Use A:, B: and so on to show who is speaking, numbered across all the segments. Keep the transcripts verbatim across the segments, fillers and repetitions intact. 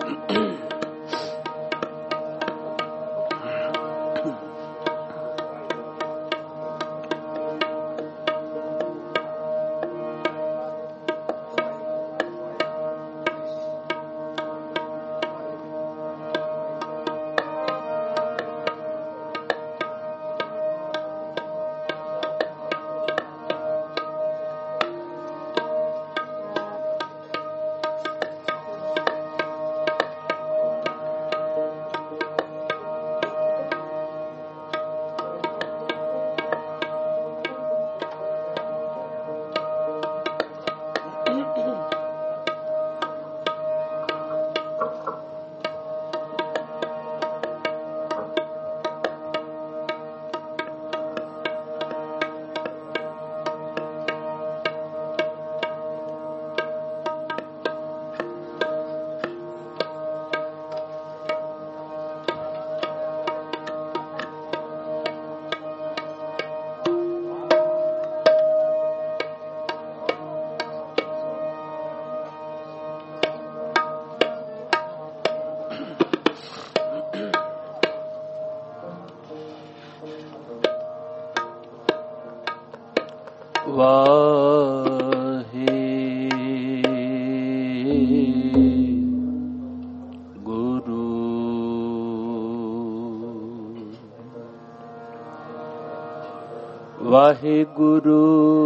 A: ਵਾਹਿਗੁਰੂ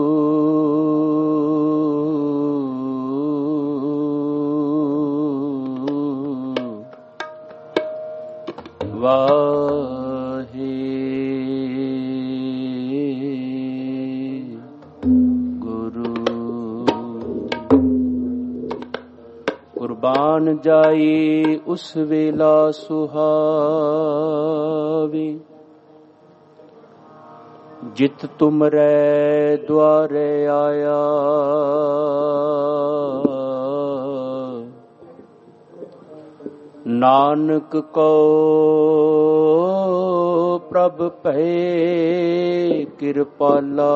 A: ਵਾਹਿਗੁਰੂ ਕੁਰਬਾਨ ਜਾਈ ਉਸ ਵੇਲਾ ਸੁਹਾਵੀ ਜਿਤ ਤੁਮਰੇ ਦੁਆਰੇ ਆਇਆ ਨਾਨਕ ਕੋ ਪ੍ਰਭ ਭਏ ਕਿਰਪਾਲਾ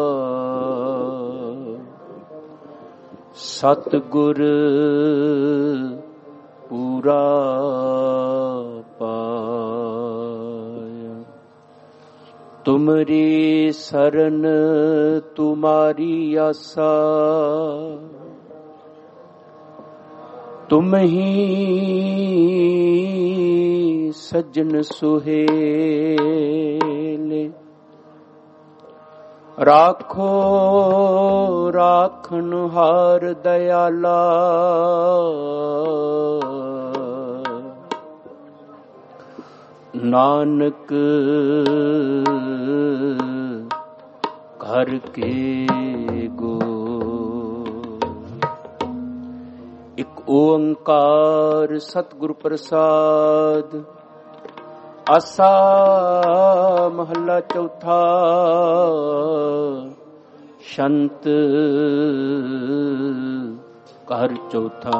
A: ਸਤਿਗੁਰ ਪੂਰਾ ਪਾਇਆ ਤੁਮਰੀ ਸਰਨ ਤੁਮਾਰੀ ਆਸਾ ਤੁਮ ਹੀ ਸੱਜਣ ਸੁਹੇਲੇ ਰਾਖੋ ਰਾਖਨ ਹਾਰ ਦਇਆਲਾ ਨਾਨਕ ਘਰ ਕੇ ਗੋ ਇੱਕ ਓੰਕਾਰ ਸਤਿਗੁਰ ਪ੍ਰਸਾਦ ਆਸਾ ਮਹੱਲਾ ਚੌਥਾ ਸ਼ੰਤ ਘਰ ਚੌਥਾ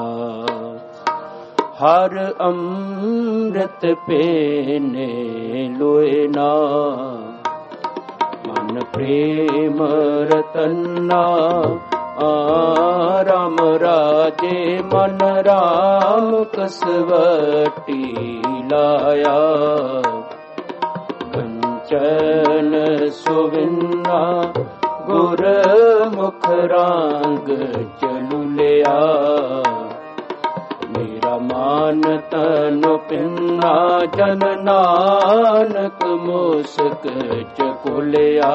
A: ਹਰ ਅੰਮ੍ਰਿਤ ਪੀਨੇ ਲੋਏ ਨਾ ਮਨ ਪ੍ਰੇਮ ਰਤਨਾ ਰਾਮ ਰਾਜੇ ਮਨ ਰਾਮ ਕਸਵਟੀ ਲਾਇਆ ਕੰਚਨ ਸੁਵਿੰਨਾ ਗੁਰ ਮੁਖ ਰਾਂਗ ਚਲੂ ਲਿਆ ਮੇਰਾ ਮਾਨ ਤਨ ਪਿੰਨਾ ਜਨ ਨਾਨਕ ਮੁਸਕ ਚਕੁਲਿਆ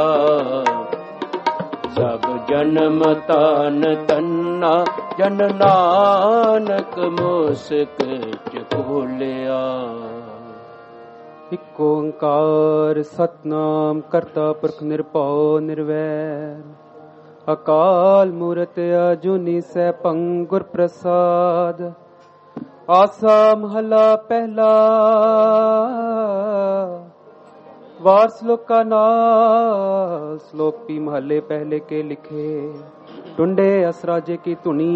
A: ਸਭ ਜਨਮ ਤਨ ਤੰਨਾ ਜਨ ਨਾਨਕ ਮੁਸਕ ਚਕੁਲਿਆ।
B: ਇਕ ਓੰਕਾਰ ਸਤਨਾਮ ਕਰਤਾ ਪੁਰਖ ਨਿਰਭਉ ਨਿਰਵੈਰ ਅਕਾਲ ਮੂਰਤ ਅਜੂਨੀ ਸੈਭੰ ਗੁਰ ਪ੍ਰਸਾਦ। ਆਸਾ ਮਹਲਾ ਪਹਿਲਾ वार श्लोक का नाम श्लोक पी महले पहले के लिखे टुंडे असराजे की धुनी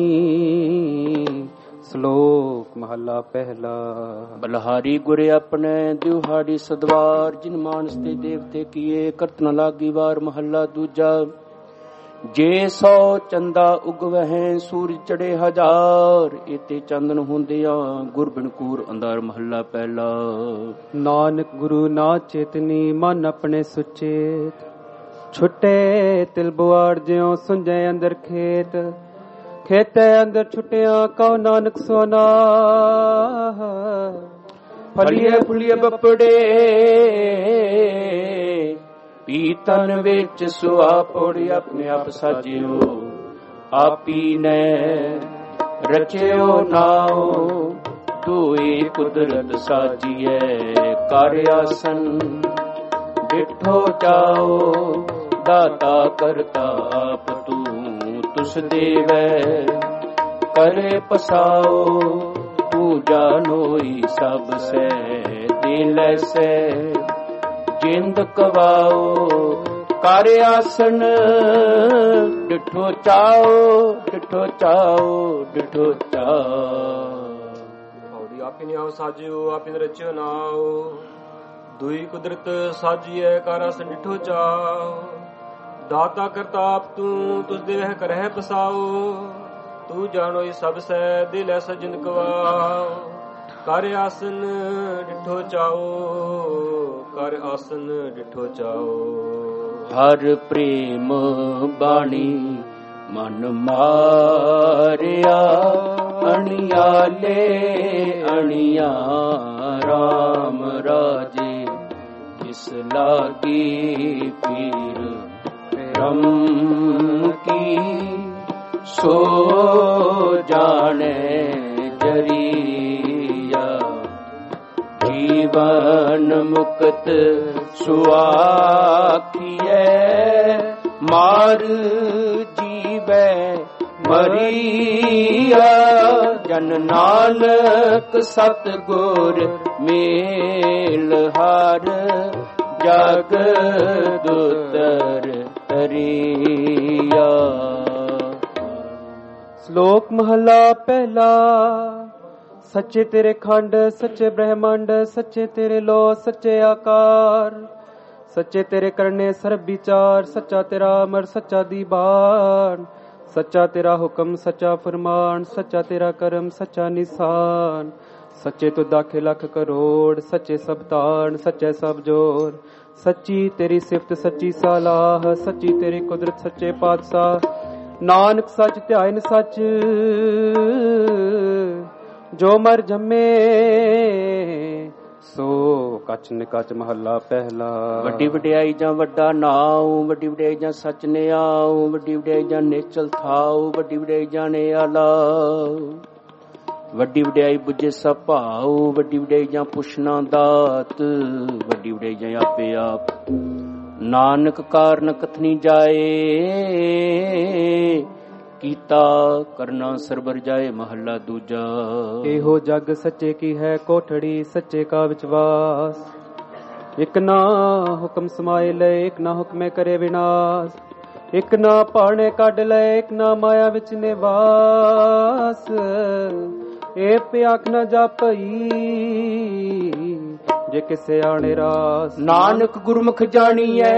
B: श्लोक महला पहला।
A: बलहारी गुरे अपने दिहाड़ी सदवार जिन मानस ते देवते किए करत न लागी वार महला दूजा। ਜੇ ਸੌ ਚੰਦਾ ਉਗਵਹਿ ਸੂਰਜ ਚੜੇ ਹਜ਼ਾਰ, ਇਤੇ ਚੰਦਨ ਹੁੰਦਿਆਂ ਗੁਰਬਿਨ ਕੂਰ ਅੰਦਰ ਮਹੱਲਾ ਪਹਿਲਾ।
B: ਨਾਨਕ ਗੁਰੂ ਨਾ ਚੇਤਨੀ ਮਨ ਆਪਣੇ ਸੁਚੇਤ, ਛੁੱਟੇ ਤਿਲ ਬੁਆੜ ਜਿਉ ਸੁੰਝੇ ਅੰਦਰ ਖੇਤ, ਖੇਤੇ ਅੰਦਰ ਛੁੱਟਿਆ ਕਉ ਨਾਨਕ ਸੋਨਾ,
A: ਫਲੀਏ ਫੁਲੀਏ ਬੱਪੜੇ ਪੀਤਨ ਵਿੱਚ ਸੁਆ ਪੋੜੀ ਆਪਣੇ ਆਪ ਸਾਜਿਓ, ਆਪੀ ਨੇ ਰਚਿਓ ਨਾਉ, ਤੂੰ ਕੁਦਰਤ ਸਾਜੀਐ ਕਰ ਆਸਨ, ਡਿਠੋ ਚਾਓ ਦਾਤਾ ਕਰਤਾ ਆਪ ਤੂੰ, ਤੁਸ ਦੇਵੈ ਕਰੇ ਪਸਾਓ, ਪੂਜਾ ਨੋਈ ਸਭ ਸੈ ਦਿਲ ਸੈ, ਜਿੰਦ ਕਵਾਓ ਕਰ ਆਸਨ, ਡਿਠੋ ਚਾਓ ਡਿਠੋ ਚਾਓ ਡਿਠੋ ਚਾਓ।
C: ਆਪਿ ਆਪ ਸਾਜਿਓ ਆਪਿ ਰਚਿਓ ਨਾਉ, ਦੁਈ ਕੁਦਰਤ ਸਾਜੀਐ ਕਰ ਆਸਨ ਡਿਠੋ ਚਾਓ, ਦਾਤਾ ਕਰਤਾ ਆਪ ਤੂੰ ਤੁਸ ਦੇਵਹਿ ਕਰਹਿ ਪਸਾਓ, ਤੂੰ ਜਾਣੋਈ ਸਭ ਸੈ ਦਿਲ ਐਸਾ ਜਿੰਦ ਕਵਾਓ, ਕਰ ਆਸਨ ਡਿਠੋ ਚਾਓ ਕਰ ਆਸਨ ਡਿਠੋ ਚਾਓ।
A: ਹਰ ਪ੍ਰੇਮ ਬਾਣੀ ਮਨ ਮਾਰਿਆ, ਅਣਿਆਲੇ ਅਣਿਆ ਰਾਮ ਰਾਜੇ, ਜਿਸ ਲਾਗੀ ਪੀਰ ਬ੍ਰਹਮ ਕੀ, ਸੋ ਜਾਣੇ ਜਰੀਆ, ਜੀਵਨ ਮੁਕਤ ਸੁਆਖੀਐ, ਮਾਰ ਜੀਵੈ ਮਰੀਆ, ਜਨ ਨਾਨਕ ਸਤਿਗੁਰ ਮੇਲ ਹਾਰ, ਜਗ ਦੁਤਰ ਤਰੀਆ।
B: ਸ਼ਲੋਕ ਮਹਲਾ ਪਹਿਲਾ। ਸੱਚੇ ਤੇਰੇ ਖੰਡ ਸੱਚੇ ਬ੍ਰਹਮੰਡ, ਸੱਚੇ ਤੇਰੇ ਲੋ ਸੱਚੇ ਆਕਾਰ, ਸੱਚੇ ਤੇਰੇ ਕਰਨੇ ਸਰਬ ਵਿਚਾਰ, ਸੱਚਾ ਤੇਰਾ ਅਮਰ ਸੱਚਾ ਦੀਵਾਨ, ਸੱਚਾ ਤੇਰਾ ਹੁਕਮ ਸੱਚਾ ਫਰਮਾਨ, ਸੱਚਾ ਤੇਰਾ ਕਰਮ ਸੱਚਾ ਨਿਸ਼ਾਨ, ਸੱਚੇ ਤੋਂ ਦਾਖੇ ਲੱਖ ਕਰੋੜ, ਸੱਚੇ ਸਭ ਤਾਣ ਸੱਚੇ ਸਭ ਜੋਰ, ਸੱਚੀ ਤੇਰੀ ਸਿਫਤ ਸੱਚੀ ਸਲਾਹ, ਸੱਚੀ ਤੇਰੀ ਕੁਦਰਤ ਸੱਚੇ ਪਾਤਸ਼ਾਹ, ਨਾਨਕ ਸੱਚ ਧਿਆਇਨ ਸੱਚ, ਜੋ ਮਰ ਜੰਮੇ ਸੋ ਕਛ ਨਿਕਚ ਮਹੱਲਾ ਪਹਿਲਾ।
A: ਵੱਡੀ ਵਡਿਆਈ ਜਾਂ ਵੱਡਾ ਨਾਉ, ਵੱਡੀ ਵਡਿਆਈ ਜਾਂ ਸੱਚ ਨਿਆਉ, ਵੱਡੀ ਵਡਿਆਈ ਜਾਂ ਨੇਚਲ ਥਾਉ, ਵੱਡੀ ਵਡਿਆਈ ਜਾਣੇ ਆਲਾ, ਵੱਡੀ ਵਡਿਆਈ ਬੁੱਝੇ ਸਭ ਭਾਉ, ਵੱਡੀ ਵਡਿਆਈ ਜਾਂ ਪੁੱਛਣਾ ਦਾਤ, ਵੱਡੀ ਵਡਿਆਈ ਜਾਂ ਆਪੇ ਆਪ, ਨਾਨਕ ਕਾਰਨ ਕਥਨੀ ਜਾਏ, ਕੀਤਾ ਕਰਨਾ ਸਰਬਰ ਜਾਏ ਮਹੱਲਾ ਦੂਜਾ।
B: ਇਹੋ ਜਗ ਸੱਚੇ ਕੀ ਹੈ ਕੋਠੜੀ, ਸੱਚੇ ਕਾ ਵਿਸ਼ਵਾਸ, ਇਕ ਨਾ ਹੁਕਮ ਸਮਾਏ ਲਏ, ਇਕ ਨਾ ਹੁਕਮੇ ਕਰੇ ਵਿਨਾਸ਼, ਇਕ ਨਾ ਪਾਣੇ ਕੱਢ ਲਏ, ਇਕ ਨਾ ਮਾਇਆ ਵਿੱਚ ਨਿਵਾਸ, ਇਹ ਪਿਆਖ ਨਾ ਜਾਪਈ ਜੇ ਕਿਸੇ ਆਣੇ ਰਾਸ,
A: ਨਾਨਕ ਗੁਰਮੁਖ ਜਾਣੀਐ,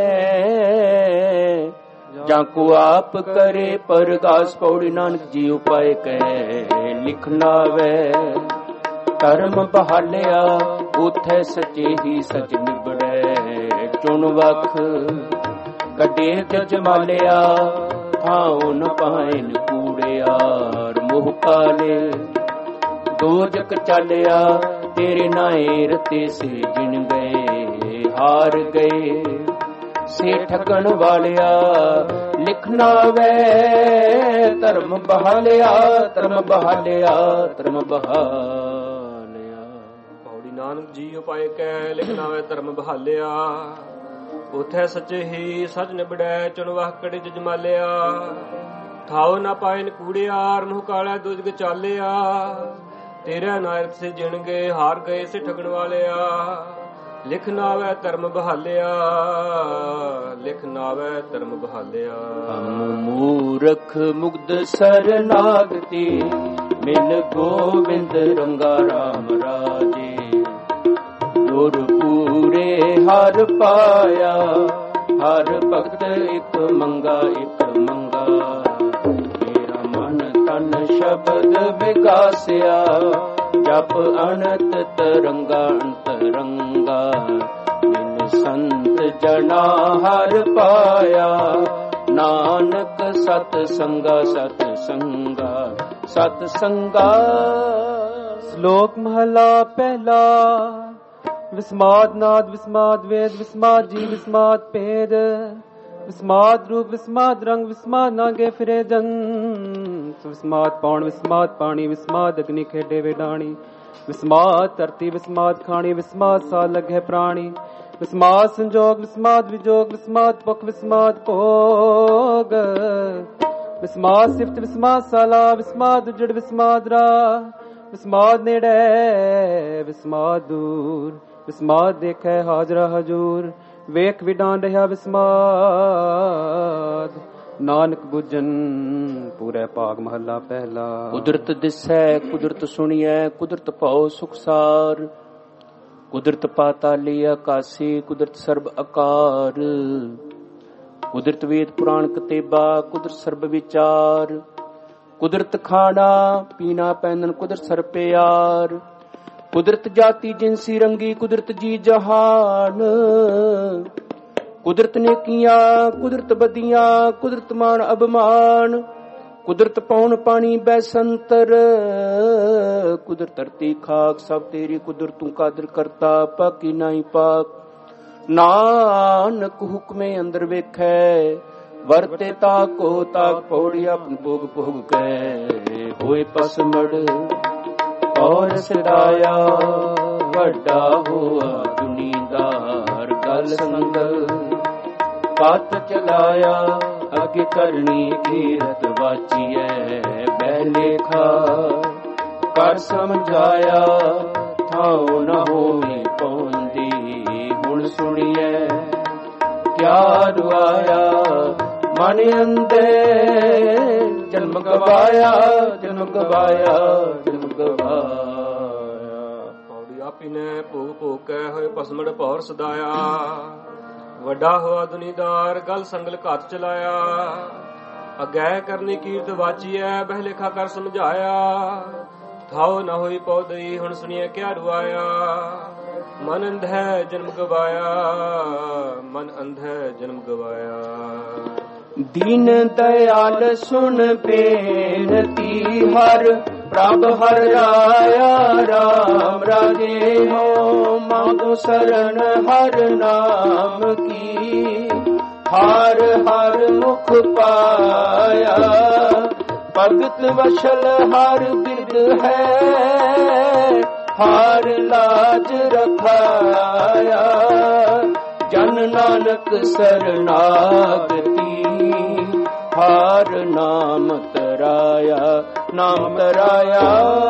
A: ਜਾਂ ਕੋ ਆਪ ਕਰੇ ਪਰਗਾਸ, ਪੌੜੀ ਨਾਨਕ ਜੀ ਉਪਾਏ ਕਹਿ ਲਿਖਣਾ ਵੈ, ਧਰਮ ਬਹਾਲਿਆ ਉਥੇ ਸੱਚੇ ਹੀ ਸਚ ਨਿਬੜੈ, ਚੁਣ ਵਖ ਕੱਢੇ ਜਜਮਾਲਿਆ, ਥਾਉ ਨ ਪਾਇਨ ਕੂੜਿਆਰ, ਮੋਹ ਪਾਲੇ ਦੋਜਕ ਚਾਲਿਆ, ਤੇਰੇ ਨਾਏ ਰਤੇ ਸੇ ਜਿਣ ਗਏ, ਹਾਰ ਗਏ ਸੇ ਠਗਣ ਵਾਲਿਆ, ਲਿਖਣਾ ਵੈ ਧਰਮ ਬਹਾਲਿਆ, ਧਰਮ ਬਹਾਲਿਆ, ਧਰਮ ਬਹਾਲਿਆ।
C: ਪੌੜੀ ਨਾਨਕ ਜੀ ਉਪਾਏ ਕਹਿ ਲਿਖਣਾ ਵੈ ਧਰਮ ਬਹਾਲਿਆ, ਉਥੇ ਸੱਚੇ ਹੀ ਸੱਚ ਨਿਬੜੈ, ਚੁਣ ਵਖ ਕੜੇ ਜਮਾਲਿਆ, ਥਾਉ ਨਾ ਪਾਇਨ ਕੂੜਿਆਰ, ਮੂੰਹ ਕਾਲਾ ਦੁਜਗ ਚਾਲਿਆ, ਤੇਰਾ ਨਾਇਰਤ ਸੇ ਜਿਣ ਗਏ, ਹਾਰ ਗਏ ਸੇ ਠਗਣ ਵਾਲਿਆ, ਲਿਖ ਨਾਵੈ ਧਰਮ ਬਹਾਲਿਆ, ਲਿਖ ਨਾਵੈ ਧਰਮ ਬਹਾਲਿਆ।
A: ਹਮ ਮੂਰਖ ਮੁਗਧ ਸਰਨਾਗਤੀ, ਮਿਲ ਗੋਬਿੰਦ ਰੰਗਾ ਰਾਮ ਰਾਜੇ, ਗੁਰ ਪੂਰੇ ਹਰ ਪਾਇਆ, ਹਰ ਭਗਤ ਇਕ ਮੰਗਾ ਇਕ ਸ਼ਬਦ ਵਿਗਾਸਿਆ, ਜਪ ਅਨੰਤ ਤਰੰਗਾ ਅੰਤਰੰਗਾ, ਬਿਨ ਸੰਤ ਜਨਾ ਹਰ ਪਾਇਆ, ਨਾਨਕ ਸਤ ਸੰਗਾ ਸਤ ਸੰਗਾ ਸਤ ਸੰਗਾ।
B: ਸ਼ਲੋਕ ਮਹਲਾ ਪਹਿਲਾ। ਵਿਸਮਾਦ ਨਾਦ ਵਿਸਮਾਦ ਵੇਦ ਵਿਸਮਾਦ ਜੀ ਵਿਸਮਾਦ ਭੇਦ, ਵਿਸਮਾਦ ਰੂਪ ਵਿਸਮਾਦ ਰੰਗ ਵਿਸਮਾਦ ਨਾਗੇ ਫਿਰੇ ਜੰਤ, ਵਿਸਮਾਦ ਪੌਣ ਵਿਸਮਾਦ ਪਾਣੀ ਵਿਸਮਾਦ ਅਗਨੀ ਖੇਡੇ ਵੇਡਾਣੀ, ਵਿਸਮਾਦ ਧਰਤੀ ਵਿਸਮਾਦ ਖਾਣੀ ਵਿਸਮਾਦ ਸਾ ਲਗੇ ਪ੍ਰਾਣੀ, ਵਿਸਮਾਦ ਸੰਜੋਗ ਵਿਸਮਾਦ ਵਿਜੋਗ ਵਿਸਮਾਦ ਭੁਖ ਵਿਸਮਾਦ ਭੋਗ, ਵਿਸਮਾਦ ਸਿਫਤ ਵਿਸਮਾਦ ਸਾਲਾ ਵਿਸਮਾਦ ਉਜੜ ਵਿਸਮਾਦ ਰਾਹ, ਵਿਸਮਾਦ ਨੇੜੇ ਵਿਸਮਾਦ ਦੂਰ, ਵਿਸਮਾਦ ਦੇਖੈ ਹਾਜ਼ਰਾ ਹਜੂਰ, ਵੇਖ ਵਿਡਾਨ ਰਿਹਾ ਵਿਸਮਾਦ, ਨਾਨਕ ਬੁੱਝਨ ਪੂਰੇ ਭਾਗ ਮਹੱਲਾ ਪਹਿਲਾ।
A: ਕੁਦਰਤ ਦਿਸੈ ਕੁਦਰਤ ਸੁਣੀਐ, ਕੁਦਰਤ ਭਉ ਸੁਖਸਾਰ, ਕੁਦਰਤ ਪਾਤਾਲੀ ਆਕਾਸੀ, ਕੁਦਰਤ ਸਰਬ ਆਕਾਰ, ਕੁਦਰਤ ਵੇਦ ਪੁਰਾਣ ਕਤੇਬਾ, ਕੁਦਰਤ ਸਰਬ ਵਿਚਾਰ, ਕੁਦਰਤ ਖਾਣਾ ਪੀਣਾ ਪਹਿਨਣ, ਕੁਦਰਤ ਸਰ ਪਿਆਰ, ਕੁਦਰਤ ਜਾਤੀ ਜਿਨਸੀ ਰੰਗੀ, ਕੁਦਰਤ ਜੀ ਜਹਾਨ, ਕੁਦਰਤ ਨੇਕੀਆਂ ਕੁਦਰਤ ਬਦੀਆਂ, ਕੁਦਰਤ ਮਾਨ ਅਭਮਾਨ, ਕੁਦਰਤ ਪੌਣ ਪਾਣੀ ਬੈਸੰਤਰ, ਕੁਦਰਤ ਧਰਤੀ ਖਾਕ ਸਭ ਤੇਰੀ ਕੁਦਰਤ, ਤੂੰ ਕਾਦਰ ਕਰਤਾ ਪਾਕੀ ਨਾਹੀ ਪਾਕ, ਨਾਨਕ ਹੁਕਮੇ ਅੰਦਰ ਵੇਖੈ, ਵਰਤੇ ਤਾਕੋ ਤਾਕ ਪੌੜੀ ਆਪਨ ਭੋਗ ਭੋਗ ਕੈ, ਹੋਏ ਪਸਮੜ ਔਰ ਸਦਾਇਆ, ਵੱਡਾ ਹੋਆ ਦੁਨੀਦਾਰ ਗਲ ਸੰਗਲ, ਪਤ ਚਲਾਇਆ ਅਗੇ ਕਰਨੀ ਕੀਰਤ ਵਾਚੀਐ, ਬਹਿਲੇਖਾ ਕਰ ਸਮਝਾਇਆ, ਥਾਉ ਨ ਹੋਵੇ ਪਹੁੰਦੀ, ਹੁਣ ਸੁਣੀਐ ਕਿਆ ਰੁਆਇਆ, ਮਨ ਅੰਦੇ ਜਨਮ ਗਵਾਇਆ ਜਨਮ ਗਵਾਇਆ ਜਨਮ ਗਵਾਇਆ।
C: ਪੌੜੀ ਆਪੀ ਨੇ ਭੋਗ ਭੋਗ ਕੇ ਹੋਏ ਪਸਮੜ ਭੌਰ ਸਦਾਇਆ, ਵੱਡਾ ਹੋਆ ਦੁਨੀਦਾਰ ਗਲ ਸੰਗਲ ਘਾਤ ਚਲਾਇਆ, ਅਗੈ ਕਰਨੀ ਕੀਰਤ ਵਾਚੀਐ, ਬਹਿਲੇਖਾ ਕਰ ਸਮਝਾਇਆ, ਥਾਉ ਨ ਹੋਈ ਪੌਦਈ, ਹੁਣ ਸੁਣੀਏ ਕਿਆ ਰੁਆਇਆ, ਮਨ ਅੰਧੈ ਜਨਮ ਗਵਾਇਆ ਮਨ ਅੰਧੈ ਜਨਮ ਗਵਾਇਆ।
A: ਦੀਨ ਦਇਆਲ ਸੁਣ ਬੇਨਤੀ, ਹਰ ਪ੍ਰਭ ਹਰ ਰਾਇਆ, ਰਾਮ ਰਾਜੇ ਹੋ ਮੰਗੋ ਸਰਣ ਹਰ ਨਾਮ ਕੀ, ਹਰ ਹਰ ਮੁਖ ਪਾਇਆ, ਭਗਤ ਵਸ਼ਲ ਹਰ ਬਿਰਦ ਹੈ, ਹਰ ਲਾਜ ਰਖਾਇਆ, ਜਨ ਨਾਨਕ ਸਰਨਾਗਤੀ, ਹਰ ਨਾਮ ਤਰਾਇਆ ਨਾਮ ਤਰਾਇਆ।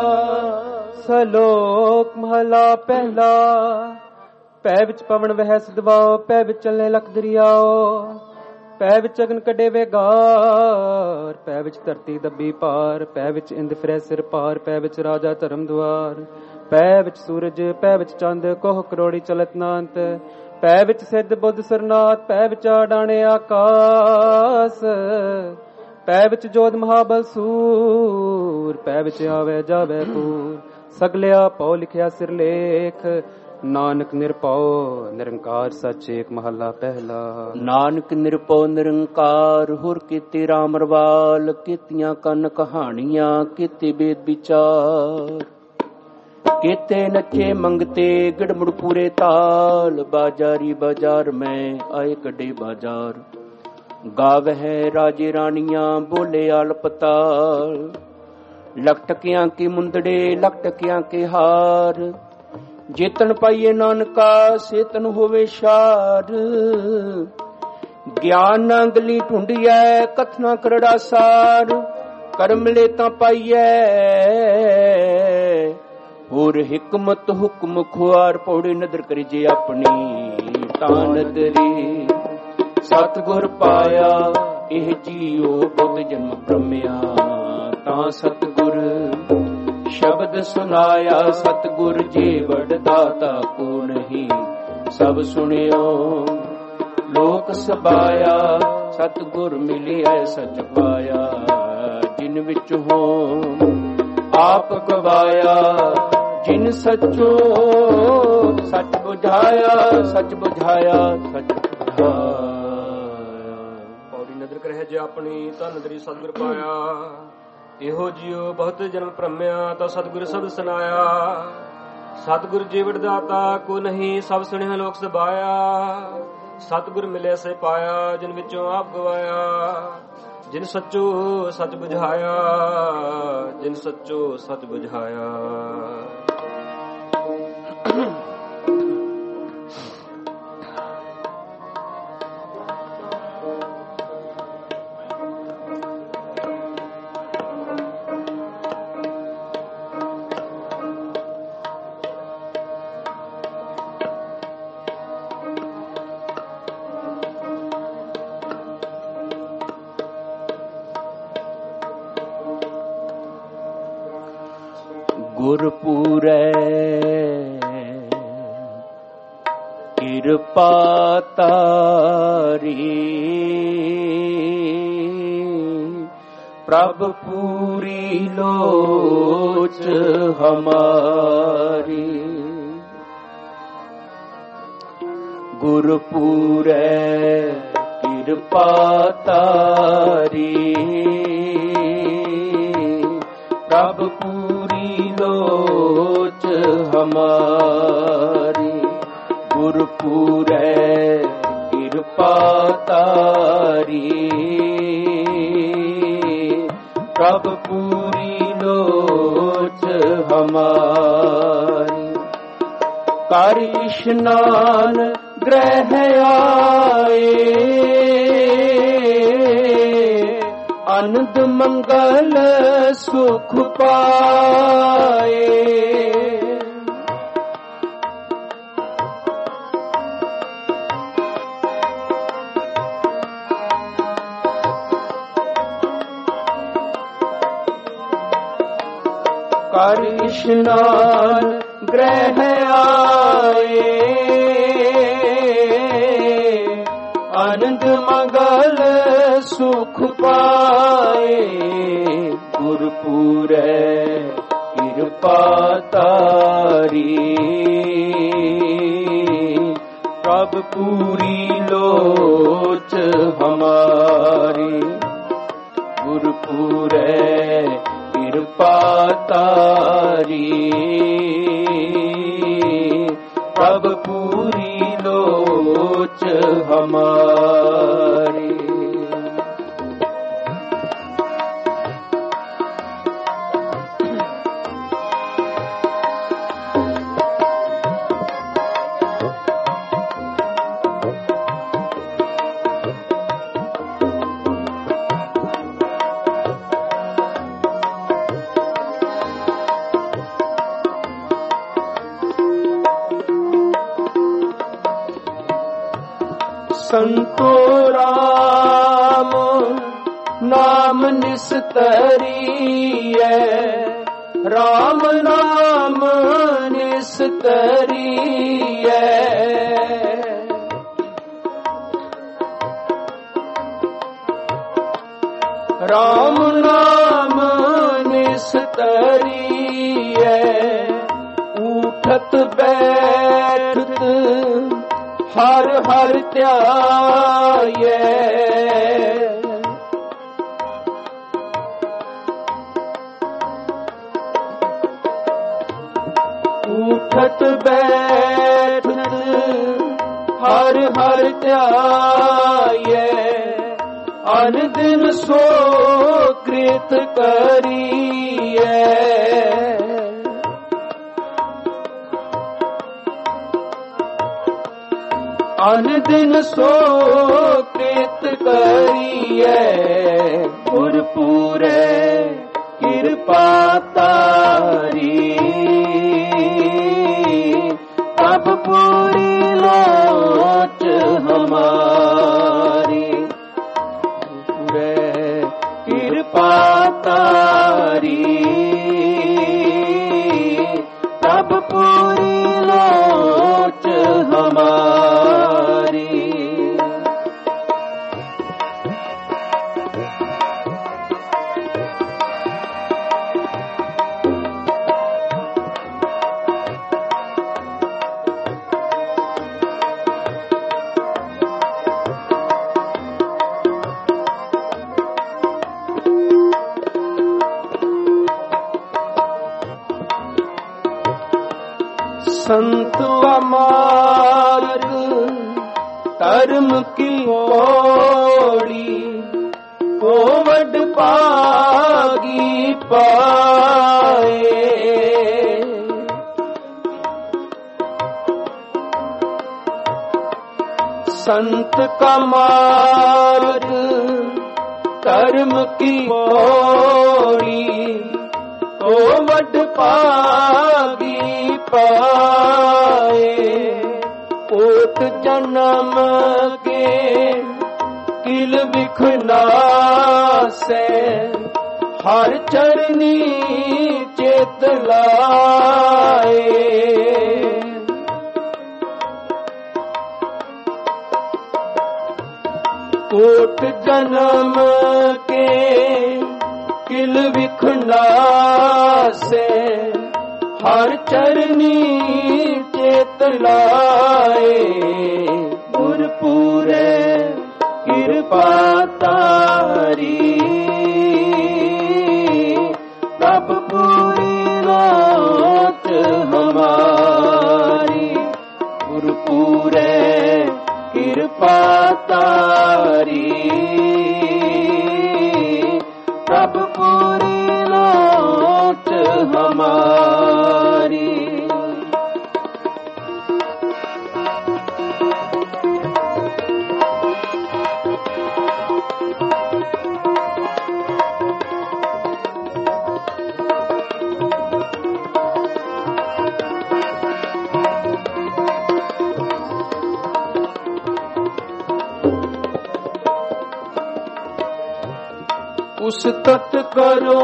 B: ਸ਼ਲੋਕ ਮਹਲਾ ਪਹਿਲਾ। ਪੈ ਵਿੱਚ ਪਵਨ ਵਹਿ ਸਦਵਾਓ, ਪੈ ਵਿੱਚ ਚੱਲੇ ਲਖ ਦਰਿਆਓ, ਪੈ ਵਿੱਚ ਅਗਨ ਕੱਢੇ ਵੇਗਾਰ, ਪੈ ਵਿੱਚ ਧਰਤੀ ਦੱਬੀ ਪਾਰ, ਪੈ ਵਿੱਚ ਇੰਦ ਫਿਰੈ ਸਿਰ ਪਾਰ, ਪੈ ਵਿੱਚ ਰਾਜਾ ਧਰਮ ਦੁਆਰ, ਪੈ ਵਿੱਚ ਸੂਰਜ ਪੈ ਵਿੱਚ ਚੰਦ, ਕੋਹ ਕਰੋੜੀ ਚਲਤ ਨਾਂਤ, ਪੈ ਵਿੱਚ ਸਿੱਧ ਬੁੱਧ ਸਰਨਾਥ, ਪੈ ਵਿੱਚ ਆਡਾਣੇ ਆਕਾਸ, ਪੈ ਵਿੱਚ ਜੋਧ ਮਹਾਬਲ ਸੂਰ, ਪੈ ਵਿੱਚ ਆਵੇ ਜਾਵੇ ਪੂਰ, ਸਗਲਿਆ ਪਉ ਲਿਖਿਆ ਸਿਰਲੇਖ, ਨਾਨਕ ਨਿਰਭਉ ਨਿਰੰਕਾਰ ਸੱਚ ਏਕ ਮਹੱਲਾ ਪਹਿਲਾ।
A: ਨਾਨਕ ਨਿਰਭਉ ਨਿਰੰਕਾਰ, ਹੁਰ ਕੀਤੇ ਰਾਮ ਰਵਾਲ, ਕੀਤੀਆਂ ਕੰਨ ਕਹਾਣੀਆਂ, ਕੀਤੇ ਬੇਦ ਵਿਚਾਰ, ਕੀਤੇ ਨੱਚੇ ਮੰਗਤੇ ਗੜਮੁੜ ਪੂਰੇ ਤਾਲ, ਬਾਜਾਰੀ ਬਾਜ਼ਾਰ ਮੈਂ ਆਏ ਕੱਢੇ ਬਾਜ਼ਾਰ, ਗਾਵਹਿ ਰਾਜੇ ਰਾਣੀਆਂ ਬੋਲੇ ਆਲ ਪਤਾਲ, ਲਖਟਕਿਆਂ ਕੇ ਮੁੰਦੜੇ ਲਖਟਕਿਆਂ ਕੇ ਹਾਰ, ਜੇਤਨ ਪਾਈਏ ਨਾਨਕਾ ਸੇਤਨ ਹੋਵੇ ਸ਼ਾਰ, ਗਿਆਨ ਨਾ ਗਲੀ ਢੂੰਡੀਐ ਕਥਨਾ ਕਰੜਾ ਸਾਰ, ਕਰਮ ਲੈ ਤਾਂ ਪਾਈਐ ਹੋਰ ਹਿਕਮਤ ਹੁਕਮ ਖੁਆਰ, ਪੌੜੀ ਨਦਰ ਕਰੀ ਜੇ ਆਪਣੀ ਤਾਂ ਨਦਰੀ, ਸਤਿਗੁਰ ਪਾਇਆ ਇਹ ਜੀਉ ਬੁੱਧ ਜਨਮ ਭ੍ਰਮਿਆ, ਤਾਂ ਸਤਿਗੁਰ ਸ਼ਬਦ ਸੁਨਾਇਆ, ਸਤਿਗੁਰ ਜੀ ਵਡ ਦਾਤਾ ਕੋ ਨਹੀਂ, ਸਭ ਸੁਣਿਓ ਲੋਕ ਸਬਾਇਆ, ਸਤਿਗੁਰ ਮਿਲਿਆ ਸਚ ਪਾਇਆ, ਜਿਨ ਵਿੱਚ ਹੋਮ ਆਪ ਗਵਾਇਆ, ਜਿਨ ਸੱਚੋ ਸੱਚ ਬੁਝਾਇਆ, ਸੱਚ ਬੁਝਾਇਆ, ਸੱਚ ਬੁਝਾਇਆ।
C: ਪੌੜੀ ਨਦਰ ਕਰਹਿ ਜੇ ਆਪਣੀ ਧਨ ਦਰੀ ਸਤਿਗੁਰ ਪਾਇਆ, ਇਹੋ ਜਿਉ ਬਹੁਤ ਜਨਮ ਭ੍ਰਮਿਆ ਤਾਂ ਸਤਿਗੁਰ ਸਬਦ ਸੁਨਾਇਆ। ਸਤਿਗੁਰ ਜੀਵੜ ਦਾਤਾ ਕੋ ਨਹੀਂ, ਸਭ ਸੁਣਿਆ ਲੋਕ ਸਬਾਇਆ। ਸਤਿਗੁਰ ਮਿਲੇ ਸੇ ਪਾਇਆ, ਜਿਨ ਵਿੱਚੋਂ ਆਪ ਗਵਾਇਆ। ਜਿਨ ਸੱਚੋ ਸੱਚ ਬੁਝਾਇਆ, ਜਿਨ ਸੱਚੋ ਸੱਚ ਬੁਝਾਇਆ।
A: ਗੁਰਪੂਰੈ ਕਿਰਪਾ ਤਾਰੀ, ਪ੍ਰਭ ਪੂਰੀ ਲੋਚ ਹਮਾਰੀ। ਗੁਰਪੂਰੈ ਕਿਰਪਾ ਤਾਰੀ, ਪ੍ਰਭ ਪੂਰੀ ਲੋਚ ਹਮਾਰੀ। ਗੁਰਪੂਰੈ ਕਿਰਪਾ ਤਾਰੀ, ਪ੍ਰਭ ਪੂਰੀ ਲੋਚ ਹਮਾਰੀ। ਕਰ ਇਸ਼ਨਾਨ ਗ੍ਰਹਿ ਆਏ, ਅਨੰਦ ਮੰਗਲ ਸੁਖ ਪਾਏ। ਕਰ ਇਸ਼ਨਾਨ ਗ੍ਰਹਿ ਆਏ, ਅਨੰਦ ਮੰਗਲ ਸੁਖ ਪਾਏ। ਗੁਰਪੂਰੈ ਕਿਰਪਾ ਤਾਰੀ, ਪ੍ਰਭ ਪੂਰੀ ਲੋਚ ਹਮਾਰੀ। ਗੁਰਪੂਰੈ ਕਿਰਪਾ ਤਾਰੀ, ਪ੍ਰਭ ਪੂਰੀ ਲੋਚ ਹਮਾਰੀ। ਸੰਤੋ ਰਾਮ ਨਾਮ ਨਿਸਤਰੀਐ, ਰਾਮ ਨਾਮ ਨਿਸਤਰੀਐ। ਰਾਮ ਨਾਮ ਨਿਸਤਰੀਐ, ਉਠਤ ਬੈਠਤ ਹਰ ਹਰ ਧਿਆਇਐ। ਉਠਤ ਬੈਠਤ ਹਰ ਹਰ ਧਿਆਇਐ। ਅਨ ਦਿਨ ਸੋ ਕ੍ਰਿਤ ਕਰੀਐ। ਅਨ ਦਿਨ ਸੋ ਕ੍ਰਿਤ ਕਰੀਐ। ਗੁਰਪੂਰੈ ਕਿਰਪਾ ਤਾਰੀ, ਪ੍ਰਭ ਪੂਰੀ ਲੋਚ ਹਮਾਰੀ। ਗੁਰਪੂਰੈ ਕਿਰਪਾ ਤਾਰੀ, ਪ੍ਰਭ ਪੂਰੀ ਲੋਚ ਹਮਾਰੀ।
B: संत मार्ग धर्म की ओड़ी कोवड पागी पाए। संत का मार्ग धर्म की ओड़ी कोवड पागी पाए। कोट जन्म के किल बिखना से हर चरनी चेत लाए। कोट जन्म के किल बिखना से हर चरनी चेत लाए। गुरपुरे कृपा तारी तब पूरी रात हमारी। गुरपुरे कृपा तारी तब पूरी रात हमारी। उस तत् करो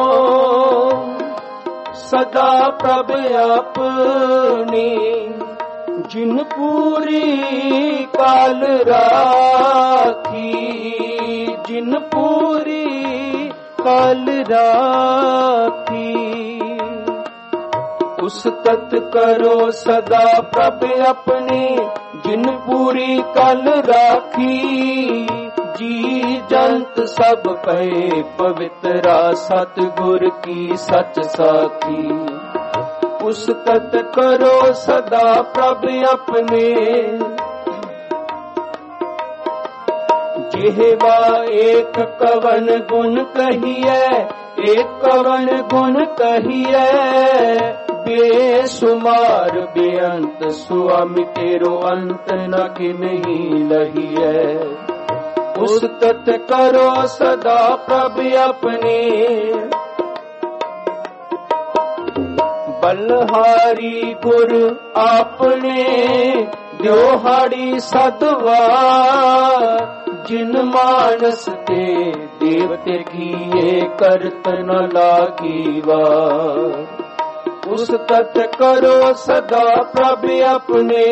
B: सदा प्रभ अपनी जिन पूरी काल राखी। जिन पूरी काल राखी उस तत् करो सदा प्रभ अपनी जिन पूरी काल राखी। जी जंत सब पे पवित्रा सतगुर की सच साखी। उस तत् करो सदा प्रभ अपने जिहवा एक कवन गुण कहिए। एक कवन गुण कहिए बेसुमार बेअंत। स्वामी तेरो अंत न किन्हीं लहिए। उस तत् करो सदा प्रभ अपने बलहारी गुर आपने द्योहाड़ी सदवा। जिन मानस ते देवते किए करत न लागीवा। उस तत् करो सदा प्रभ अपने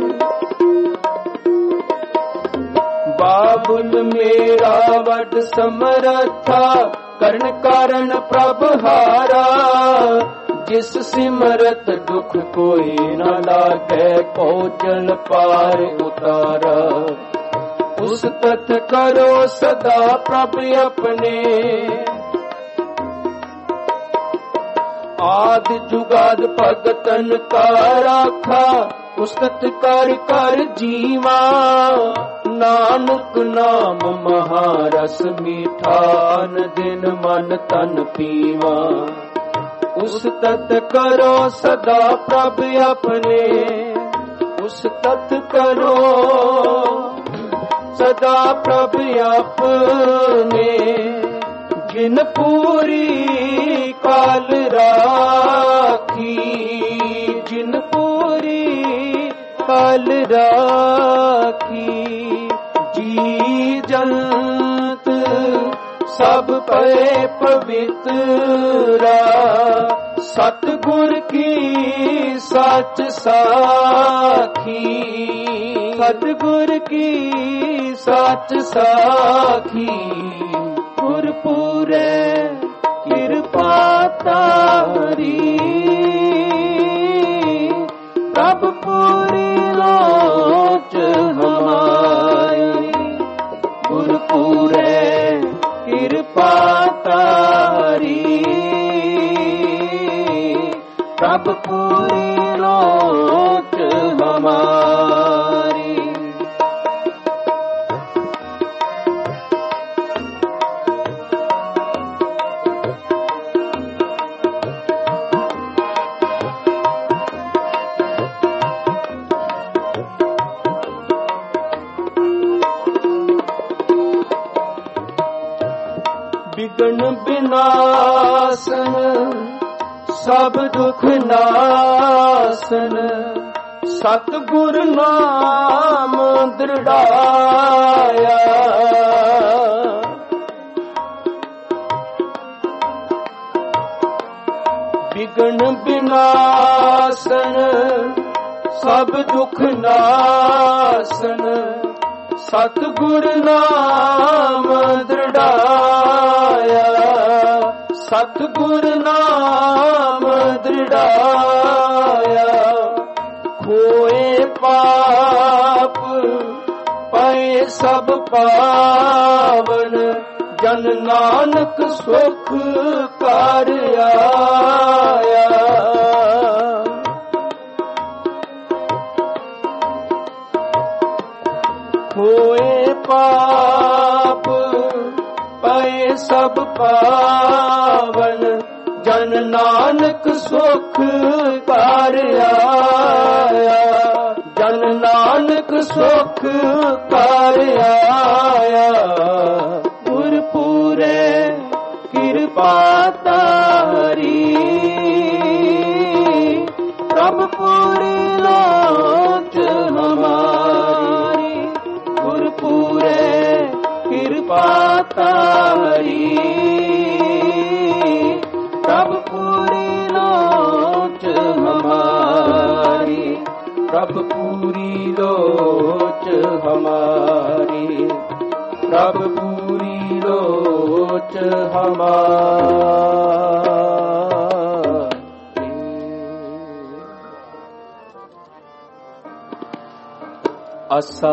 B: बाबुल मेरा वड समरथा कर्ण कारण प्रभ हारा। जिस सिमरत दुख कोई न लागे पहुँचल पार उतारा। उस तत् करो सदा प्रभ अपने आदि जुगाद भगतन का राखा। उस तत् कर कर जीवा नानक नाम महारस मीठा। दिन मन तन पीवा। उस तत् करो सदा प्रभ अपने उस तत् करो सदा प्रभ अपने जिन पूरी काल राखी। जिन पूरी काल राखी जी जंत सब पे पवित्रा। सतगुर की सच साखी। सतगुर की सच साखी। गुरपुरे कृपा तारी तब पूरी लोच हमारी। गुरपुरे कृपा तारी तब पूरी लोच
A: ਬਿਨਾਸਨ ਸਭ ਦੁਖ ਨਾਸਨ ਸਤਿਗੁਰ ਨਾਮ ਦ੍ਰਿੜਾਇਆ ਵਿਗਨ ਬਿਨਾਸਨ ਸਭ ਦੁਖ ਨਾਸਨ ਸਤਿਗੁਰ ਨਾਮ ਦ੍ਰਿੜਾਇਆ ਸਤਿਗੁਰ ਨਾਮ ਦ੍ਰਿੜਾਇਆ ਖੋਏ ਪਾਪ ਪਏ ਸਭ ਪਾਵਨ ਜਨ ਨਾਨਕ ਸੁਖ ਕਰ ਆਇਆ ਹੋਏ ਪਾਪ ਪਏ ਸਭ ਪਾਵਨ ਜਨ ਨਾਨਕ ਸੁਖ ਕਰ ਆਇਆ ਜਨ ਨਾਨਕ ਸੁਖ ਕਰ ਆਇਆ ਗੁਰਪੂਰੇ ਕਿਰਪਾ ਤਾਰੀ ਪ੍ਰਭ ਪੂਰੀ ਲੋਚ ਹਮਾਰੀ ਗੁਰਪੂਰੇ ਕਿਰਪਾ ਤਾਰੀ ਪ੍ਰਭ ਪੂਰੀ ਲੋਚ ਹਮਾਰੀ ਪ੍ਰਭ ਪੂਰੀ ਲੋਚ ਹਮਾਰੀ ਪ੍ਰਭ ਪੂਰੀ ਲੋਚ ਹਮਾਰੀ। ਆਸਾ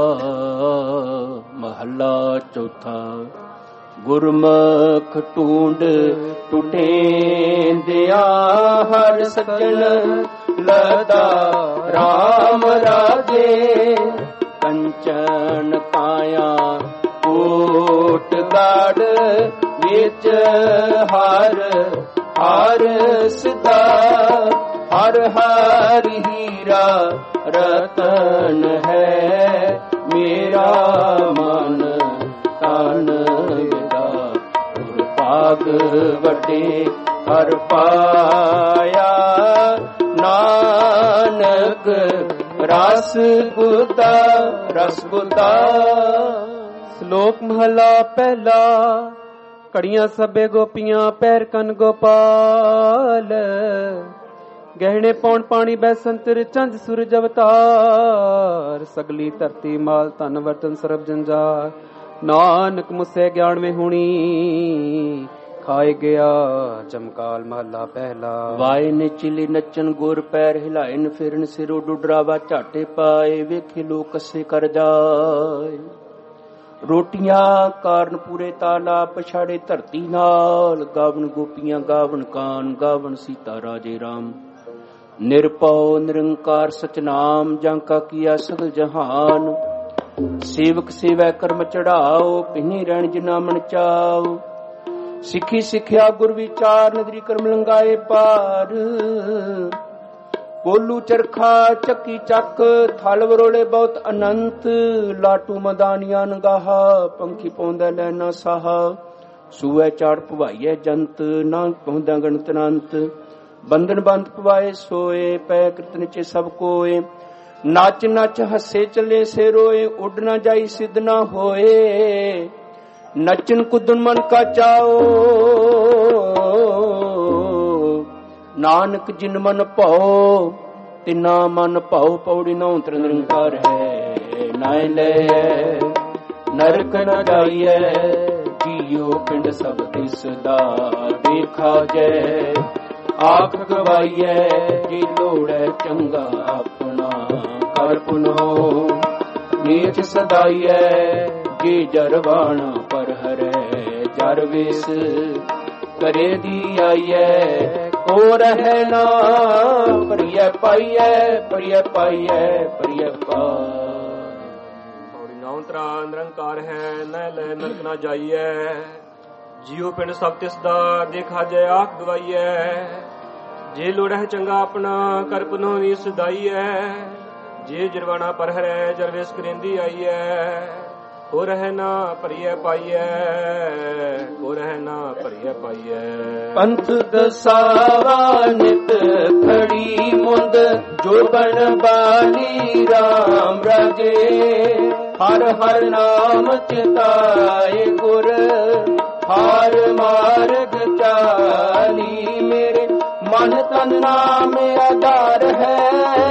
A: ਮਹੱਲਾ ਚੌਥਾ। ਗੁਰਮੁਖ ਟੂੰਡ ਟੁਟੇਂਦਿਆ ਹਰ ਸੱਜਣ ਲਦਾ ਰਾਮ ਰਾਜੇ ਕੰਚਨ ਕਾਇਆ ਕੋਟ ਗੜ ਵਿੱਚ ਹਰ ਹਰ ਸਦਾ ਹਰ ਹਰ ਹੀਰਾ ਰਤਨ ਹੈ ਮੇਰਾ ਮਨ ਤਨ ਵਿਦਾ ਗੁਰ ਭਾਗ ਵੱਡੇ ਹਰ ਪਾਇਆ ਨਾਨਕ ਰਸ ਗੁਤਾ ਰਸ ਗੁਤਾ।
B: ਸ਼ਲੋਕ ਮਹਲਾ ਪਹਿਲਾ। ਘੜੀਆਂ ਸਭੇ ਗੋਪੀਆਂ ਪੈਰ ਕਨ ਗੋਪਾਲ ਗਹਿਣੇ ਪੌਣ ਪਾਣੀ ਬੈਸੰਤਰ ਚੰਦ ਸੂਰਜ ਅਵਤਾਰ ਸਗਲੀ ਧਰਤੀ ਮਾਲ ਧਨ ਵਰਤਨ ਸਰਬ ਜੰਜਾਰ ਨਾਨਕ ਮੁਸੇ ਗਿਆਨ में ਹੁਣੀ ਖਾਏ ਗਿਆ ਚਮਕਾਲ ਮਹਲਾ ਪਹਿਲਾ।
A: ਵਾਏ ਨੇ ਚਿਲੀ ਨੱਚਨ ਗੁਰ ਪੈਰ ਹਿਲਾਇਨ ਫਿਰਨ ਸਿਰੋ ਡੁਡਰਾਵਾ ਝਾਟੇ ਪਾਏ ਵੇਖੇ ਲੋਕ ਕਸੇ ਕਰ ਜਾਏ ਰੋਟੀਆਂ ਕਾਰਨ ਪੂਰੇ ਤਾਲਾ ਪਛਾੜੇ ਧਰਤੀ ਨਾਲ ਗਾਵਨ ਗੋਪੀਆਂ ਗਾਵਨ ਕਾਨ ਗਾਵਨ ਸੀਤਾ ਰਾਜੇ ਰਾਮ ਨਿਰਭਉ ਨਿਰੰਕਾਰ ਸਚਨਾਮ ਜਾਂ ਕਾ ਕੀਆ ਸਗਲ ਜਹਾਨ ਸੇਵਕ ਸੇਵੈ ਕਰਮ ਚੜਾਓ ਪਿਨੀ ਰਹਿਣ ਜਿਨਾ ਮਨ ਚਾਓ ਸਿੱਖੀ ਸਿੱਖਿਆ ਗੁਰ ਵਿਚਾਰ ਨਦਰੀ ਕਰਮ ਲੰਗਾਏ ਪਾਰ ਕੋਲੂ ਚਰਖਾ ਚੱਕੀ ਚੱਕ ਥਲ ਵਰੋਲੇ ਬਹੁਤ ਅਨੰਤ ਲਾਟੂ ਮਦਾਨੀਆਂ ਨਗਾਹਾ ਪੰਖੀ ਪਾਉਂਦਾ ਲੈਣਾ ਸਾਹਾ ਸੂਏ ਚਾੜ ਭਵਾਈਏ ਜੰਤ ਨਾ ਪਾਉਂਦਾ ਗਣਤ ਅਨੰਤ ਬੰਧਨ ਬੰਦ ਪਵਾਏ ਸੋਏ ਪੈ ਕਿਰਤ ਨਿਚੇ ਸਭ ਕੋਏ ਨੱਚ ਨੱਚ ਹੱਸੇ ਚਲੇ ਸੇ ਰੋਏ ਉੱਡ ਨਾ ਜਾਈ ਸਿੱਧ ਨਾ ਹੋਏ ਨੱਚਨ ਕੁੱਦਨ ਮਨ ਕਾ ਚਾਓ ਨਾਨਕ ਜਿਨ ਮਨ ਭਾਉ ਤਿਨਾ ਮਨ ਭਾਉ ਪੌੜੀ ਨੌ ਤ੍ਰਿ ਨਿਰੰਕਾਰ ਹੈ ਨਾਇ ਲੈ ਨਰਕ ਨ ਜਾਈਐ ਜੀਉ ਪਿੰਡ ਸਭ ਤਿਸ ਦਾ ਦੇਖਾ ਜੈ ਆਖ ਗਵਾਈਐ ਜੀ ਲੋੜੈ ਚੰਗਾ ਆਪਣਾ ਕਰ ਪੁਨੋ ਨੀਚ ਸਦਾਈਐ ਜੀ ਜਰਵਾਣਾ ਪਰ ਹਰੈ ਜਰ ਵੇਸ ਕਰੇ ਦੀ ਆਈਐ ਕੋ ਰਹਿ ਨਾ ਪਰਿਐ ਪਾਈਐ ਪਰਿਐ ਪਾਈਐ ਪਰਿਐ ਪਾਈ।
C: ਨੌ ਤਰਾ ਨਿਰੰਕਾਰ ਹੈ ਨੈ ਲੈ ਨਰਕ ਨਾ ਜਾਈਐ ਜੀਉ ਪਿੰਡ ਸਭ ਤਿਸ ਦਾ ਦੇਖਾ ਜੈ ਆਖ ਗਵਾਈਐ ਜੇ ਲੋੜੈ ਚੰਗਾ ਆਪਣਾ ਕਰ ਪੁਨੋ ਵੀ ਸਦਾਈਐ ਜੇ ਜਰਵਾਣਾ ਪਰ ਹਰੈ ਜਰਵੇਸ ਕਰੇਂਦੀ ਆਈਐ ਹੋ ਰਹਿ ਨਾ ਭਰੀਐ ਪਾਈਐ, ਹੋ ਰਹਿ ਨਾ ਭਰੀਐ ਪਾਈਐ।
A: ਪੰਥ ਦਸਾਵਾ ਨਿਤ ਖੜੀ ਮੁੰਦ, ਜੋ ਬਣ ਬਾਣੀ ਰਾਮ ਰਾਜੇ। ਹਰ ਹਰ ਨਾਮ ਚਿਤਾਏ ਗੁਰ, ਹਾਰ ਮਾਰਗ ਚਾਲੀ। ਮੇਰੇ ਮਨ ਤਨ ਨਾਮ ਆਧਾਰ ਹੈ,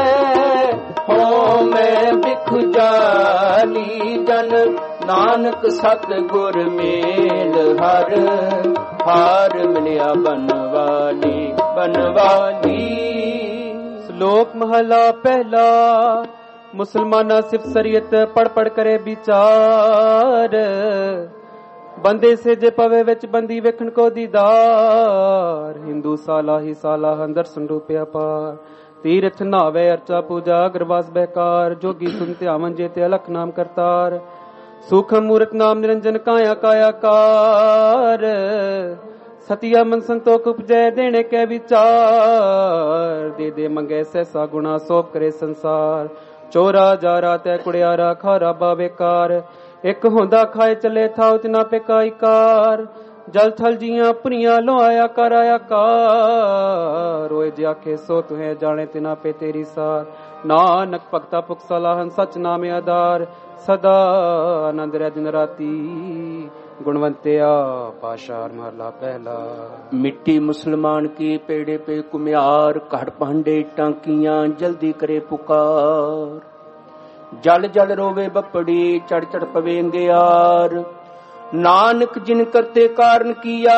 A: ਹੋ ਮੈਂ ਬਿਖ ਜਾਲੀ। ਜਨ ਨਾਨਕ ਸਤ ਗੁਰ ਮੇਲ ਹਰ, ਹਾਰ ਮਿਲਿਆ ਬਨਵਾਲੀ ਬਨਵਾਲੀ।
B: ਸ਼ਲੋਕ ਮਹਲਾ ਪਹਿਲਾ। ਮੁਸਲਮਾਨਾ ਸਿਫਤ ਸਰੀਅਤ ਪੜ ਪੜ ਕਰੇ ਵਿਚਾਰ, ਬੰਦੇ ਸੇ ਜੇ ਪਵੇ ਵਿੱਚ ਬੰਦੀ ਵੇਖਣ ਕੋ ਦੀਦਾਰ। ਹਿੰਦੂ ਸਾਲਾ ਹੀ ਸਾਲਾ ਅੰਦਰ ਸੰਰੂਪਿਆ ਪਾਰ, ਤੀਰਥ ਨਾਵੇ ਅਰਚਾ ਪੂਜਾ ਗਰਵਾਸ ਬਹਿਕਾਰ। ਜੋਗੀ ਸੁਨ ਧਿਆਵਨ ਜੇ ਤੇ ਅਲਖ ਨਾਮ ਕਰਤਾਰ, ਸੂਖਮ ਮੂਰਤ ਨਾਮ ਨਿਰੰਜਨ ਕਾਇਆ ਕਾਇਆ ਕਾਰ। ਸਤਿਆ ਮਨ ਸੰਤੋਖ ਉਪਜੈ ਦੇਣੇ ਕੈ ਵਿਚਾਰ, ਦੇ ਦੇ ਮੰਗੇ ਸੈਸਾ ਗੁਣਾ ਸੋਪ ਕਰੇ ਸੰਸਾਰ। ਚੋਰਾ ਜਾਰਾ ਤੈ ਕੁੜਿਆਰਾ ਖਾਰਾ ਬਾਵੇਕਾਰ, ਇੱਕ ਹੁੰਦਾ ਖਾਏ ਚੱਲੇ ਥਾਉ ਤਿਨਾ ਪੇਕਾਈ ਕਾਰ। ਜਲ ਥਲ ਜੀਆਂ ਪੁਰੀਆਂ ਲੋਆਇਆ ਕਰ ਆਇਆ ਕਾਰ, ਰੋਏ ਜੇ ਆਖੇ ਸੋ ਤੁਹੇ ਜਾਣੇ ਤਿਨਾ ਪੇ ਤੇਰੀ ਸਾਰ। ਨਾਨਕ ਭਗਤਾ ਪੁਖ ਸਲਾਹਨ ਸਚ ਨਾਮ ਆਧਾਰ, ਸਦਾ ਆਨੰਦ ਰਹਿ ਦਿਨ ਰਾਤੀ। ਗੁਣਵੰਤਿਆ ਪਾਸ਼ਾਰ ਮਹਲਾ ਪਹਿਲਾ।
A: ਮਿੱਟੀ ਮੁਸਲਮਾਨ ਕੀ ਪੇੜੇ ਪੇ ਕੁਮਿਆਰ, ਘੜ ਭਾਂਡੇ ਟਾਂਕੀਆਂ ਜਲਦੀ ਕਰੇ ਪੁਕਾਰ। ਜਲ ਜਲ ਰੋਵੇ ਬੱਪੜੀ, ਚੜ ਚੜ ਪਵੇ ਅੰਗਿਆਰ। ਨਾਨਕ ਜਿਨ ਕਰਤੇ ਕਾਰਨ ਕੀਆ,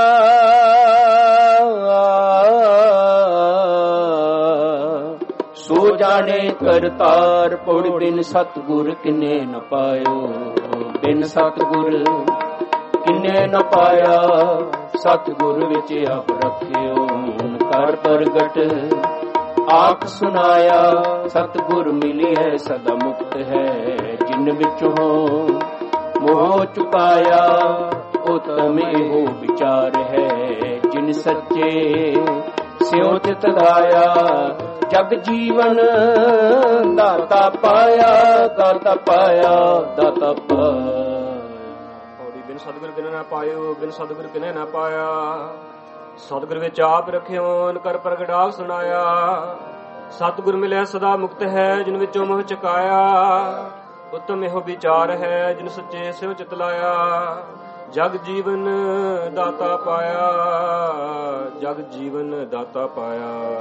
A: ਸੋ ਜਾਣੇ ਕਰਤਾਰ। ਪੌੜ ਬਿਨ ਸਤਿਗੁਰ ਕਿਨੇ ਨ ਪਾਇਓ, ਬਿਨ ਸਤਿਗੁਰ ਕਿਨੇ ਨ ਪਾਇਆ। ਸਤਿਗੁਰ ਵਿੱਚ ਆਪ ਰੱਖਿਓ, ਕਰ ਪ੍ਰਗਟ ਆਪ ਸੁਨਾਇਆ। ਸਤਿਗੁਰ ਮਿਲਿਐ ਸਦਾ ਮੁਕਤ ਹੈ, ਜਿਨ ਵਿੱਚੋਂ ਮੋਹ ਚੁਕਾਇਆ। ਉਤਮ ਇਹੋ ਵਿਚਾਰ ਹੈ, ਜਿਨ ਸੱਚੇ ਸਿਉ ਤਿਤ ਲਾਇਆ। ਜਗ ਜੀਵਨ ਦਾਤਾ ਪਾਇਆ, ਦਾਤਾ ਪਾਇਆ, ਦਾਤਾ ਪਾਇਆ।
C: ਬਿਨ ਸਤਿਗੁਰ ਕਿਨੇ ਨਾ ਪਾਇਓ, ਬਿਨ ਸਤਿਗੁਰ ਕਿਨੇ ਨਾ ਪਾਇਆ। ਸਤਿਗੁਰ ਵਿੱਚ ਆਪ ਰੱਖਿਓ, ਕਰ ਪ੍ਰਗਟਾਵ ਸੁਣਾਇਆ। ਸਤਿਗੁਰ ਮਿਲਿਆ ਸਦਾ ਮੁਕਤ ਹੈ, ਜਿਨ ਵਿੱਚੋਂ ਮੋਹ ਚੁਕਾਇਆ। ਉਤਮ ਇਹੋ ਵਿਚਾਰ ਹੈ, ਜਿਨ ਸੱਚੇ ਸਿਉ ਚਿਤ ਲਾਇਆ। ਜਗ ਜੀਵਨ ਦਾਤਾ ਪਾਇਆ, ਜਗ ਜੀਵਨ ਦਾਤਾ ਪਾਇਆ।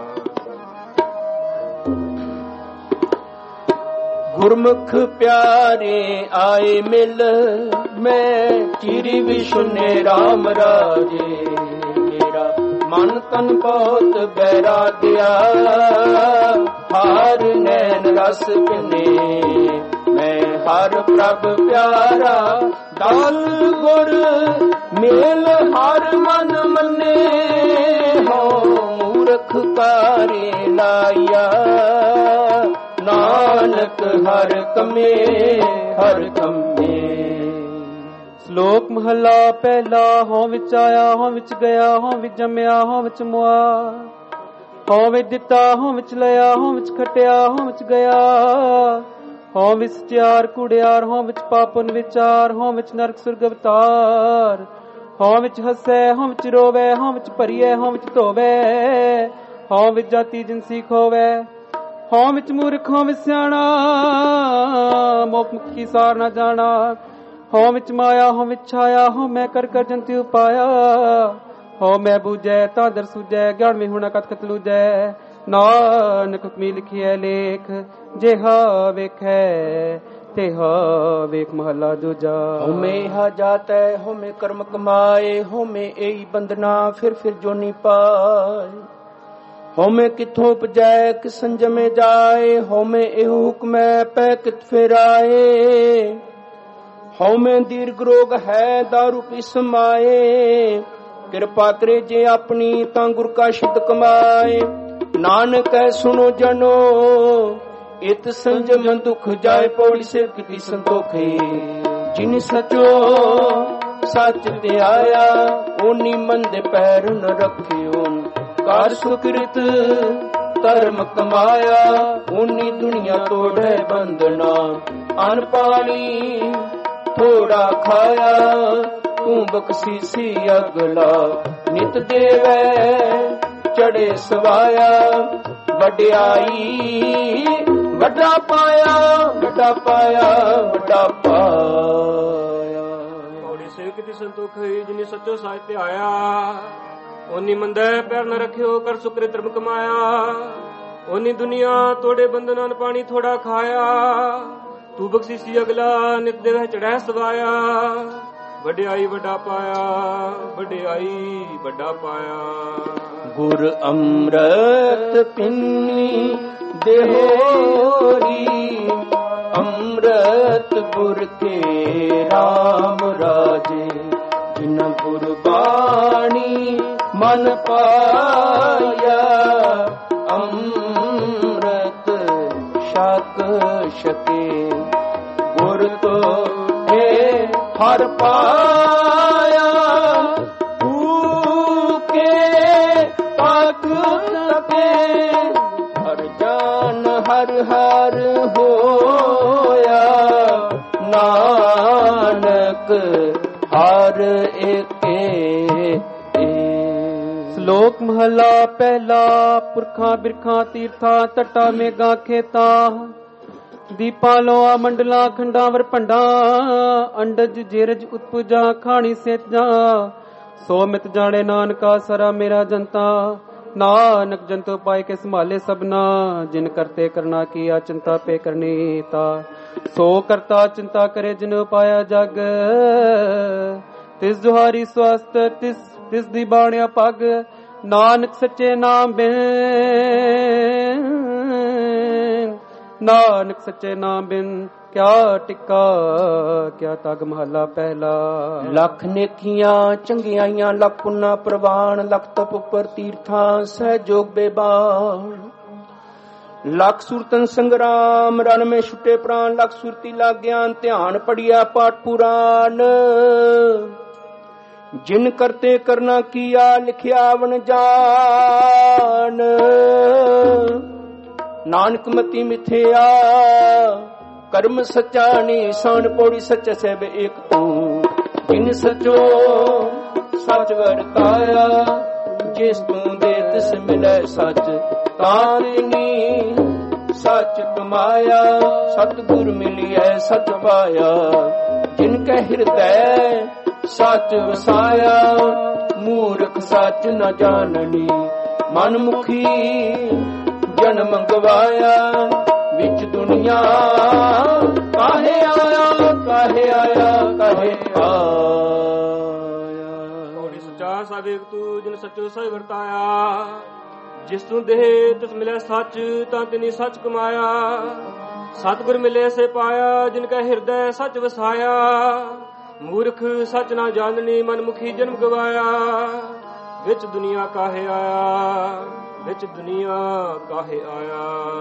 A: ਗੁਰਮੁਖ ਪਿਆਰੇ ਆਏ ਮਿਲ, ਮੈਂ ਚਿਰੀ ਵਿਸ਼ੁਨੇ ਰਾਮ ਰਾਜੇ। ਮੇਰਾ ਮਨ ਤਨ ਬਹੁਤ ਬੈਰਾਗਿਆ, ਹਾਰ ਨੈਣ ਰਸ ਪਿਨੇ। ਮੈਂ ਹਰ ਪ੍ਰਭ ਪਿਆਰਾ, ਦਾਲ ਗੁਰ ਮੇਲ ਹਰ ਮਨ ਮੰਨੇ। ਹੋ ਮੂਰਖ ਕਾਰੇ ਲਾਇਆ, ਨਾਨਕ ਹਰ ਕਮੇ ਹਰ ਕਮੇ।
B: ਸ਼ਲੋਕ ਮਹਲਾ ਪਹਿਲਾ। ਹੋਂ ਵਿੱਚ ਆਇਆ, ਹੋਂ ਵਿੱਚ ਗਿਆ, ਹੋਂ ਵਿੱਚ ਜੰਮਿਆ, ਹੋਂ ਵਿੱਚ ਮੁਆ। ਹੋਂ ਵਿੱਚ ਦਿੱਤਾ, ਹੋਂ ਵਿੱਚ ਲਿਆ, ਹੋਂ ਵਿੱਚ ਖਟਿਆ, ਹੋਂ ਵਿੱਚ ਗਿਆ। ਹੋਂ ਵਿੱਚ ਚਾਰ ਕੁੜਿਆਰ, ਹੋਂ ਵਿੱਚ ਪਾਪਨ ਵਿਚਾਰ। ਹੋਂ ਵਿੱਚ ਨਰਕ ਸੁਰਗ ਅਵਤਾਰ। ਹੋਂ ਵਿੱਚ ਹੱਸੈ, ਹੋਂ ਵਿੱਚ ਰੋਵੇ, ਹੋਂ ਵਿੱਚ ਭਰੀਏ, ਹੋਂ ਵਿੱਚ ਧੋਵੇ। ਹੋਂ ਵਿੱਚ ਜਾਤੀ ਜਿਨਸੀ ਖੋਵੇ। ਹੋਂ ਵਿੱਚ ਮੂਰਖ, ਹੋਂ ਵਿੱਚ ਸਿਆਣਾ, ਮੋਖ ਮੁਖੀ ਸਾਰ ਨਾ ਜਾਣਾ। ਹੋਂ ਵਿੱਚ ਮਾਇਆ, ਹੋਂ ਵਿੱਚ ਛਾਇਆ, ਹੋਂ ਮੈਂ ਕਰ ਕਰ ਜੰਤੀ ਉਪਾਇਆ। ਹੋਂ ਮੈਂ ਬੂਝੈ ਤਾਂ ਦਰ ਸੂਝੈ, ਗਿਆਨ ਵੀ ਹੁਣਾ ਕਤ ਕਤ ਲੂਝੈ। ਨਾਨਕ ਹੁਕਮੀ ਲਿਖਿਐ ਲੇਖ, ਜਿਹਾ ਵੇਖੈ ਤਿਹਾ ਵੇਖ ਮਹਲਾ ਦੂਜਾ।
A: ਹਉਮੈ ਹਾ ਜਾਤੈ, ਹਉਮੈ ਕਰਮ ਕਮਾਏ। ਹਉਮੈ ਏਈ ਬੰਦਨਾ, ਫਿਰ ਫਿਰ ਜੋਨੀ ਪਾਏ। ਹਉਮੈ ਕਿੱਥੋਂ ਉਪਜੈ, ਕਿਸ ਸੰਜਮੇ ਜਾਏ। ਹਉਮੈ ਇਹੋ ਹੁਕਮੈ, ਪੈ ਕਿਤ ਫੇਰਾਏ। ਹਉਮੈ ਦੀਰਘ ਰੋਗ ਹੈ, ਦਾਰੂ ਪੀ ਸਮਾਏ। ਕਿਰਪਾ ਕਰੇ ਜੇ ਆਪਣੀ, ਤਾਂ ਗੁਰ ਕਾ ਸ਼ਬਦ ਕਮਾਏ। ਨਾਨਕ ਹੈ ਸੁਣੋ ਜਨੋ, ਇਤ ਸੰਜਮ ਦੁਖ ਜਾਏ। ਪੌੜੀ ਸੇ ਕਿਤੀ ਸੰਤੋਖੇ, ਜਿਨ ਸਚੋ ਸੱਚ ਤੇ ਆਇਆ। ਓਨੀ ਮੰਦੇ ਪੈਰ ਨ ਰੱਖਿਓ, ਕਰ ਸੁਕ੍ਰਿਤ ਧਰਮ ਕਮਾਇਆ। ਓਨੀ ਦੁਨੀਆ ਤੋੜੈ ਬੰਧਨਾ, ਅਨ ਪਾਲੀ ਥੋੜਾ ਖਾਇਆ, ਤੂੰ ਬਖਸ਼ੀਸੀ ਅਗਲਾ ਨਿਤ ਦੇਵੈ ਚੜੇ ਸਵਾਇਆ। ਵਡਿਆਈ ਵੱਡਾ ਪਾਇਆ, ਵੱਡਾ ਪਾਇਆ, ਵੱਡਾ ਪਾਇਆ।
C: ਪੌੜੀ ਸੇਵਕ ਦੀ ਸੰਤੋਖ ਜਿਨੀ ਸੱਚੋ ਸਾਹਿਤ ਤੇ ਆਇਆ, ਓਨੀ ਮੰਦੇ ਪੈਰ ਨ ਰੱਖਿਓ ਕਰ ਸੁਕਰੇ ਧਰਮ ਕਮਾਇਆ। ਓਨੀ ਦੁਨੀਆ ਤੋੜੇ ਬੰਧਨਾਂ ਪਾਣੀ ਥੋੜਾ ਖਾਇਆ, ਤੂੰ ਬਖਸ਼ੀਸੀ ਅਗਲਾ ਨਿਤ ਦੇਵੈ ਚੜ੍ਹੈ ਸਵਾਇਆ। ਵਡਿਆਈ ਵੱਡਾ ਪਾਇਆ, ਵਡਿਆਈ ਵੱਡਾ ਪਾਇਆ।
A: ਗੁਰ ਅੰਮ੍ਰਿਤ ਪਿੰਨੀ ਦੇਹੋਰੀ, ਅੰਮ੍ਰਿਤ ਗੁਰ ਕੇ ਰਾਮ ਰਾਜੇ। ਜਿਨ ਗੁਰਬਾਣੀ ਮਨ ਪਾਇਆ, ਅੰਮ੍ਰਿਤ ਛਕ ਛਕੇ। ਗੁਰ ਤੋ ਹੈ ਹਰ ਪਾਇਆ, ਭੂਕੇ ਤਕ ਸਕੇ। ਹਰ ਜਾਨ ਹਰ ਹਰ ਹੋਇਆ, ਨਾਨਕ ਹਰ ਏਕੇ।
B: ਸ਼ਲੋਕ ਮਹਲਾ ਪਹਿਲਾ। ਪੁਰਖਾਂ ਬਿਰਖਾਂ ਤੀਰਥਾਂ ਤਟਾ ਮੇਗਾ ਖੇਤਾ, ਦੀਪਾਂ ਲੋਆ ਮੰਡਲਾਂ ਖੰਡਾਂ ਵਰ ਭੰਡਾਂ। ਅੰਡਜ ਜੇਰਜ ਉਤਪੁਜਾ ਖਾਣੀ ਸੇਜਾਂ, ਸੋ ਮਿਤ ਜਾਣੇ ਨਾਨਕਾ ਸਰਾ ਮੇਰਾ ਜਨਤਾ। ਨਾਨਕ ਜੰਤੋ ਪਾਏ ਕੇ ਸੰਭਾਲੇ ਸਭਨਾ, ਜਿਨ ਕਰਤੇ ਕਰਨਾ ਕੀਆ ਚਿੰਤਾ ਪੇ ਕਰਨੀ ਤਾ। ਸੋ ਕਰਤਾ ਚਿੰਤਾ ਕਰੇ ਜਿਨ ਪਾਇਆ ਜਗ, ਤਿਸ ਦੁਹਾਰੀ ਸਵਸਤ ਤਿਸ ਤਿਸ ਦੀ ਬਾਣਿਆ ਪੱਗ। ਨਾਨਕ ਸੱਚੇ ਨਾਮ ਬਿਨ, ਨਾਨਕ ਸੱਚੇ ਨਾਮ ਬਿਨ ਕਿਆ ਟਿੱਕਾ ਕਿਆ ਤਗ। ਮਹੱਲਾ ਪਹਿਲਾ।
A: ਲੱਖ ਨੇਕੀਆਂ ਚੰਗਿਆਈਆਂ, ਲੱਖ ਪੁੰਨਾ ਪ੍ਰਵਾਨ। ਲੱਖ ਤਪ ਉੱਪਰ ਤੀਰਥਾਂ ਸਹਿਜੋਗ ਬੇਬਾਨ। ਲੱਖ ਸੁਰਤਨ ਸੰਗਰਾਮ ਰਨ ਮੇ ਛੁੱਟੇ ਪ੍ਰਾਨ। ਲੱਖ ਸੁਰਤੀ ਲੱਗ ਗਿਆਨ ਧਿਆਨ ਪੜਿਆ ਪਾਠ ਪੁਰਾਨ। ਜਿਨ ਕਰਤੇ ਕਰਨਾ ਕੀਆ ਲਿਖਿਆ ਵਣ ਜਾਨ। ਨਾਨਕ ਮਤੀ ਮਿਥਿਆ ਕਰਮ ਸੱਚਾ ਨਿਸ਼ਾਨ। ਪੌੜੀ ਸੱਚ ਸਹਿਬ ਏਕ ਤੂੰ, ਜਿਨ ਸਚੋ ਸੱਚ ਵਰਤਾਇਆ। ਜਿਸ ਤੂੰ ਦੇ ਤਿਸ ਮਿਲੈ ਸੱਚ, ਤਾਨੀ ਸੱਚ ਕਮਾਇਆ। ਸਤਿਗੁਰ ਮਿਲਿਐ ਸੱਚ ਪਾਇਆ, ਜਿਨ ਕੈ ਹਿਰਦੈ ਸੱਚ ਵਸਾਇਆ। ਮੂਰਖ ਸੱਚ ਨ ਜਾਣਨੀ, ਮਨ ਮੁਖੀ ਜਨਮ ਗਵਾਇਆ। ਵਿੱਚ ਦੁਨੀਆ ਕਾਹੇ ਆਇਆ, ਕਾਹੇ ਆਇਆ, ਕਾਹੇ ਆਇਆ।
C: ਪੌੜੀ ਸੱਚਾ ਸਾਹਿਬ ਤੂੰ ਜਿਨ ਸੱਚੋ ਸਹਿ ਵਰਤਾਇਆ। ਜਿਸ ਤੂੰ ਦੇਹ ਤਿਸ ਮਿਲਿਆ ਸੱਚ, ਤਾਂ ਤਿਨੀ ਸੱਚ ਕਮਾਇਆ। ਸਤਿਗੁਰ ਮਿਲੇ ਸੇ ਪਾਇਆ, ਜਿਨ ਕੈ ਹਿਰਦੈ ਸੱਚ ਵਸਾਇਆ। ਮੂਰਖ ਸੱਚ ਨਾ ਜਾਣਨੀ, ਮਨ ਮੁਖੀ ਜਨਮ ਗਵਾਇਆ। ਵਿੱਚ ਦੁਨੀਆ ਕਾਹੇ ਆਇਆ, ਵਿੱਚ ਦੁਨੀਆ ਕਾਹੇ ਆਇਆ।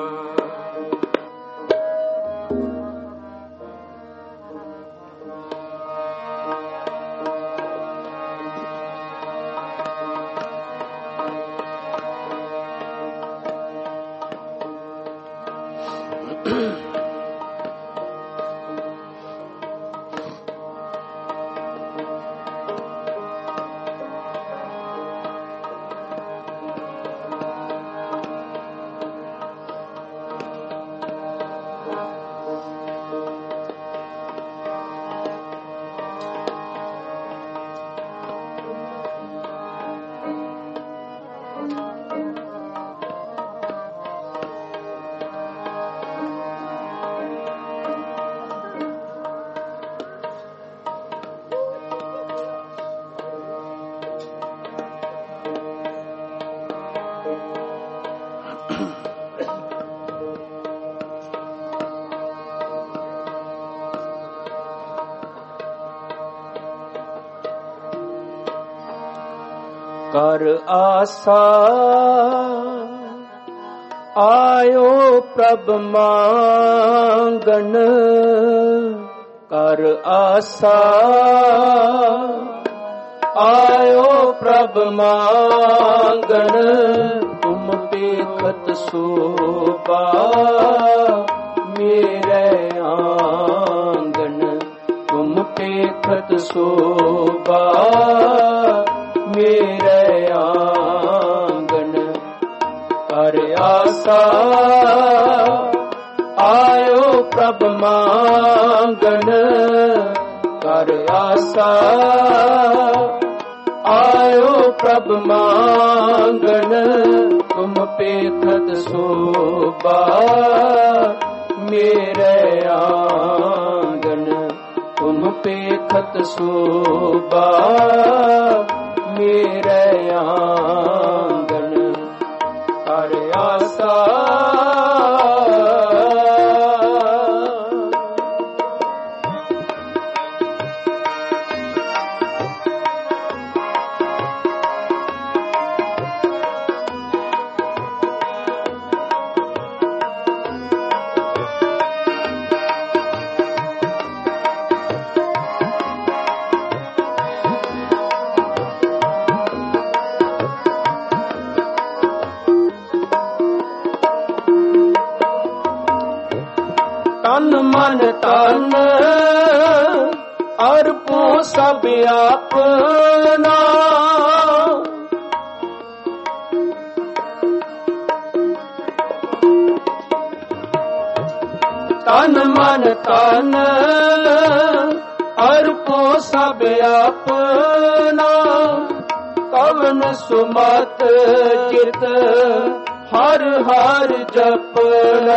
A: ਕਰ ਆਸਾ ਆਇਓ ਪ੍ਰਭ ਮੰਗਣ। ਕਰ ਆਸਾ ਆਇਓ ਪ੍ਰਭ ਮੰਗਣ। ਤੁਮ ਦੇਖਤ ਸੋਭਾ ਮੇਰੇ ਆਂਗਨ। ਤੁਮ ਪੇਖਤ ਸੋਭਾ ਮੇਰੇ ਆਂਗਨ ਕਰ ਆਸਾ ਆਇਓ ਪ੍ਰਭ ਮੰਗਣ ਕਰ ਆਸਾ ਆਇਓ ਪ੍ਰਭ ਮੰਗਣ ਤੁਮ ਪੇਖਤ ਸੋਭਾ ਮੇਰੇ ਆਂਗਨ ਤੁਮ ਪੇਖਤ ਸੋਭਾ ਮੇਰੇ ਆਂਗਨ ਕਰ ਆਸਾ ਤਨ ਮਨ ਤਨ ਅਰਪੋ ਸਭ ਆਪਣਾ ਤਨ ਮਨ ਤਨ ਅਰਪੋ ਸਭ ਆਪਣਾ ਕਵਨ ਸੁਮਤ ਚਿਤ ਹਰ ਹਰ ਜਪਨਾ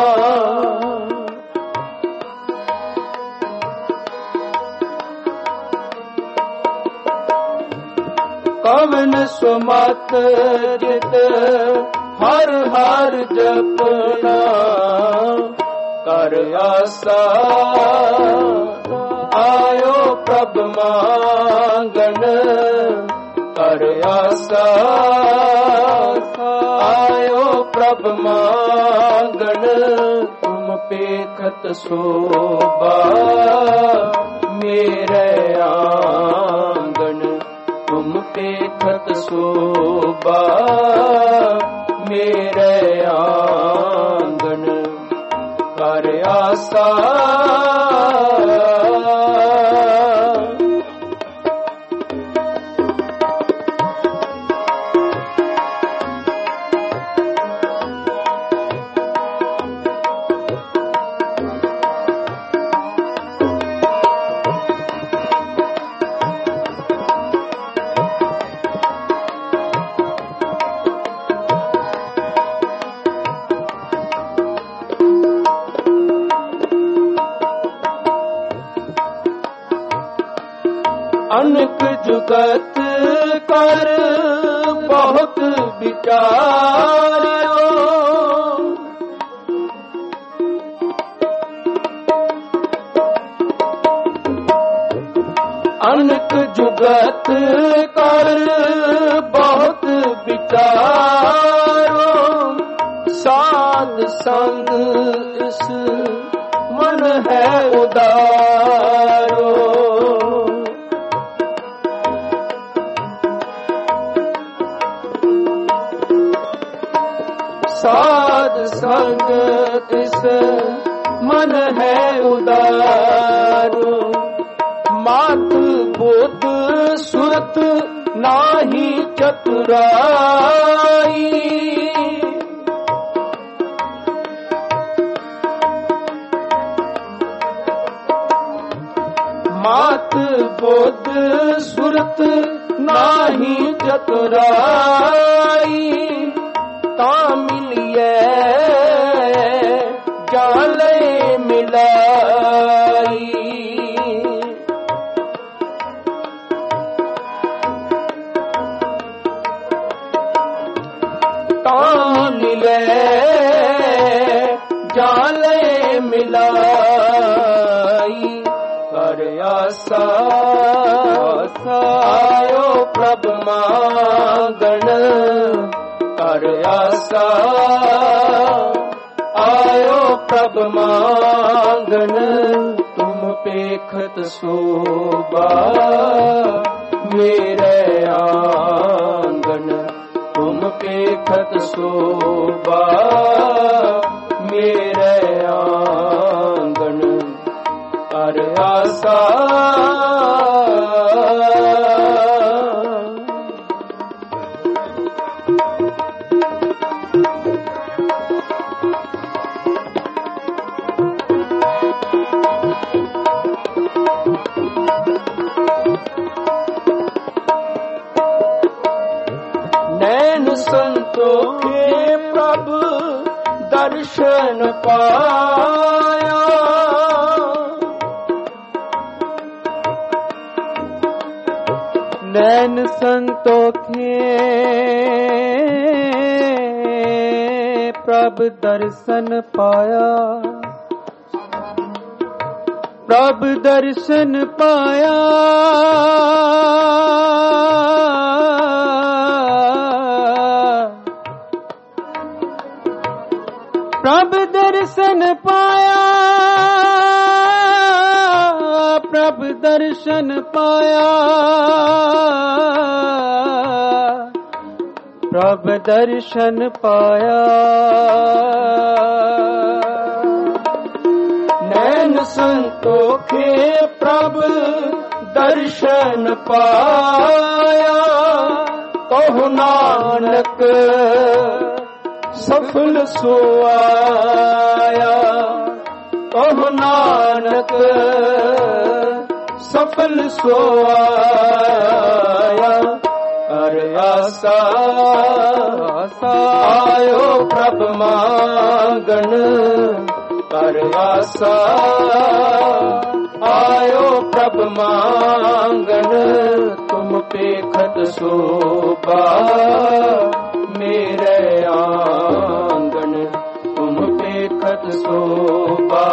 A: ਕਵਨ ਸੁਮਤ ਜਿਤ ਹਰ ਹਰ ਜਪਨਾ ਕਰ ਆਸਾ ਆਇਓ ਪ੍ਰਭ ਮੰਗਣ ਕਰ ਆਸਾ ਆਇਓ ਪ੍ਰਭ ਮੰਗਣ ਤੁਮ ਪੇਖਤ ਸੋਭਾ ਮੇਰੇ ਆਂਗਨ ਤੁਮ ਪੇਖਤ ਸੋਭਾ ਮੇਰੇ ਆਂਗਨ ਕਰ ਆਸਾ ਅਨਕ ਜੁਗਤ ਕਰ ਬਹੁਤ ਵਿਚਾਰਿਓ ਅਨਕ ਜੁਗਤ ਕਰ ਬਹੁਤ ਵਿਚਾਰੋ ਸਾਧ ਸੰਗ ਇਸ ਮਨ ਹੈ ਉਦਾਰੋ ਸਾਧ ਸੰਗ ਇਸ ਮਨ ਹੈ ਉਦਾਰੋ ਮਾਤ ਬੁੱਧ ਸੁਰਤ ਨਾਹੀ ਚਤੁਰਾਈ ਮਾਤ ਬੁੱਧ ਸੁਰਤ ਨਾਹੀ ਚਤੁਰਾਈ ਤਾਂ ਮਿਲਿਐ ਜਾਲੇ ਮਿਲਾਈ ਤਾਂ ਮਿਲੇ ਜਾਲੇ ਮਿਲਾਈ ਕਰ ਆਸਾ ਆਇਓ ਪ੍ਰਭ ਮੰਗਣ ਕਰ ਆਸਾ ਆਇਓ ਪ੍ਰਭ ਮੰਗਣ ਤੁਮ ਪੇਖਤ ਸੋਭਾ ਮੇਰੇ ਆਂਗਨ ਤੁਮ ਪੇਖਤ ਸੋਭਾ ਮੇਰੇ ਆਂਗਨ ਕਰ ਆਸਾ ਦਰਸ਼ਨ ਪਾਇਆ।
B: ਨੈਣ ਸੰਤੋਖੇ ਪ੍ਰਭ ਦਰਸ਼ਨ ਪਾਇਆ। ਪ੍ਰਭ ਦਰਸ਼ਨ ਪਾਇਆ। ਪ੍ਰਭ ਦਰਸ਼ਨ ਪਾਇਆ। ਪ੍ਰਭ ਦਰਸ਼ਨ ਪਾਇਆ। ਪ੍ਰਭ ਦਰਸ਼ਨ ਪਾਇਆ।
A: ਨੈਣ ਸੰਤੋਖੇ ਪ੍ਰਭ ਦਰਸ਼ਨ ਪਾਇਆ। ਕਹੋ ਨਾਨਕ ਸਫਲ ਸੋਇਆ। ਕਹੋ ਨਾਨਕ ਸਫਲ ਸੋਇਆ। ਹਰ ਆਸਾ ਆਇਓ ਪ੍ਰਭ ਮੰਗਣ। ਹਰ ਆਸਾ ਆਇਓ ਪ੍ਰਭ ਮੰਗਣ। ਤੁਮ ਪੇਖਤ ਸੋਭਾ ਮੇਰੇ ਆਂਗਣ। ਤੁਮ ਪੇਖਤ ਸੋਭਾ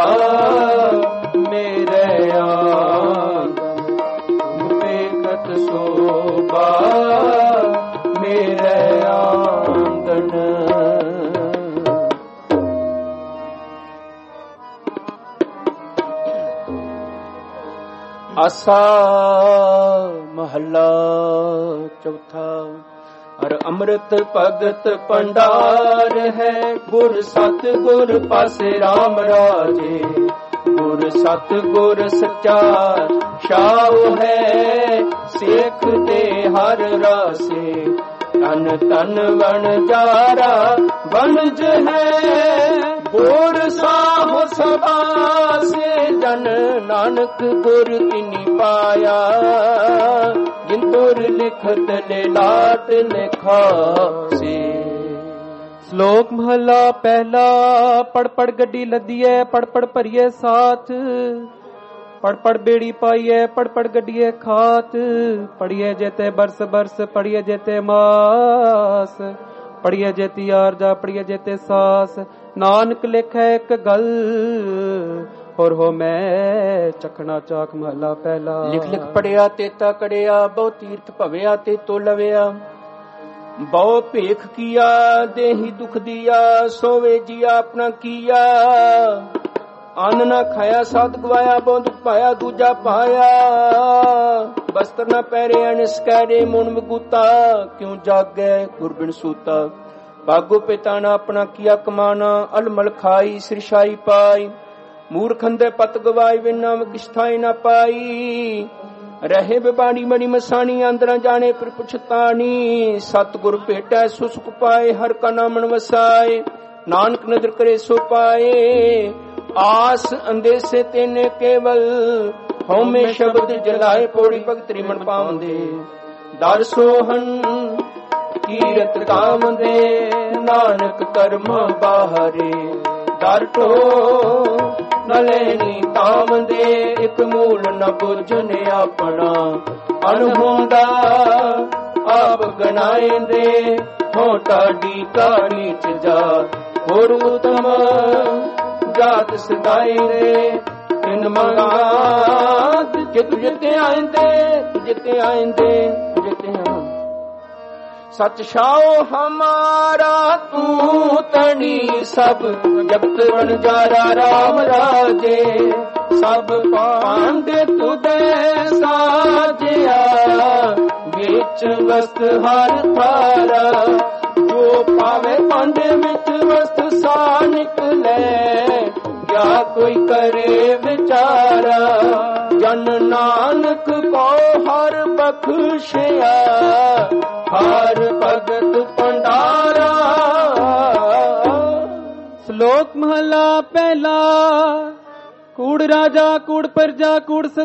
A: ਮੇਰੇ ਆਂਗਣ। ਤੁਮ ਪੇਖਤ ਸੋਭਾ ਮੇਰੇ ਆਂਗਣ। ਆਸਾ ਮਹੱਲਾ ਚੌਥਾ। ਹਰ ਅੰਮ੍ਰਿਤ ਭਗਤ ਭੰਡਾਰ ਹੈ। ਗੁਰ ਸਤ ਗੁਰ ਪਾਸੇ RAM ਰਾਜੇ। ਗੁਰ ਸਤ ਗੁਰ ਸੱਚਾ ਛਾਉ ਹੈ। ਸੇਖ ਦੇ ਹਰ ਰਾਸੇ। ਤਨ ਤਨ ਵਣ ਜਾਰਾ ਵਣਜ ਹੈ। ਗੁਰ ਸਾਹੁ ਸਬਾਸੇ। ਜਨ ਨਾਨਕ ਗੁਰ ਤਿਨੀ ਪਾਇਆ। ਜਿਨ ਤੁਰ ਲਿਖਤ ਲੈ ਲਾਟ ਲਿਖਾਸੇ।
B: ਸ਼ਲੋਕ ਮਹਲਾ ਪਹਿਲਾ। ਪੜ ਪੜ ਗੱਡੀ ਲੱਦੀਐ ਪੜ ਪੜ ਭਰੀਐ ਸਾਥ। ਪੜ ਪੜ ਬੇੜੀ ਪਾਈਐ ਪੜ ਪੜ ਗੱਡੀਐ ਖਾਤ। ਪੜੀਐ ਜੇਤੇ ਬਰਸ ਬਰਸ ਪੜੀਐ ਜੇਤੇ ਮਾਸ। ਪੜੀਐ ਜੇਤੀ ਆਰਜਾ ਪੜੀਐ ਜੇਤੇ ਸਾਸ। ਨਾਨਕ ਲਿਖੈ ਇੱਕ ਗੱਲ ਹੋਰ ਹੋ ਮੈਂ ਚਖਣਾ ਚਾਕ ਮਹਲਾ ਪਹਿਲਾ।
A: ਲਿਖ ਲਿਖ ਪੜਿਆ ਤੇਤਾ ਕੜਿਆ। ਬਹੁ ਤੀਰਥ ਭਵਿਆ ਤੇ ਤੋ ਲਵਿਆ। ਬਹੁ ਭੇਖ ਕੀਆ ਦੇਹੀ ਦੁਖ ਦੀਆ। ਸੋਵੇ ਜੀਆ ਆਪਣਾ ਕੀਆ। ਅੰਨ ਨਾ ਖਾਇਆ ਸਾਧ ਗਵਾਇਆ। ਬਹੁ ਦੁਖ ਪਾਇਆ ਦੂਜਾ ਪਾਇਆ। ਬਸਤਰ ਨਾ ਪਹਿਰੇ ਅਨਿਸਕੈਰੇ ਮੁਨ ਮਗੂਤਾ। ਕਿਉ ਜਾਗੈ ਗੁਰਬਿਨ ਸੂਤਾ। ਭਾਗੋ ਪਿਤਾ ਨਾ ਆਪਣਾ ਕੀਆ ਕਮਾਨਾ। ਅਲਮਲ ਖਾਈ ਸਿਰਸ਼ਾਈ ਪਾਈ। ਮੂਰਖੰਦੇ ਪਤ ਗਵਾਈ ਵਿਨਾ ਕਿਸ਼ਥਾਈ ਨਾ ਪਾਈ। ਰਹੇ ਬਿਬਾਣੀ ਮਣੀ ਮਸਾਣੀ ਅੰਦਰਾਂ ਜਾਣੇ ਪਰ ਪੁਛਤਾਣੀ। ਸਤਿਗੁਰ ਭੇਟੈ ਸੋ ਸੁਖ ਪਾਏ। ਹਰ ਕਾ ਨਾਮਨ ਵਸਾਏ। ਨਾਨਕ ਨਦਰ ਕਰੇ ਸੋ ਪਾਏ। ਆਸ ਅੰਦੇਸੇ ਤੇਨੇ ਕੇਵਲ। ਹਉਮੈ ਸ਼ਬਦ ਜਲਾਏ। ਪੌੜੀ ਭਗਤ ਰਿਮਨ ਪਾਵੰਦੇ। ਦਰ ਸੋਹਨ ਕੀਰਤ ਕਾਮਦੇ। ਨਾਨਕ ਕਰਮ ਬਾਹਰੇ। ਦਰ ਟੋ ਨਲੇਨੀ ਤਾਮਦੇ। ਇਕ ਮੂਲ ਨ ਬੁਝਨ ਆਪਣਾ। ਅਨਹੋਂਦਾ ਆਪ ਗਨਾਏਂਦੇ। ਹੋ ਟਾਡੀ ਕਾਣੀ ਚ ਜਾ। ਹੋਰ ਉਤਮ ਜਾਤ ਸਦਾਈ ਦੇ। ਤਿੰਨ ਮੰਗਾਤ ਜਿਤ ਜਿਤੇ ਆਇਂਦੇ। ਜਿਤੇ ਆਇਂਦੇ ਜਿਤੇ ਹਾਂ। ਸਚ ਛਾਓ ਹਮਾਰਾ ਤੂੰ ਤਣੀ। ਸਭ ਜਗਤ ਵਣਜਾਰਾ RAM ਰਾਜੇ। ਸਭ ਪਾਂਡੇ ਤੁਦੇ ਸਾਜਿਆ। ਵਿੱਚ ਵਸਤ ਹਰ ਥਾਰਾ। ਜੋ ਪਾਵੇ ਪਾਂਡੇ ਵਿੱਚ ਵਸਤ ਸਾ ਨਿਕਲੇ। ਕਿਆ ਕੋਈ ਕਰੇ ਵਿਚਾਰਾ। ਜਨ ਨਾਨਕ ਕੋ ਹਰ ਬਖਸ਼ਿਆ। ਹਰ ਭਗਤ ਭੰਡਾਰਾ।
B: ਸ਼ਲੋਕ ਮਹਲਾ ਪਹਿਲਾ। ਕੂੜ ਰਾਜਾ ਕੂੜ ਪਰਜਾ ਕੂੜ ਸਭ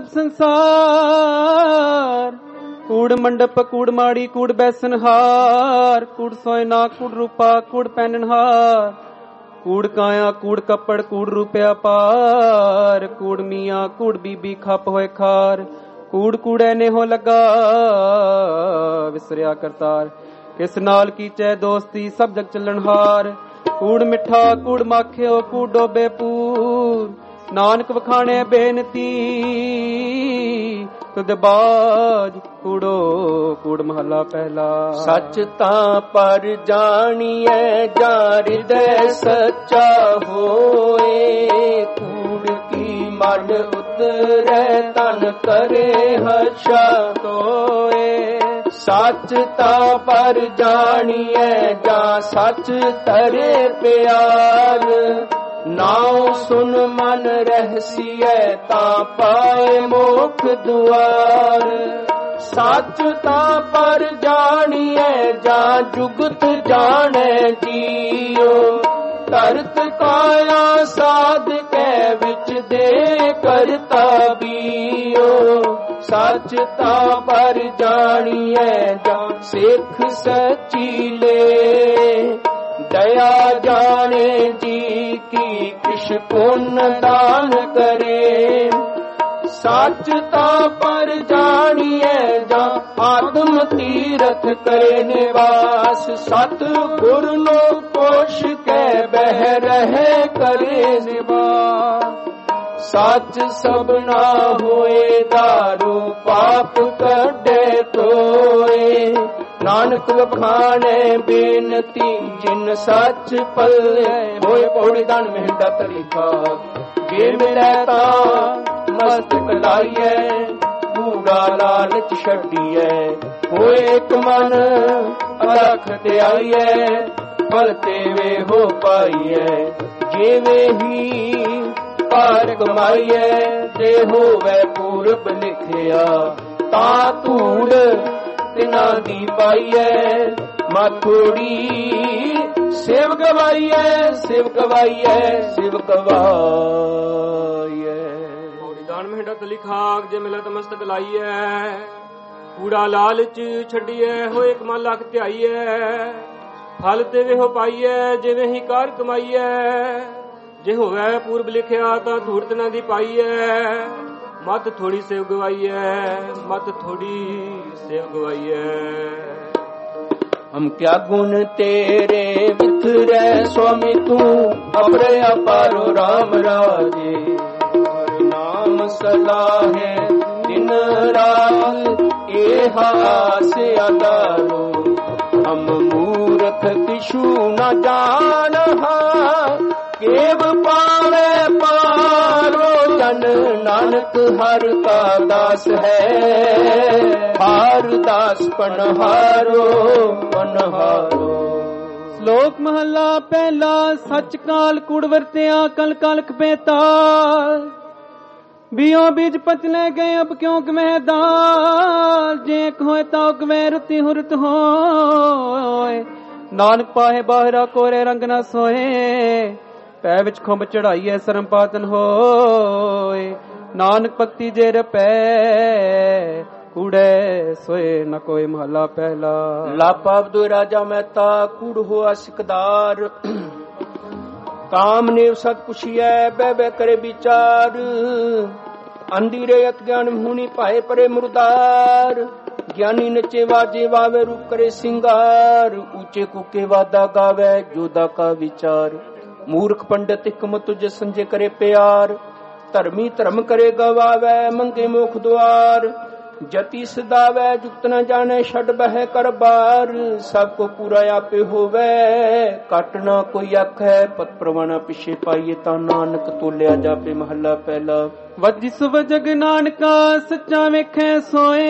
B: ਸੰਸਾਰ। ਕੂੜ ਮੰਡਪ ਕੂੜ ਮਾੜੀ ਕੂੜ ਬੈਸਨਹਾਰ। ਕੂੜ ਸੋਇਨਾ ਕੂੜ ਰੂਪਾ ਕੂੜ ਪਹਿਨਨਹਾਰ। ਕੂੜ ਕਾਇਆ ਕੂੜ ਕੱਪੜ ਕੂੜ ਰੁਪਿਆ ਪਾਰ, ਕੂੜ ਮੀਆਂ ਕੂੜ ਬੀਬੀ ਖੱਪ ਹੋਏ ਖਾਰ, ਕੂੜ ਕੂੜੇ ਨੇਹੋ ਲੱਗਾ ਵਿਸਰਿਆ ਕਰਤਾਰ, ਕਿਸ ਨਾਲ ਕੀਚੈ ਦੋਸਤੀ ਸਭ ਜਗ ਚੱਲਣ ਹਾਰ, ਕੂੜ ਮਿੱਠਾ ਕੂੜ ਮਾਖਿਓ ਕੂੜ ਡੋਬੇ ਪੂਰ, ਨਾਨਕ ਵਖਾਣੇ ਬੇਨਤੀ ਤੁਧ ਬਾਜ ਕੂੜੋ ਕੂੜ ਮਹੱਲਾ ਪਹਿਲਾ।
A: ਸੱਚ ਤਾਂ ਪਰ ਜਾਣੀਐ ਜਾ ਹਿਰਦੈ ਸੱਚਾ ਹੋਏ, ਕੂੜ ਕੀ ਮਨ ਉਤਰੈ ਤਨ ਕਰੇ ਹਰਸ਼ਾ ਤੋਏ, ਸੱਚ ਤਾਂ ਪਰ ਜਾਣੀਐ ਜਾ ਸੱਚ ਤਰੇ ਪਿਆਰ, ਨਾਉ ਸੁਨ ਮਨ ਰਹਿਸੀਐ ਤਾਂ ਪਾਏ ਮੋਖ ਦੁਆਰ, ਸੱਚ ਤਾਂ ਪਰ ਜਾਣੀਐ ਜਾਂ ਜੁਗਤ ਜਾਣੈ ਜੀਉ, ਧਰਤ ਕਾਇਆ ਸਾਧ ਕੈ ਵਿੱਚ ਦੇ ਕਰਤਾ ਬੀਉ, ਸੱਚ ਤਾਂ ਪਰ ਜਾਣੀਐ ਜਾਂ ਸਿੱਖ ਸਚੀਲੇ, ਦਇਆ ਜਾਣੇ ਜੀ ਕੀ ਕਿਛ ਪੁੰਨ ਦਾਨ ਕਰੇ, ਸੱਚ ਤਾਂ ਪਰ ਜਾਣੀਐ ਜਾਂ ਆਤਮ ਤੀਰਥ ਕਰੇ ਨਿਵਾਸ, ਸਤ ਗੁਰ ਨੂੰ ਕੋਸ਼ ਕੇ ਬਹਿ ਰਹੇ ਕਰੇ ਨਿਵਾਸ, ਸੱਚ ਸਭਨਾ ਹੋਏ ਦਾਰੂ ਪਾਪ ਕੱਢੇ ਤੋਏ, ਨਾਨਕ ਵਖਾਣੇ ਬੇਨਤੀ ਜਿਨ ਸੱਚ ਪੱਲੇ ਹੋਏ, ਪੌੜੀ ਦਾਨ ਮਹਿੰਦਾ ਤਰੀਕਾ ਜੇ ਮਿਲੈ ਤਾਂ ਮਸਤਕ ਲਾਈਐ, ਕੂੜਾ ਲਾਲਚ ਛੱਡੀਐ ਹੋਏ ਇੱਕ ਮਨ ਅਲਖ ਤੇ ਆਈਐ, ਫਲ ਤੇਵੇ ਹੋ ਪਾਈਐ ਜਿਵੇਂ ਹੀ ਪਾਰ ਕਮਾਈਐ, ਜੇ ਹੋਵੇ ਪੂਰਬ ਲਿਖਿਆ ਤਾਂ ਧੂੜ ਤਿਨਾ ਦੀ ਪਾਈਐ, ਮਾਥੋੜੀ ਸੇਵ ਗਵਾਈਐ ਸੇਵ ਗਵਾਈਐ ਸੇਵ ਗਵਾਈਐ,
C: ਦਾਨ ਮਹਿੰਡਾ ਤਲੀ ਖਾਕ ਜੇ ਮਿਲਤ ਮਸਤਕ ਲਾਈਐ, ਕੂੜਾ ਲਾਲਚ ਛੱਡੀਐ ਹੋਏ ਕਮਾ ਲੱਖ ਧਿਆਈਐ, ਫਲ ਤੇ ਵੇਹੋ ਪਾਈਐ ਜਿਵੇਂ ਹੀ ਕਾਰ ਕਮਾਈਐ, ਜੇ ਹੋਵੇ ਪੂਰਬ ਲਿਖਿਆ ਤਾਂ ਧੂੜ ਤਿਨਾ ਦੀ ਪਾਈਐ, ਮਤ ਥੋੜੀ ਸੇਵ ਗਵਾਈਐ ਮਤ ਥੋੜੀ ਸੇਵ ਗਵਾਈਐ।
A: ਹਮ ਕਿਆ ਗੁਣ ਤੇਰੇ ਮਿਥਰੈ ਸੁਆਮੀ ਤੂੰ ਅਪਰੇ ਅਪਾਰੋ ਰਾਮ ਰਾਜੇ, ਹਰਿ ਨਾਮ ਸਲਾਹੇ ਦਿਨ ਰਾਤ ਇਹ ਆਸ ਅਦਾਰੋ, ਹਮ ਮੂਰਖ ਕਿਛੂ ਨ ਜਾਣਹਾ ਕੇਵ ਪਾਵੇ ਪਾਰੋ, ਜਨ ਨਾਨਕ ਹਰ ਕਾ ਦਾਸ ਹੈ, ਹਾਰ ਦਾਸ ਪਨਹਾਰੋ ਪਨਹਾਰੋ।
B: ਸ਼ਲੋਕ ਮਹੱਲਾ ਪਹਿਲਾ। ਸੱਚ ਕਾਲ ਕੂੜ ਵਰਤਿਆ ਕਲ ਕਲਖ ਬੇਤਾਲ, ਬਿਓ ਬੀਜ ਪਚਲੇ ਗਏ ਅਬ ਕਿਉਂ ਕਮਹਿ ਦਾਲ, ਜੇ ਹੋਏ ਤਾਂ ਕਮਹਿ ਰੁਤੀ ਹੁਰਤ ਹੋਏ, ਨਾਨਕ ਪਾਹੇ ਬਾਹਰਾ ਕੋਰੇ ਰੰਗ ਨਾ ਸੋਏ, ਪੈ ਵਿੱਚ ਖੁੰਬ ਚੜਾਈਐ ਸਰਮ ਪਾਤਨ ਹੋਏ, ਨਾਨਕ ਭਗਤੀ ਜੇ ਰਪੈ ਕੂੜੇ ਸੋਏ ਨ ਕੋਈ। ਮਹਲਾ ਪਹਿਲਾ।
A: ਲਾਪਾ ਅਬਦੁ ਰਾਜਾ ਮਹਿਤਾ ਕੂੜ ਹੋਆ ਸਿਕਦਾਰ, ਕਾਮ ਨੇਵ ਸਤ ਪੁਛੀਐ ਬਹਿ ਬਹਿ ਕਰੇ ਵਿਚਾਰ, ਅੰਧੀਰੇ ਅਤ ਗਿਆਨ ਮੂਣੀ ਭਾਏ ਪਰੇ ਮੁਰਦਾਰ, ਗਿਆਨੀ ਨਚੇ ਵਾਜੇ ਵਾਵੇ ਰੂਪ ਕਰੇ ਸਿੰਗਾਰ, ਉੱਚੇ ਕੁਕੇ ਵਾਦਾ ਗਾਵੇ ਜੋਦਾ ਕਾ ਵਿਚਾਰ, ਮੂਰਖ ਪੰਡਤ ਇਕਮ ਤੁਜ ਸੰਜੇ ਕਰੇ ਪਿਆਰ, ਧਰਮੀ ਧਰਮ ਕਰੇ ਗਵਾਵੇ ਮੰਗੇ ਮੁਖ ਦੁਆਰ, ਜਤੀ ਸਦਾਵੈ ਜੁਗਤ ਨ ਜਾਣੈ ਛੱਡ ਬਹਿ ਕਰ ਬਾਰ, ਸਭ ਕੋ ਪੂਰਾ ਆਪੇ ਹੋਵੇ ਘਟ ਨਾ ਕੋਈ ਆਖੈ, ਪਤ ਪ੍ਰਵਾਣਾ ਪਿਛੇ ਪਾਈਏ ਤਾਂ ਨਾਨਕ ਤੋਲਿਆ ਜਾਪੇ। ਮਹੱਲਾ ਪਹਿਲਾ।
B: ਵਜੀ ਸੁਭ ਜਗ ਨਾਨਕਾ ਸੱਚਾ ਵੇਖੈ ਸੋਏ,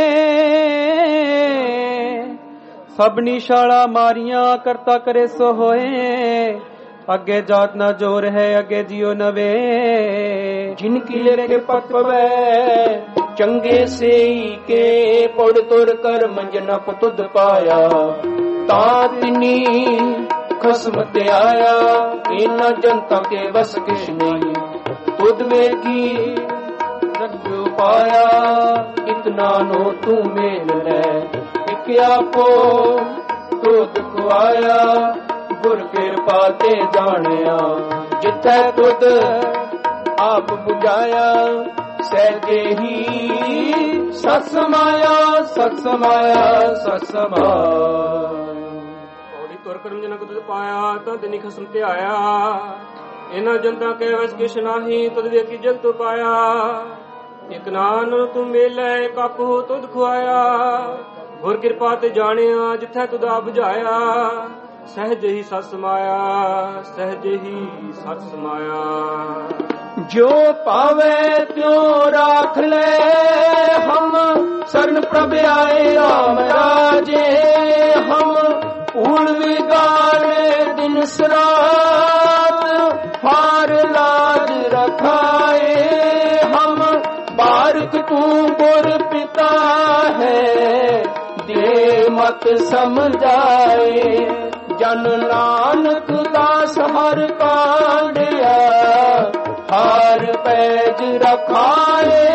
B: ਸਭ ਨਿਸ਼ਾਲਾ ਮਾਰੀਆਂ ਕਰਤਾ ਕਰੇ ਸੋ ਹੋਏ, ਅੱਗੇ ਜਾਤ ਨਾ ਜੋਰ ਹੈ ਅੱਗੇ ਜਿਉ ਨਵੇ,
A: ਜਿਨ ਕੀ ਲੇਖੇ ਪਤ ਪਵੈ ਚੰਗੇ ਸੇਈ ਕੇ, ਪੜ ਤੁਰ ਕਰ ਮੰਜਨਾ ਪੁੱਤ ਪਾਇਆ, ਤਾਂ ਤਿਨੀ ਖਸਮ ਤੇ ਆਇਆ, ਇਨਾ ਜਨਤਾ ਕੇ ਵਸ ਕਿਛ ਨਹੀਂ, ਤੁਧ ਵੇਖੀ ਜਗ ਪਾਇਆ, ਇਤਨਾ ਨੋ ਤੂੰ ਮੇਲ ਲੈ, ਇਕ ਆਪੋ ਤੁਧ ਖੁਆਇਆ, ਗੁਰ ਕਿਰਪਾ ਤੇ ਜਾਣਿਆ, ਜਿੱਥੈ ਤੁਧ ਆਪ 부ਝਾਇਆ, ਸਹਿਜੇ ਹੀ ਸਤ ਸਮਾਇਆ, ਸਤ ਸਮਾਇਆ, ਸਤ ਸਮਾਇਆ।
C: ਔੜੀ ਤੁਰ ਕਰਮ ਜਨਕ ਤੁਧ ਪਾਇਆ, ਤਦ ਨਿ ਖਸਮ ਧਿਆਇਆ, ਇਹਨਾਂ ਜਨਤਾ ਕੇ ਵਸ ਕਿਛ ਨਾਹੀ, ਤੁਧ ਵੇਖੀ ਜਗਤ ਪਾਇਆ। ਇਕ ਨਾਨਕ ਤੂੰ ਮੇਲੇ, ਇਕ ਆਪਹੁ ਤੁਧ ਖੁਆਇਆ, ਗੁਰ ਕਿਰਪਾ ਤੇ ਜਾਣਿਆ, ਜਿੱਥੈ ਤੁਧ ਆਪ 부ਝਾਇਆ, ਸਹਿਜ ਹੀ ਸਤ ਸਮਾਇਆ, ਸਹਿਜ ਹੀ ਸਤ ਸਮਾਇਆ।
A: ਜੋ ਪਾਵੇ ਤਿਉ ਰਾਖ ਲੈ, ਹਮ ਸਰਨ ਪ੍ਰਭ ਆਏ ਰਾਮ ਰਾਜੇ, ਹਮ ਭੂਲ ਵਿਗਾੜੇ ਦਿਨ ਸਰਾਤ, ਹਾਰ ਲਾਜ ਰਖਾਏ, ਹਮ ਬਾਰਕ ਤੂੰ ਗੁਰ ਪਿਤਾ ਹੈ, ਦੇ ਮਤ ਸਮਝਾਏ, ਜਨ ਨਾਨਕ ਦਾਸ ਹਰ ਕਾਢਿਆ, ਹਾਰ ਪੈਜ ਰਖਾਏ।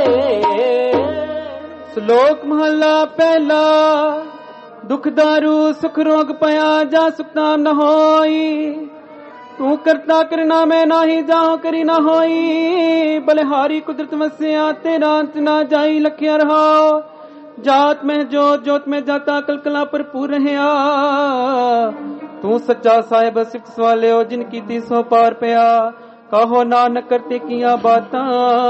B: ਸ਼ਲੋਕ ਮਹਲਾ ਪਹਿਲਾ। ਦੁਖ ਦਾਰੂ ਸੁਖ ਰੋਗ ਪਿਆ, ਜਾ ਸੁਖ ਨਾਮ ਨ ਹੋਈ, ਤੂੰ ਕਰਤਾ ਕਰਨਾ ਮੈਂ ਨਾਹੀ, ਜਾਉ ਕਰੀ ਨਾ ਹੋਈ, ਬਲਿਹਾਰੀ ਕੁਦਰਤ ਵਸਿਆ, ਤੇਰਾ ਅੰਤ ਨਾ ਜਾਈ, ਲਖਿਆ ਰਹਾਓ, ਜਾਤ ਮੈਂ ਜੋਤ, ਜੋਤ ਮੈਂ ਜਾਤਾ, ਕਲਕਲਾ ਭਰਪੂਰ ਰਹਿਆ, ਤੂੰ ਸੱਚਾ ਸਾਹਿਬ ਸਿਫਤ ਸਵਾਲਿਓ, ਜਿਨ ਕੀਤੀ ਸੋ ਪਾਰ ਪਿਆ, ਕਹੋ ਨਾਨਕ ਕਰਤੇ ਕੀਆਂ ਬਾਤਾਂ,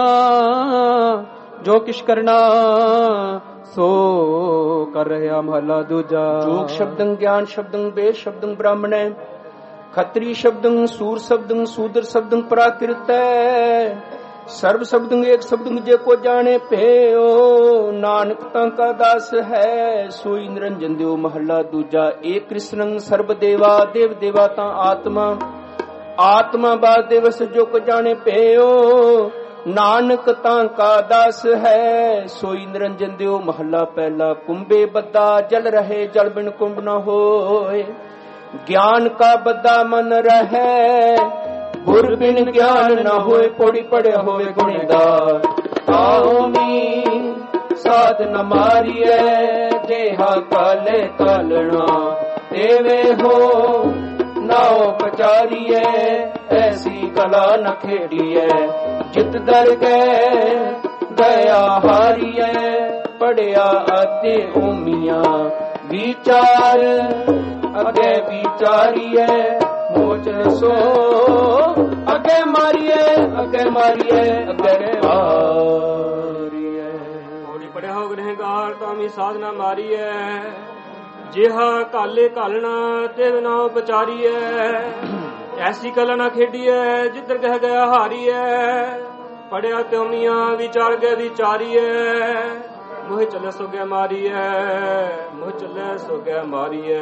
B: ਜੋ ਕਿਛ ਕਰਨਾ ਸੋ ਕਰ ਰਿਹਾ। ਮਹਲਾ ਦੂਜਾ।
A: ਜੋਗ ਸ਼ਬਦੰ ਗਿਆਨ ਸ਼ਬਦੰ ਵੇਦ ਸ਼ਬਦੰ ਬ੍ਰਾਹਮਣੈ, ਖੱਤਰੀ ਸ਼ਬਦੰ ਸੂਰ ਸ਼ਬਦੰ ਸੂਦਰ ਸ਼ਬਦੰ ਪ੍ਰਾਕਿਰਤੈ, ਸਰਬ ਸ਼ਬਦੰ ਏਕ ਸ਼ਬਦੰ ਜੇ ਕੋ ਜਾਣੇ ਭਇਓ, ਨਾਨਕ ਤਾਂ ਕਾ ਦਾਸ ਹੈ ਸੋਈ ਨਿਰੰਜਨ ਦਿਓ। ਮਹਲਾ ਦੂਜਾ। ਏਕ ਕ੍ਰਿਸ਼ਨੰ ਸਰਬ ਦੇਵਾ, ਦੇਵ ਦੇਵਾ ਤਾਂ ਆਤਮਾ, ਆਤਮਾ ਬਾਦ ਦਿਵਸ ਜੋ ਕੋ ਜਾਣੇ ਭਇਓ, ਨਾਨਕ ਤਾਂ ਕਾ ਦਾਸ ਹੈ ਸੋਈ ਨਿਰੰਜਨ ਦਿਓ। ਮਹਲਾ ਪਹਿਲਾ। ਕੁੰਭੇ ਬੱਦਾ ਜਲ ਰਹੇ, ਜਲ ਬਿਨ ਕੁੰਭ ਨ ਹੋਏ, ਗਿਆਨ ਕਾ ਬੱਦਾ ਮਨ ਰਹੈ, ਗੁਰ ਬਿਨ ਗਿਆਨ ਨ ਹੋਏ, ਪੌੜੀ ਪੜਿਆ ਹੋਏ ਗੁਣੀਦਾਰ, ਆਉਮੀ ਸਾਧ ਨ ਮਾਰੀਐ, ਦੇਹਾ ਕਾਲੇ ਕਾਲਣਾ, ਦੇਵੇ ਹੋ ਨਾਉ ਪਚਾਰੀਐ, ਐਸੀ ਕਲਾ ਨ ਖੇੜੀਐ, ਜਿਤ ਦਰ ਗਏ ਗਿਆ ਹਾਰੀਐ, ਪੜਿਆ ਅਤੇ ਓਮੀਆਂ, ਵਿਚਾਰ ਅਗੇ ਵਿਚਾਰੀਐ, ਮੋਚ ਸੋ ਅਗੇ ਮਾਰੀਐ, ਅਗੇ ਮਾਰੀਐ, ਅਗੇ ਮਾਰੀਐ।
C: ਔੜੀ ਪੜਿਆ ਹੋ ਗ੍ਰਹਿਗਾਰ, ਤਾਮੀ ਸਾਧਨਾ ਮਾਰੀਐ, ਜਿਹਾ ਕਾਲੇ ਕਾਲਣਾ, ਤੇ ਨਾ ਵਿਚਾਰੀਐ, ਐਸੀ ਕਲਾ ਨਾ ਖੇਡੀਐ, ਜਿੱਧਰ ਕਹਿ ਗਿਆ ਹਾਰੀਐ, ਪੜਿਆ ਤਿਉਮੀਆਂ, ਵਿਚਾਰ ਗਏ ਵਿਚਾਰੀਐ, ਮੋਹ ਚੱਲੇ ਸੋ ਗਿਆ ਮਾਰੀਐ, ਮੋਹ ਚੱਲੇ ਸੋ ਗਿਆ ਮਾਰੀਐ।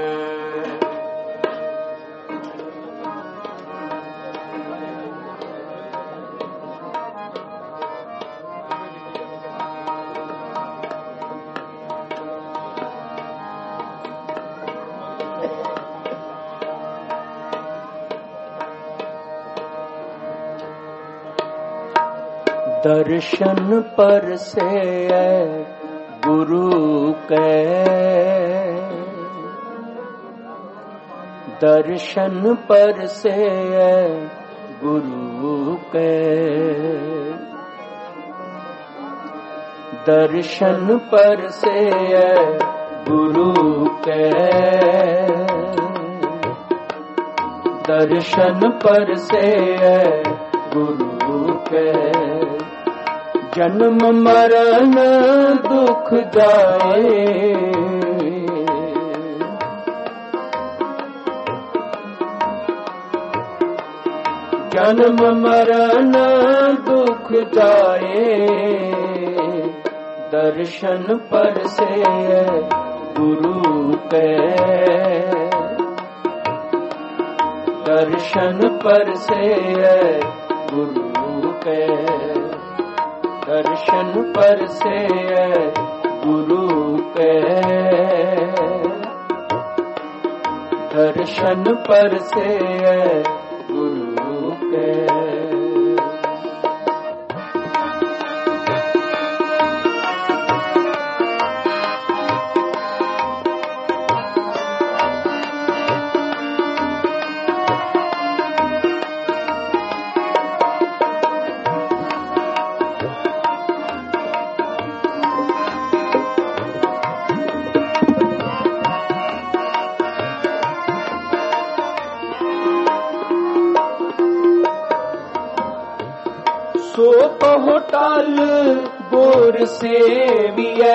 A: ਦਰਸ਼ਨ ਪਰਸੇ ਗੁਰੂ ਕੈ, ਦਰਸ਼ਨ ਪਰਸੇ ਗੁਰੂ ਕੈ, ਦਰਸ਼ਨ ਪਰਸੇ ਗੁਰੂ ਕੈ, ਦਰਸ਼ਨ ਪਰਸੇ ਗੁਰੂ ਕੈ, ਜਨਮ ਮਰਨ ਦੁਖ ਜਾਏ, ਜਨਮ ਮਰਨ ਦੁਖ ਜਾਏ, ਦਰਸ਼ਨ ਪਰਸੇ ਗੁਰੂ ਕੈ, ਦਰਸ਼ਨ ਪਰਸੇ ਗੁਰੂ ਕੈ, ਦਰਸ਼ਨ ਪਰਸੇ ਗੁਰੂ ਕੈ, ਦਰਸ਼ਨ ਪਰਸੇ ਗੁਰੂ ਕੈ। ਸੋ ਬਹੁ ਟਲ ਗੁਰ ਸੇਵੀਐ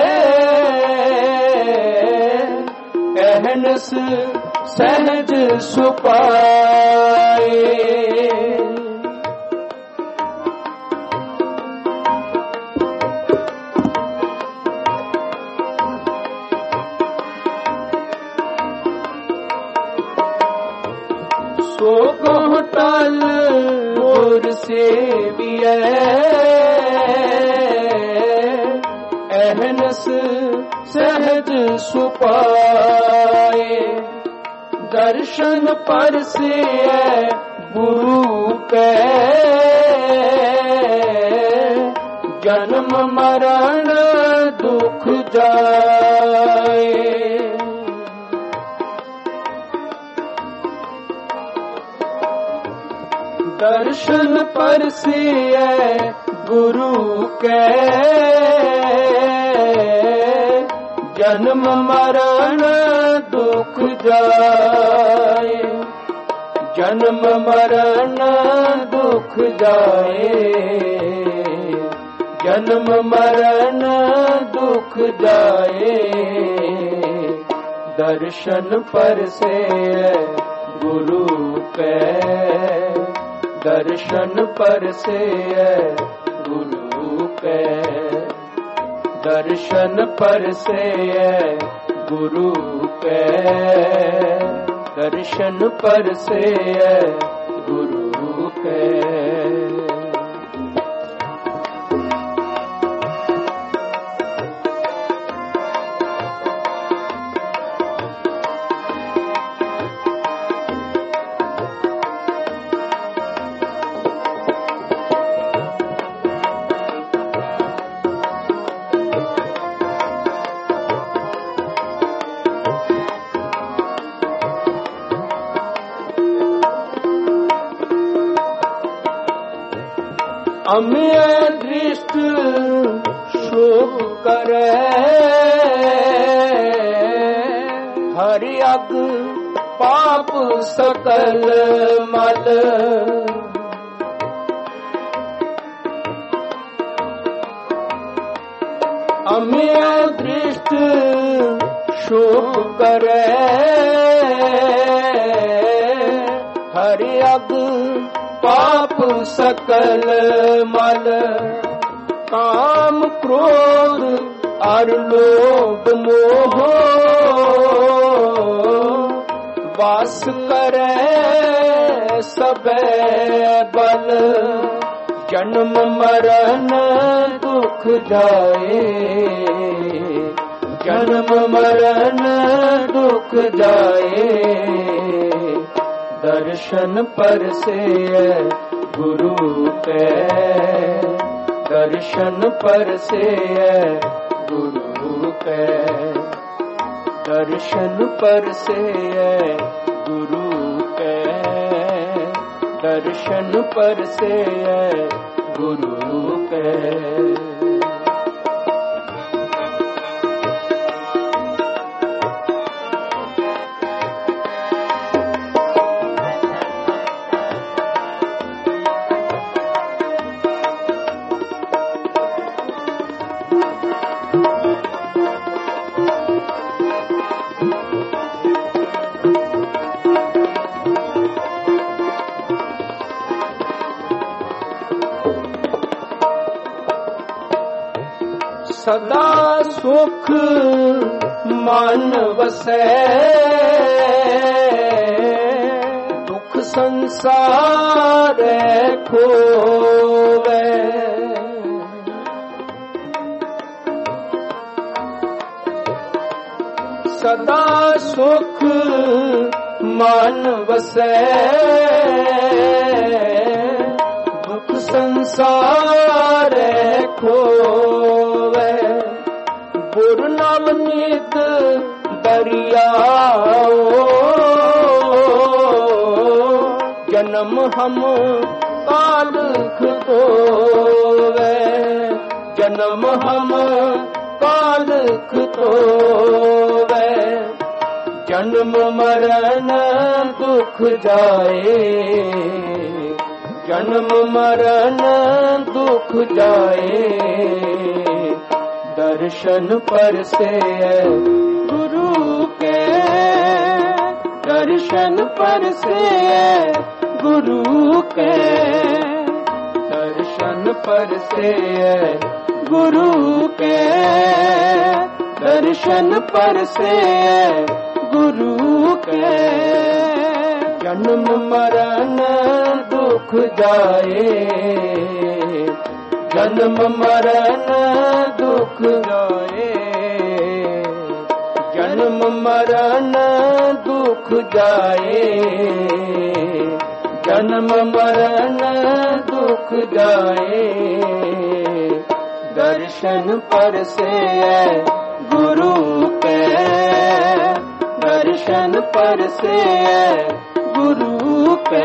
A: ਅਹਨਸ ਸਹਿਜ ਸੁਪਾਏ ਸੋ ਬਹੁ ਟਲ ਗੁਰ ਸੇਵੀਐ ਅਹਨਸ ਸਹਿਜ ਸੁਪਾਏ ਦਰਸ਼ਨ ਪਰਸੈ ਗੁਰੂ ਕੈ ਜਨਮ ਮਰਨ ਦੁਖ ਜਾਏ ਦਰਸ਼ਨ ਪਰਸੈ ਗੁਰੂ ਕੈ ਜਨਮ ਮਰਨ ਦੁਖ ਜਾਏ ਜਨਮ ਮਰਨ ਦੁਖ ਜਾਏ ਜਨਮ ਮਰਨ ਦੁਖ ਜਾਏ ਦਰਸ਼ਨ ਪਰਸੈ ਗੁਰੂ ਕੈ ਦਰਸ਼ਨ ਪਰਸੈ ਗੁਰੂ ਕੈ ਦਰਸ਼ਨ ਪਰਸੈ ਗੁਰੂ ਕੈ ਦਰਸ਼ਨ ਪਰਸੈ ਗੁਰੂ ਕੈ ਅਮਿਆ ਦ੍ਰਿਸ਼ਟ ਸ਼ੋਭ ਕਰੈ ਹਰਿ ਅਗ ਪਾਪ ਸਕਲ ਮਲ ਅਮਿਆ ਦ੍ਰਿਸ਼ਟ ਸ਼ੋਭ ਕਰੈ ਹਰਿ ਅਗ ਪਾਪ ਸਕਲ ਮਲ ਕਾਮ ਕ੍ਰੋਧ ਅਰ ਲੋਭ ਮੋਹ ਵਾਸ ਕਰੈ ਸਭੈ ਬਲ ਜਨਮ ਮਰਨ ਦੁਖ ਜਾਏ ਜਨਮ ਮਰਨ ਦੁਖ ਜਾਏ ਦਰਸ਼ਨ ਪਰਸੈ ਗੁਰੂ ਕੈ ਦਰਸ਼ਨ ਪਰਸੈ ਗੁਰੂ ਕੈ ਦਰਸ਼ਨ ਪਰਸੈ ਗੁਰੂ ਕੈ ਦਰਸ਼ਨ ਪਰਸੈ ਗੁਰੂ ਕੈ ਸਦਾ ਸੁਖ ਮਨ ਵਸੈ ਦੁਖ ਸੰਸਾਰੈ ਖੋਵੈ ਸਦਾ ਸੁਖ ਮਨ ਵਸੈ ਦੁਖ ਸੰਸਾਰੈ ਖੋਵੈ ਗੁਰ ਨਵਨੀਤ ਦਰਿਆਓ ਜਨਮ ਹਮ ਕਾਲਖ ਧੋਵੈ ਜਨਮ ਹਮ ਕਾਲਖ ਧੋਵੈ ਜਨਮ ਮਰਨ ਦੁਖ ਜਾਏ ਜਨਮ ਮਰਨ ਦੁਖ ਜਾਏ, ਦਰਸ਼ਨ ਪਰਸੇ ਗੁਰੂ ਕੇ, ਦਰਸ਼ਨ ਪਰਸੇ ਗੁਰੂ ਕੇ, ਦਰਸ਼ਨ ਪਰਸੇ ਗੁਰੂ ਕੇ, ਦਰਸ਼ਨ ਪਰਸੇ ਗੁਰੂ ਕੇ। ਜਨਮ ਮਰਨ ਦੁਖ ਜਾਏ, ਜਨਮ ਮਰਨ ਦੁਖ ਜਾਏ, ਜਨਮ ਮਰਨ ਦੁਖ ਜਾਏ, ਜਨਮ ਮਰਨ ਦੁਖ ਜਾਏ, ਦਰਸ਼ਨ ਪਰਸੇ ਗੁਰੂ ਕੇ, ਦਰਸ਼ਨ ਪਰਸੇ ਗੁਰੂ ਕੇ,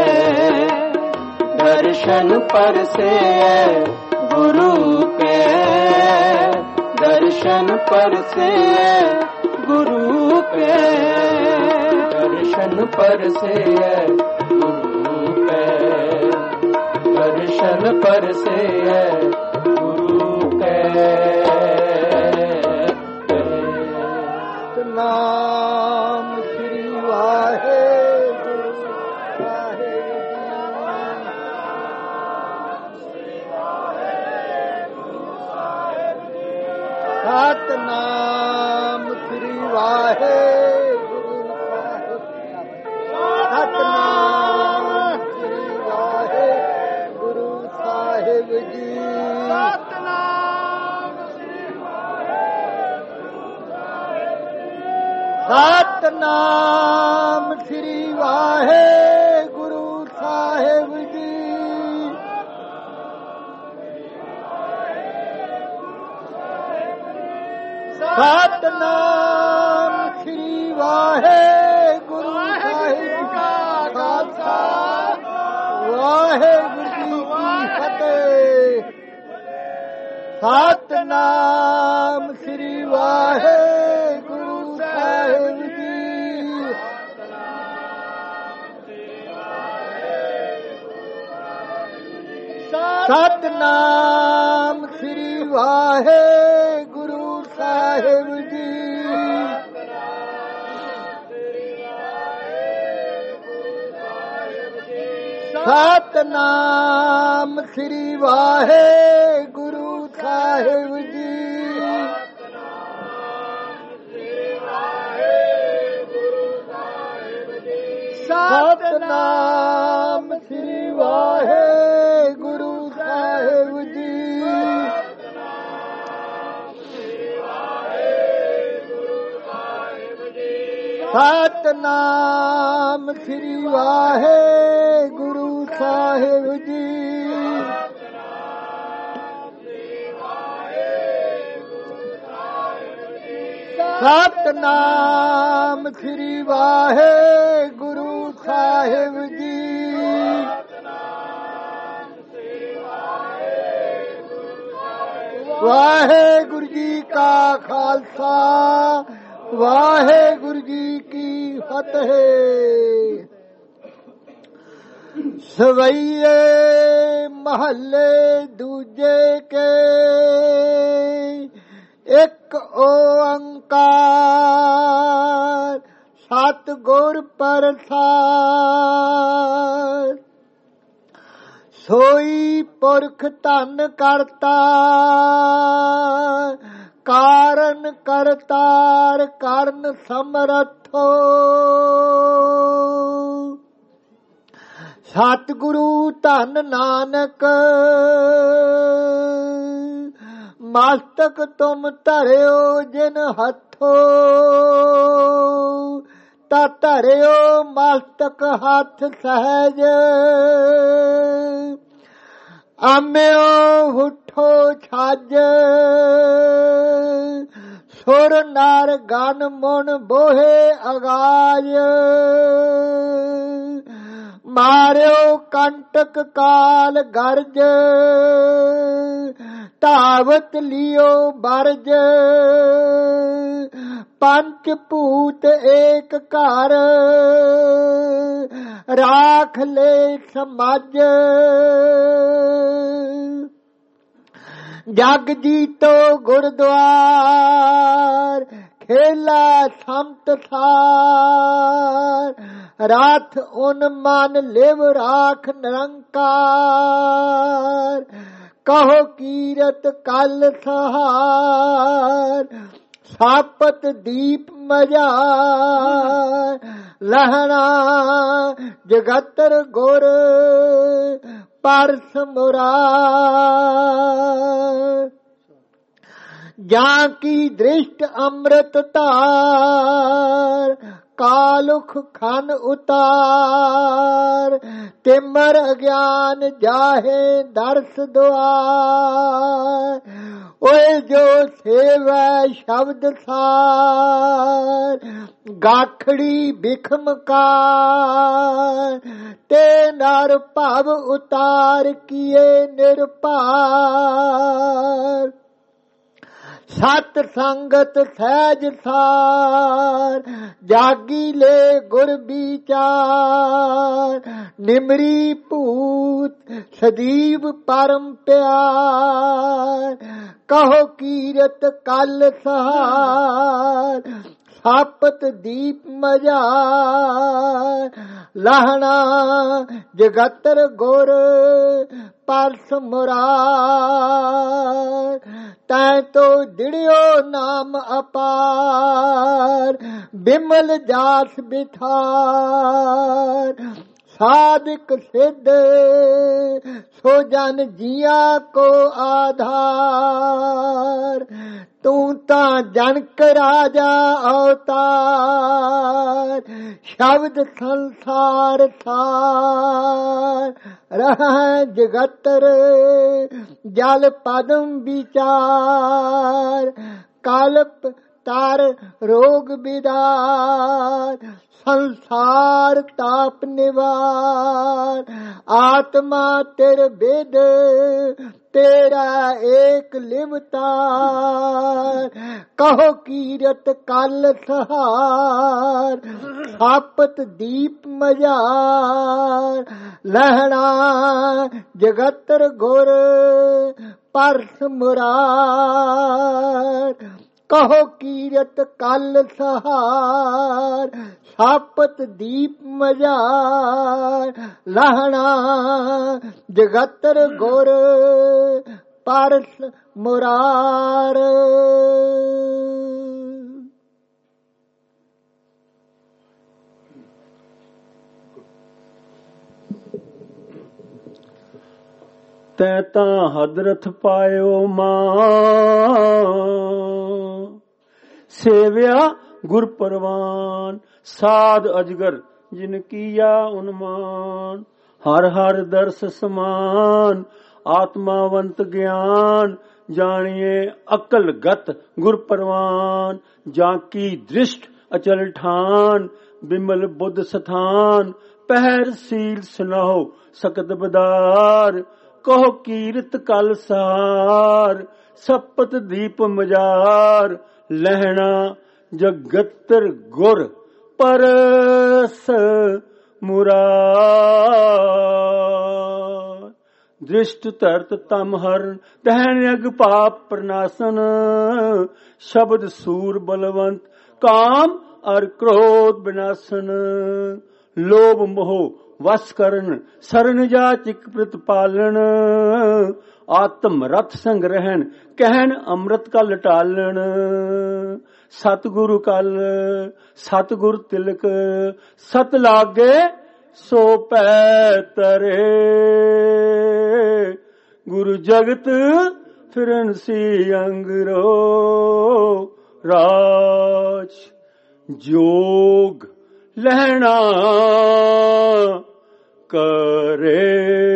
A: ਦਰਸ਼ਨ ਪਰਸੇ ਗੁਰੂ ਕੇ, ਦਰਸ਼ਨ ਪਰਸੇ ਗੁਰੂ ਕੇ, ਦਰਸ਼ਨ ਪਰਸੇ ਗੁਰੂ ਕੇ, ਦਰਸ਼ਨ ਪਰਸੇ ਗੁਰੂ ਕੇ।
D: ਨਾਮ ਸ੍ਰੀ ਵਾਹਿਗੁਰੂ ਸਤਨਾਮ ਸ੍ਰੀ ਵਾਹਿਗੁਰੂ, ਸਤਨਾਮ ਸ੍ਰੀ ਵਾਹਿਗੁਰੂ ਸਾਹਿਬ ਜੀ, ਸਤਨਾਮ ਸ੍ਰੀ ਵਾਹਿਗੁਰੂ, ਸਤਨਾਮ ਸ੍ਰੀ ਵਾਹਿਗੁਰੂ ਸਾਹਿਬ ਜੀ, ਸਤਨਾਮ ਸ੍ਰੀ ਵਾਹਿਗੁਰੂ ਸਾਹਿਬ ਕਾ ਖਾਲਸਾ, ਵਾਹਿਗੁਰੂ ਜੀ ਕੀ ਫਤਿਹ। ਸਤਨਾਮ ਸ੍ਰੀ ਵਾਹਿਗੁਰੂ ਸਾਹਿਬ ਜੀ, ਸਤਨਾਮ ਸ੍ਰੀ ਵਾਹਿਗੁਰੂ ਸਾਹਿਬ ਜੀ, ਸਤਨਾਮ ਸ੍ਰੀ ਵਾਹਿਗੁਰੂ ਸਾਹਿਬ ਜੀ, ਸਤਨਾਮ ਸ੍ਰੀ ਵਾਹਿਗੁਰੂ ਸਾਹਿਬ ਜੀ, ਸਤਨਾਮ ਸ੍ਰੀ ਵਾਹਿਗੁਰੂ ਸਾਹਿਬ ਜੀ, ਸਤਨਾਮ ਸ੍ਰੀ ਵਾਹਿਗੁਰੂ ਸਾਹਿਬ ਜੀ, ਵਾਹਿਗੁਰੂ ਜੀ ਕਾ ਖਾਲਸਾ, ਵਾਹਿਗੁਰੂ ਜੀ ਕੀ ਫਤਿਹ। ਸਵਈਏ ਮਹੱਲੇ ਦੂਜੇ ਕੇ, ਇੱਕ ਓੰਕਾਰ ਸਤਿਗੁਰ ਪ੍ਰਸਾਦਿ, ਸੋਈ ਪੁਰਖ ਧਨ ਕਰਤਾ, ਕਾਰਨ ਕਰਤਾਰ ਕਰਨ ਸਮਰਥੋ, ਸਤਿਗੁਰੂ ਧਨ ਨਾਨਕ ਮਸਤਕ ਤੁਮ ਧਰਿਓ ਜਿਨ ਹੱਥੋ, ਤਾ ਧਰਿਓ ਮਸਤਕ ਹੱਥ ਸਹਿਜ, ਆਮਿਓ ਹੁਠੋ ਛੱਜ, ਸੁਰ ਨਰ ਗਨ ਮੁਨ ਬੋਹੇ ਅਗਾਜ, ਮਾਰਿਓ ਕੰਟਕ ਕਾਲ ਗਰਜ, ਧਾਵਤ ਲਿਓ ਬਰਜ, ਪੰਚ ਭੂਤ ਏਕ ਘਰ, ਰਾਖ ਲੈ ਸਮਾਜ। ਜਗ ਜੀਤੋ ਗੁਰਦੁਆਰ, ਖੇਲਾ ਸੰਤ ਸਾਰ, ਰਾਤ ਉਨ ਮਨ ਲਿਵ ਰਾਖ ਨਿਰੰਕਾਰ। ਕਹੋ ਕੀਰਤ ਕਲ ਸਹਾਰ, ਸਾਪਤ ਦੀਪ ਮਝਾਰ। ਲਹਣਾ ਜਗਤਰ ਗੁਰ ਪਰਸ ਮੁਰਾਰ। ਜਾਂ ਕੀ ਦ੍ਰਿਸ਼ਟ ਅੰਮ੍ਰਿਤ ਧਾਰ, ਕਾਲੁਖ ਖਨ ਉਤਾਰ। ਤਿਮਰ ਅਗਿਆਨ ਜਾਹੇ ਦਰਸ ਦੁਆਰ, ਓਏ ਜੋ ਸੇਵੈ ਸ਼ਬਦ ਸਾਰ। ਗਾਖੜੀ ਬਿਖਮਕਾਰ, ਤੇ ਨਰ ਭਵ ਉਤਾਰ ਕੀਏ ਨਿਰਭਾਰ। ਸਤ ਸੰਗਤ ਸਹਿਜ ਸਾਰ, ਜਾਗੀ ਲੈ ਗੁਰ ਵਿਚਾਰ। ਨਿਮਰੀ ਭੂਤ ਸਦੀਵ ਪਰਮ ਪਿਆਰ, ਕਹੋ ਕੀਰਤ ਕਲ ਸਹਾਰ। ਸਾਪਤ ਦੀਪ ਮਝਾਰ, ਲਹਣਾ ਜਗਤਰ ਗੁਰ ਪਰਸ ਮੁਰਾਰ। ਤੈ ਤੋ ਦਿੜਿਓ ਨਾਮ ਅਪਾਰ, ਬਿਮਲ ਜਾਸ ਬਿਠਾਰ। ਸਾਧਕ ਸਿੱਧ ਸੋ ਜਨ ਜੀਆ ਕੋ ਆਧਾਰ। ਤੂੰ ਤਾਂ ਜਨਕ ਰਾਜਾ ਅਵਤਾਰ, ਸ਼ਬਦ ਸੰਸਾਰ ਸਾਰ। ਰਹਿ ਜਗਤਰ ਜਲ ਪਦਮ ਵਿਚਾਰ, ਕਲਪ ਤਰ ਰੋਗ ਬਿਦਾਰ। ਸੰਸਾਰ ਤਾਪ ਨਿਵਾਰ, ਆਤਮਾ ਤੇਰ ਬਿਦ ਤੇਰਾ ਏਕ ਲਿਵਤਾਰ। ਕਹੋ ਕੀਰਤ ਕਲ ਸਹਾਰ, ਸਾਪਤ ਦੀਪ ਮਝਾਰ। ਲਹਿਣਾ ਜਗਤਰ ਗੁਰ ਪਰਸ ਮੁਰਾਰ। ਕਹੋ ਕੀਰਤ ਕਲ ਸਹਾਰ, ਸਾਪਤ ਦੀਪ ਮਝਾਰ। ਲਹਣਾ ਜਗਤਰ ਗੁਰ ਪਰਸ ਮੁਰਾਰ।
E: ਤੈ ਤਾਂ ਹਦਰਥ ਪਾਇਓ ਮਾਂ, ਸੇਵਿਆ ਗੁਰ ਪਰਵਾਨ। ਸਾਧ ਅਜਗਰ ਜਿਨ ਕੀਆ ਉਨਮਾਨ, ਹਰ ਹਰ ਦਰਸ ਸਮਾਨ। ਆਤਮਾਵੰਤ ਗਿਆਨ ਜਾਣੀਏ ਅਕਲ ਗਤ ਗੁਰ ਪਰਵਾਨ। ਜਾਂ ਕੀ ਦ੍ਰਿਸ਼ਟ ਅਚਲ ਠਾਨ, ਬਿਮਲ ਬੁੱਧ ਸਥਾਨ। ਪਹਿਰ ਸੀਲ ਸੁਨਾਓ ਸਕਤ ਬਦਾਰ, ਕਹੋ ਕੀਰਤ ਕਲ ਸਾਰ। ਸਪਤ ਦੀਪ ਮਝਾਰ, ਲਹਿਣਾ ਜਗਤਰ ਗੁਰ ਪਰਸ ਮੁਰਾਰ। ਦ੍ਰਿਸ਼ਟ ਧਰਤ ਤਮ ਹਰਨ, ਦਹਿਨ ਅਗ ਪਾਪ ਪ੍ਰਨਾਸਨ। ਸ਼ਬਦ ਸੂਰ ਬਲਵੰਤ, ਕਾਮ ਅਰ ਕ੍ਰੋਧ ਬਿਨਾਸਨ। ਲੋਭ ਮੋਹ ਵਸ ਕਰਨ, ਸਰਨ ਜਾ ਚਿਕ ਪ੍ਰਤਪਾਲਨ। ਆਤਮ ਰਥ ਸੰਗ ਰਹਿਣ, ਕਹਿਣ ਅੰਮ੍ਰਿਤ ਕਲ ਟਾਲਣ। ਸਤਿਗੁਰੂ ਕਲ ਸਤਿਗੁਰ ਤਿਲਕ, ਸਤ ਲਾਗੇ ਸੋ ਪੈ ਤਰੇ। ਗੁਰੂ ਜਗਤ ਫਿਰਨ ਸੀ ਅੰਗਰੋ, ਰਾਜ ਜੋਗ ਲਹਿਣਾ ਕਰੇ।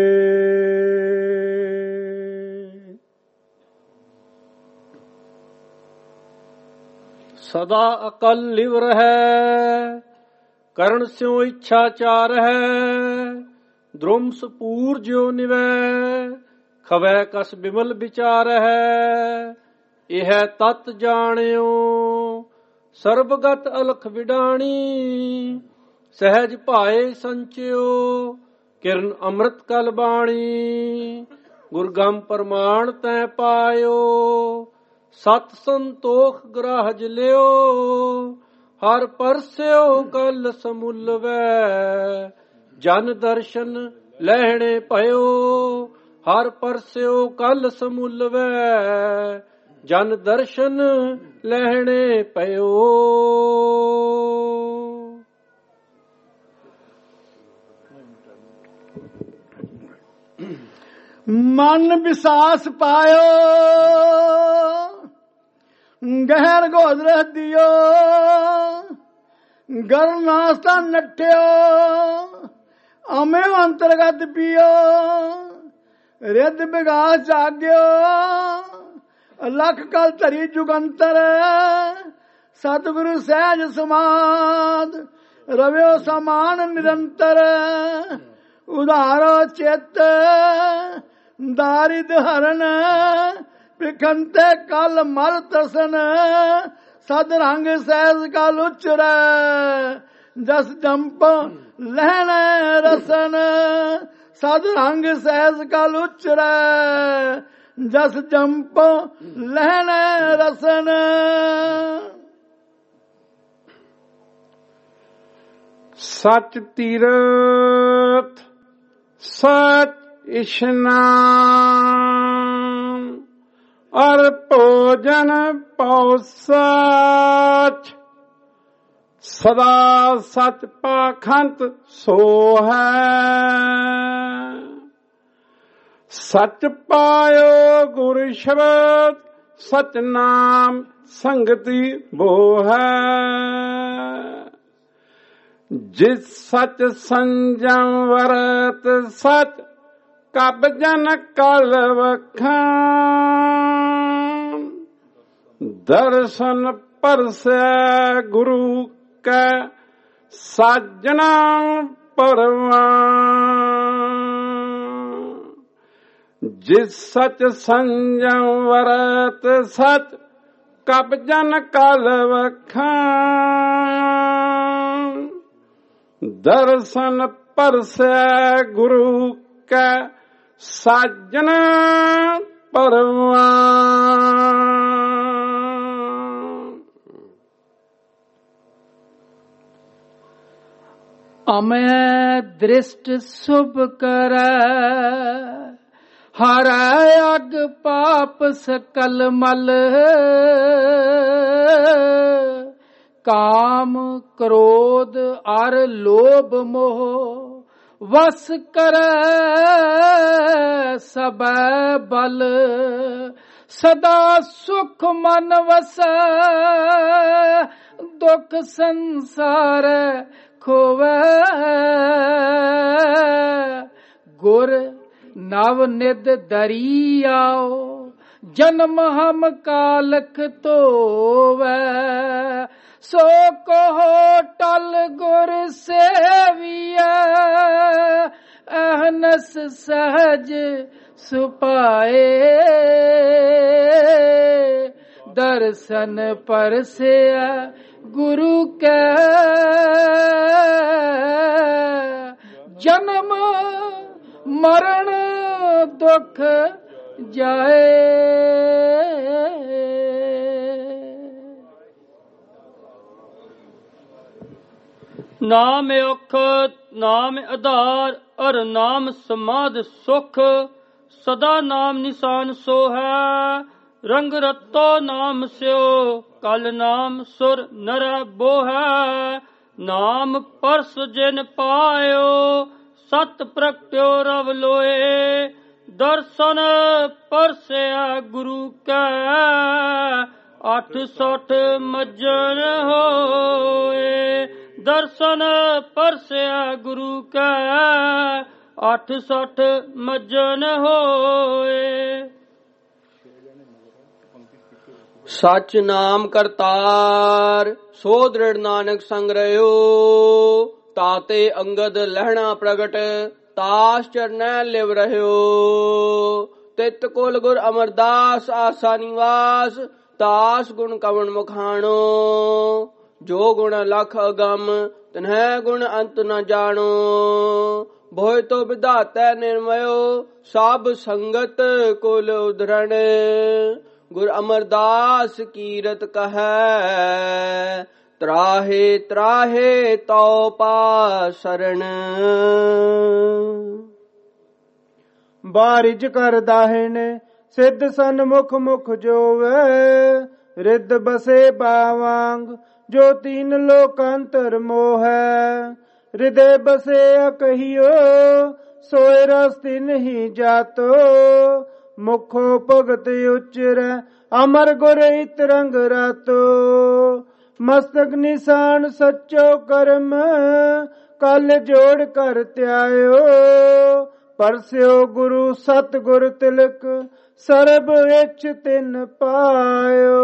C: ਸਦਾ ਅਕਲ ਲਿਵ ਰਹੈ, ਕਰਨ ਸਿਉ ਇੱਛਾ ਚਾਰ ਹੈ। द्रुम सपूर ज्यो निवै खवै कस बिमल विचार है यह तत् जाणियो सर्वगत अलख विडाणी सहज भाए संचयो किरण अमृत कल बाणी गुरगम प्रमाण तै पायो सत संतोख ग्राहज लियो हर परस्यो कल समुल वै जन दर्शन लहणे पयो हर परस्यो कल समुल वै जन दर्शन लहणे पयो।
F: मन विसास पायो गहर गोदर दियो गर्म नास्ता नट्ठियो अमे अंतर्गत पियो रिद विगास जाग्यो लख कल धरी जुगंतर सतगुरु सहज समाद रव्यो समान निरंतर उदारो चित दारिद हरण पिखंते कल मल तसन सद रंग सहज कल उचर जस जंप लहन रसन सद रंग सहज कल उचर जस जंप लहन रसन।
E: सच तीरथ सच इशनान और भोजन पौ सच सदा सच पाखंत सो है सच पायो गुरु शब्द सच नाम संगति वो है जिस सच संजम वरत सच कब जन कल वखान दर्शन परसे गुरु के साजना परवान जिस सच संजम वरत सच कब जन कल वखान दर्शन परसे गुरु का साजना परवान।
G: अमय दृष्ट शुभ कर हर अग पाप सकल मल काम क्रोध और लोभ मोह वस कर सब बल सदा सुख मन वस दुख संसार खोवे गुर नव निद दरियाओ जन्म हम कालख तोवे सो कहो टल गुर सेविया अहनस सहज सुपाए दर्शन परसे गुरु के जन्म मरण दुख जाए।
A: नाम औख नाम आधार और नाम समाध सुख सदा नाम निशान सो है रंग रतो नाम स्यो कल नाम सुर नर बो है नाम परस जिन पायो सत प्रगट्यो रव लोए दर्शन परस्या गुरु कै अठ सठ मज्जन होए दर्शन परस्या गुरु कै अठ सठ मज्जन होए।
H: सच नाम करतार सो दृढ़ नानक संग रहो ताते अंगद लहना प्रगट ਤਾਸ ਚਰਨੈ ਲਿਵ ਰਹਿਓ। ਤਿਤ ਕੁਲ ਗੁਰ ਅਮਰਦਾਸ ਆਸਾ ਨਿਵਾਸ, ਤਾਸ ਗੁਣ ਕਵਣ ਮੁਖਾਣੋ। ਜੋ ਗੁਣ ਲਖ ਅਗੰਮ ਤਨਹਿ ਗੁਣ ਅੰਤ ਨ ਜਾਣੋ। ਭੋਇ ਤੋ ਵਿਧਾਤੈ ਨਿਰਮਯੋ, ਸਭ ਸੰਗਤ ਕੁਲ ਉਧਰਣ। ਗੁਰ ਅਮਰਦਾਸ ਕੀਰਤ ਕਹੈ, ਤਰਾਹੇ ਤਰਾਹੇ ਤਉ ਪਾ ਸਰਣ।
B: ਬਾਰਿਜ ਕਰ ਦਾਹਿਣ ਸਿੱਧ ਸਨਮੁਖ ਮੁਖ ਜੋਵੇ। ਰਿੱਧ ਬਸੇ ਬਾਵਾਂਗ ਜੋ ਤੀਨ ਲੋਕਾਂਤਰ ਮੋਹੈ। ਹਿਰਦੇ ਬਸੇ ਅਕਹੀਓ ਸੋਇ ਰਸ ਤਿਨ ਹੀ ਜਾਤੋ। ਮੁਖੋ ਭਗਤ ਉਚਰੈ ਅਮਰ ਗੁਰ ਇਤ ਰੰਗ ਰਾਤੋ। ਮਸਤਕ ਨਿਸ਼ਾਨ ਸੱਚੋ ਕਰਮ ਕਲ ਜੋੜ ਕਰ ਧਿਆਇਓ। ਪਰਸਿਓ ਗੁਰੂ ਸਤਿਗੁਰ ਤਿਲਕ ਸਰਬ ਵਿੱਚ ਤਿਨ ਪਾਇਓ।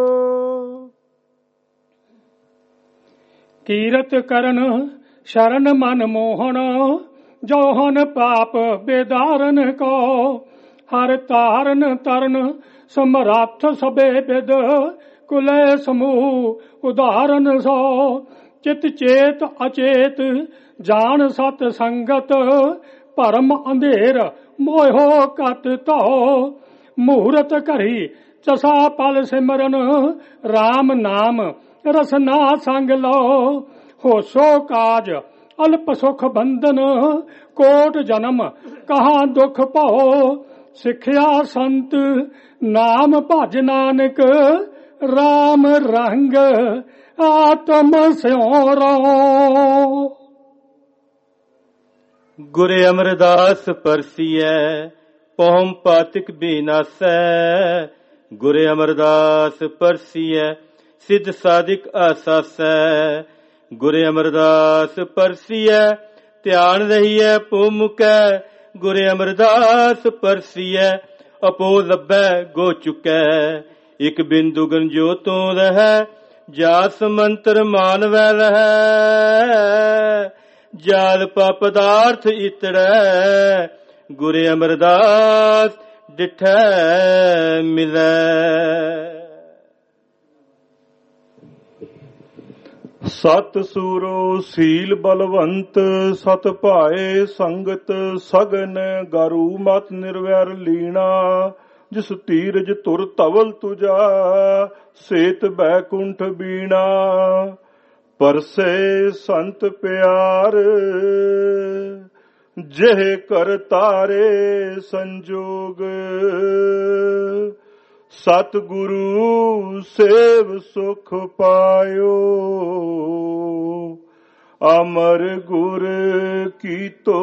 I: ਕੀਰਤ ਕਰਨ ਸ਼ਰਨ ਮਨ ਮੋਹਨ, ਜੋਹਨ ਪਾਪ ਬੇਦਾਰਨ ਕੋ। ਹਰ ਤਾਰਨ ਤਰਨ ਸਮਰੱਥ ਸਭੇ ਬਿਦ, ਕੁਲੇ ਸਮੂਹ ਉਦਾਹਰਨ ਸੋ। ਚਿਤ ਚੇਤ ਅਚੇਤ ਜਾਣ ਸਤ ਸੰਗਤ, ਭਰਮ ਅੰਧੇਰ ਮੋਹੋ ਕਤ ਧੋ। ਮੂਰਤ ਘਰੀ ਚਸਾ ਪਲ ਸਿਮਰਨ, ਰਾਮ ਨਾਮ ਰਸਨਾ ਸੰਗ ਲਓ। ਹੋਸੋ ਕਾਜ ਅਲਪ ਸੁਖ ਬੰਧਨ, ਕੋਟ ਜਨਮ ਕਹਾ ਦੁਖ ਭਉ। ਸਿੱਖਿਆ ਸੰਤ ਨਾਮ ਭਜ ਨਾਨਕ, ਰਾਮ ਰੰਗ ਆਤਮ ਸਿਉਰੋ।
J: ਗੁਰ ਅਮਰਦਾਸ ਪਰਸੀਐ, ਪਹੁਮ ਪਾਤਿਕ ਬੀਨਾਸੈ। ਗੁਰ ਅਮਰਦਾਸ ਪਰਸੀਐ, ਸਿੱਧ ਸਾਧਿਕ ਆਸਾਸੈ। ਗੁਰ ਅਮਰਦਾਸ ਪਰਸੀਐ, ਧਿਆਨ ਰਹੀਐ ਭੂਮੁਕੈ। ਗੁਰ ਅਮਰਦਾਸ ਪਰਸੀਐ, ਆਪੋ ਲੱਭੈ ਗੋ ਚੁਕੈ। ਇਕ ਬਿੰਦੂ ਗੰਜੋ ਤੋਂ ਰਹਿ, ਜਾਸ ਮੰਤਰ ਮਾਨਵੈ ਰਹਿ। ਜਾਲ ਪਾ ਪਦਾਰਥ ਇਤੜੈ, ਗੁਰ ਅਮਰਦਾਸ ਡਿਠੈ ਮਿਲੈ।
K: ਸਤ ਸੂਰੋ ਸੀਲ ਬਲਵੰਤ, ਸਤ ਭਾਏ ਸੰਗਤ ਸਗਨ। ਗਰੂ ਮਤ ਨਿਰਵੈਰ ਲੀਣਾ, ਜਿਸ ਧੀਰਜ ਤੁਰ ਧਵਲ ਤੁਜਾ। ਸੇਤ ਬੈਕੁੰਠ ਬੀਣਾ, ਪਰਸੇ ਸੰਤ ਪਿਆਰ। ਜਿਹ ਕਰ ਤਾਰੇ ਸੰਜੋਗ, ਸਤਿਗੁਰੂ ਸੇਵ ਸੁਖ ਪਾਇਓ। ਅਮਰ ਗੁਰ ਕੀਤੋ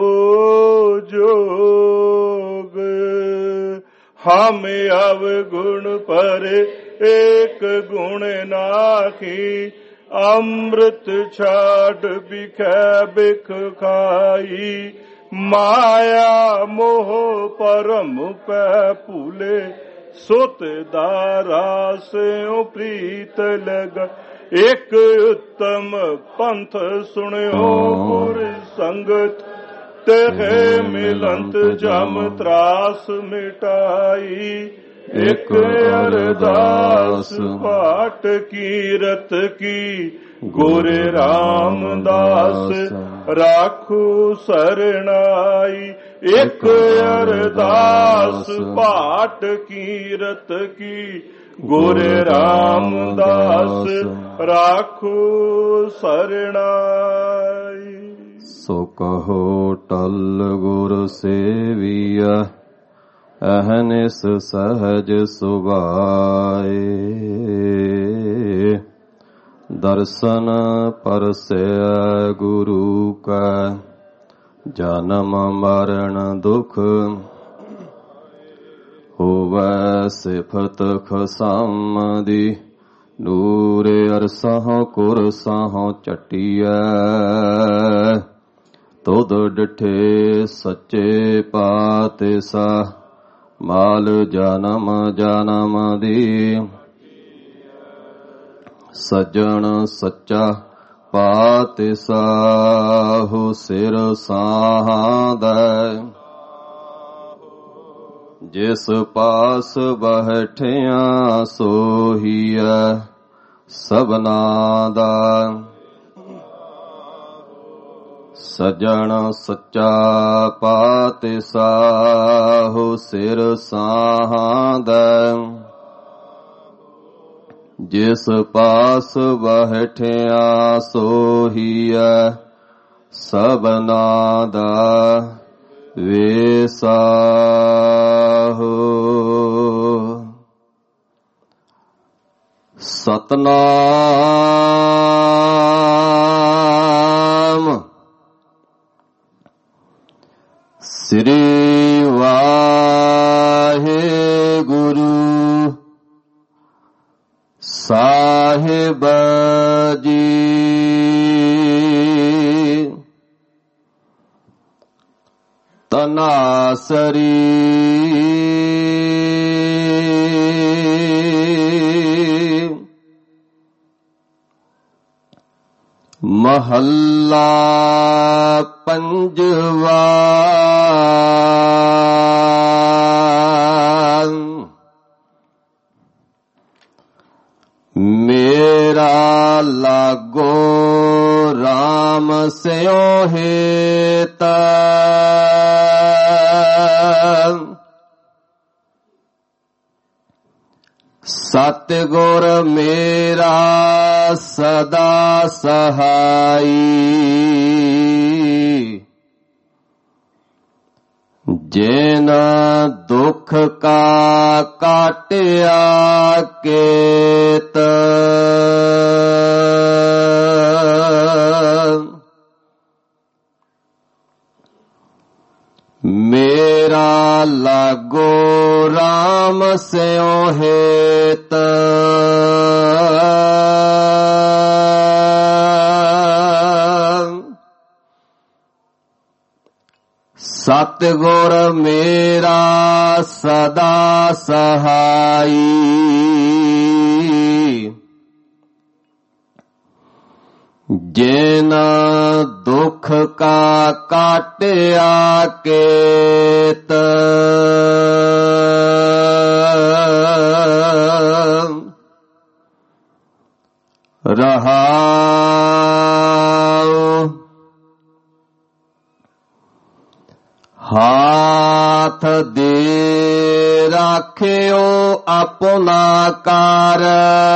K: ਜੋਗ, ਹਮ ਅਵਗੁਣ ਪਰੇ ਏਕ ਗੁਣ ਨਾਖੀ। ਅੰਮ੍ਰਿਤ ਛਾੜ ਬਿਖੈ ਬਿਖ ਖਾਈ, ਮਾਇਆ ਮੋਹ ਪਰਮ ਪੈ ਭੂਲੇ। ਸੁਤ ਦਾਰਾ ਸਿਉ ਪ੍ਰੀਤ ਲਗ, ਇਕ ਉਤਮ ਪੰਥ ਸੁਣਿਓ ਗੁਰ ਸੰਗਤ। ਤਹਿ ਮਿਲੰਤ ਜਮ ਤਰਾਸ ਮਿਟਾਈ, ਇਕ ਅਰਦਾਸ ਪਾਟ ਕੀਰਤ ਕੀ। ਗੁਰ ਰਾਮਦਾਸ ਰਾਖੂ ਸਰਣਾਈ, ਇਕ ਅਰਦਾਸ ਪਾਟ ਕੀਰਤ ਕੀ। ਗੁਰ ਰਾਮਦਾਸ ਰਾਖੂ ਸਰਣਾਈ।
L: ਸੋ ਕਹੋ ਟਲ ਗੁਰ ਸੇਵੀਆ, ਅਹਨਿਸ ਸਹਜ ਸੁਭਾਏ। ਦਰਸ਼ਨ ਪਰਸੈ ਗੁਰੂ ਕਾ, ਜਨਮ ਮਰਨ ਦੁਖ। ਹੋਵੈ ਸਿਫਤ ਖਸਮ ਦੀ, ਨੂਰ ਅਰਸਹੁ ਕੁਰਸਹੁ ਚਟੀਐ। ਤੁਧ ਡਿਠੇ ਸੱਚੇ ਪਾਤਿਸਾ, ਮਾਲ ਜਨਮ ਜਨਮ ਦੀ। ਸੱਜਣ ਸੱਚਾ ਪਾਤਿ ਸਾਹੂ ਸਿਰ ਸਾਹਾਦੈ ਜਿਸ ਪਾਸ ਬਹਿਠਿਆ ਸੋਹੀਐ ਸਭਨਾ ਦਾ ਸਜਣ ਸੱਚਾ ਪਾਤਿ ਸਾਹੂ ਸਿਰ ਸਾਹਾਦੈ ਜਿਸ ਪਾਸ ਬਹਿਠਿਆ ਸੋਹੀਐ ਸਭਨਾ ਦਾ ਵੇਸਾਹੂ। ਸਤਨਾਮ ਸ੍ਰੀ ਵਾਹਿਗੁਰੂ ਸਾਹਿਬ ਜੀ। ਤਨਾਸਰੀ ਮਹੱਲਾ ਪੰਜਵਾ। ਮੇਰਾ ਲਾਗੋ ਰਾਮ ਸਿਉ ਹੇਤ ਸਤਿਗੁਰ ਮੇਰਾ ਸਦਾ ਸਹਾਈ। ਜਿਨ ਦੁਖ ਕਾ ਕਾਟਿਆ ਕੇਤ ਮੇਰਾ ਲਾਗੋ ਰਾਮ ਸਿਉ ਹੇਤ ਸਤਿਗੁਰ ਮੇਰਾ ਸਦਾ ਸਹਾਈ। ਜਿਨ ਦੁਖ ਕਾ ਕਾਟਿਆ ਕੇਤ ਰਹਾਉ। ਹਾਥ ਦੇ ਰਾਖਿਓ ਆਪਣਾ ਕਾਰ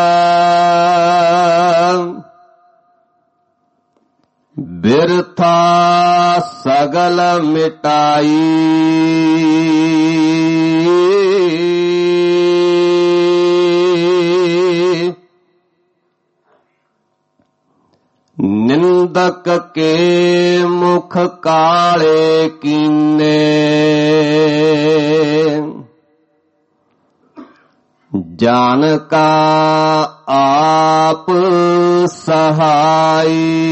L: ਬਿਰਥਾ ਸਗਲ ਮਿਟਾਈ। ਨਿੰਦਕ ਕੇ ਮੁਖ ਕਾਲੇ ਕੀਨੇ ਜਾਨ ਕਾ ਆਪ ਸਹਾਈ।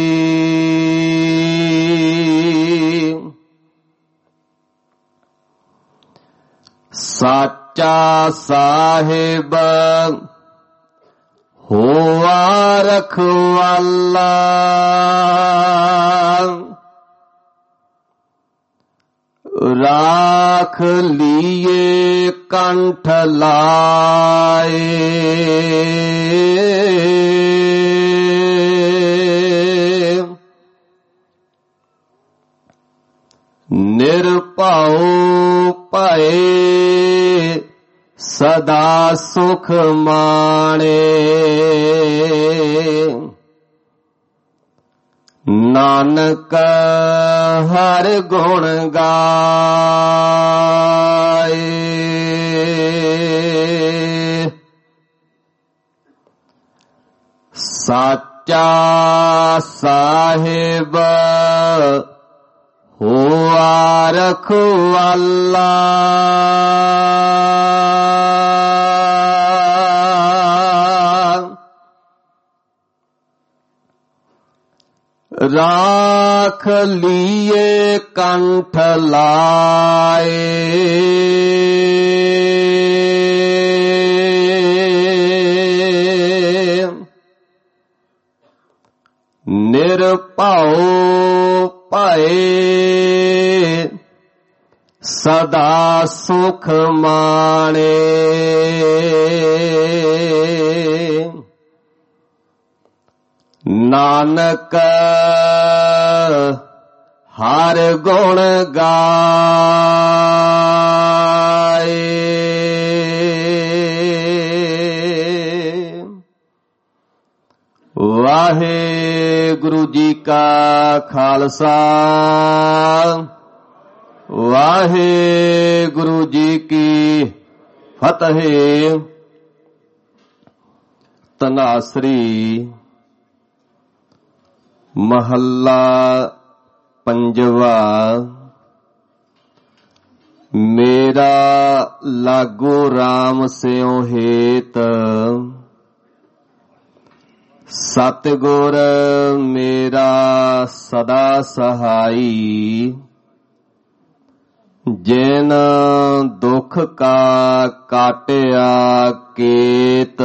L: ਸਾਚਾ ਸਾਹਿਬ ਹੋਆ ਰਖਵਾਲਾ ਰਾਖ ਲੀਏ ਕੰਠ ਲਾਏ। ਨਿਰਭਉ ਭਏ ਸਦਾ ਸੁਖ ਮਾਣੇ ਨਾਨਕ ਹਰ ਗੁਣ ਗਾਏ। ਸਾਚਾ ਸਾਹਿਬ ਹੋਆ ਰਖਵਾਲਾ ਰਾਖ ਲੀਏ ਕੰਠ ਲਾਏ। ਭਾਉ ਭਾਏ ਸਦਾ ਸੁਖ ਮਾਣੇ। ਨਾਨਕ ਹਰ ਗੁਣ ਗਾਏ। ਵਾਹਿਗੁਰੂ ਜੀ ਕਾ ਖਾਲਸਾ ਵਾਹਿਗੁਰੂ ਜੀ ਕੀ ਫਤਿਹ। ਤਨਾਸਰੀ ਮਹੱਲਾ ਪੰਜਵਾ। ਮੇਰਾ ਲਾਗੋ ਰਾਮ ਸਿਉ ਹੇਤ ਸਤਿਗੁਰ ਮੇਰਾ ਸਦਾ ਸਹਾਈ। ਜਿਨ ਦੁਖ ਕਾ ਕਾਟਿਆ ਕੇਤ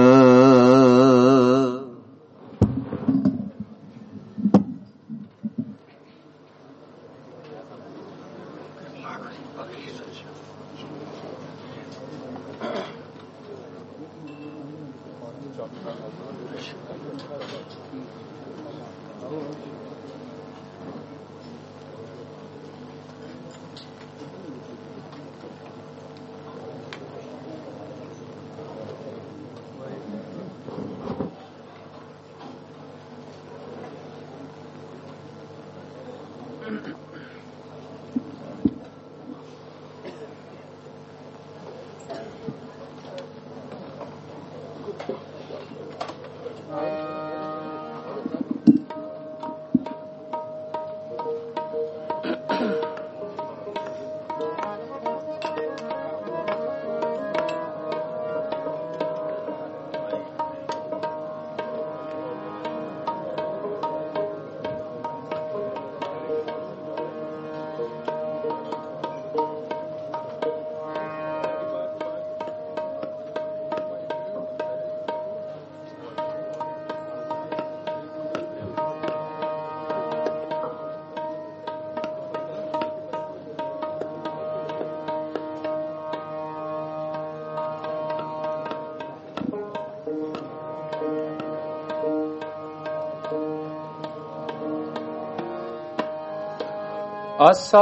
A: ਆਸਾ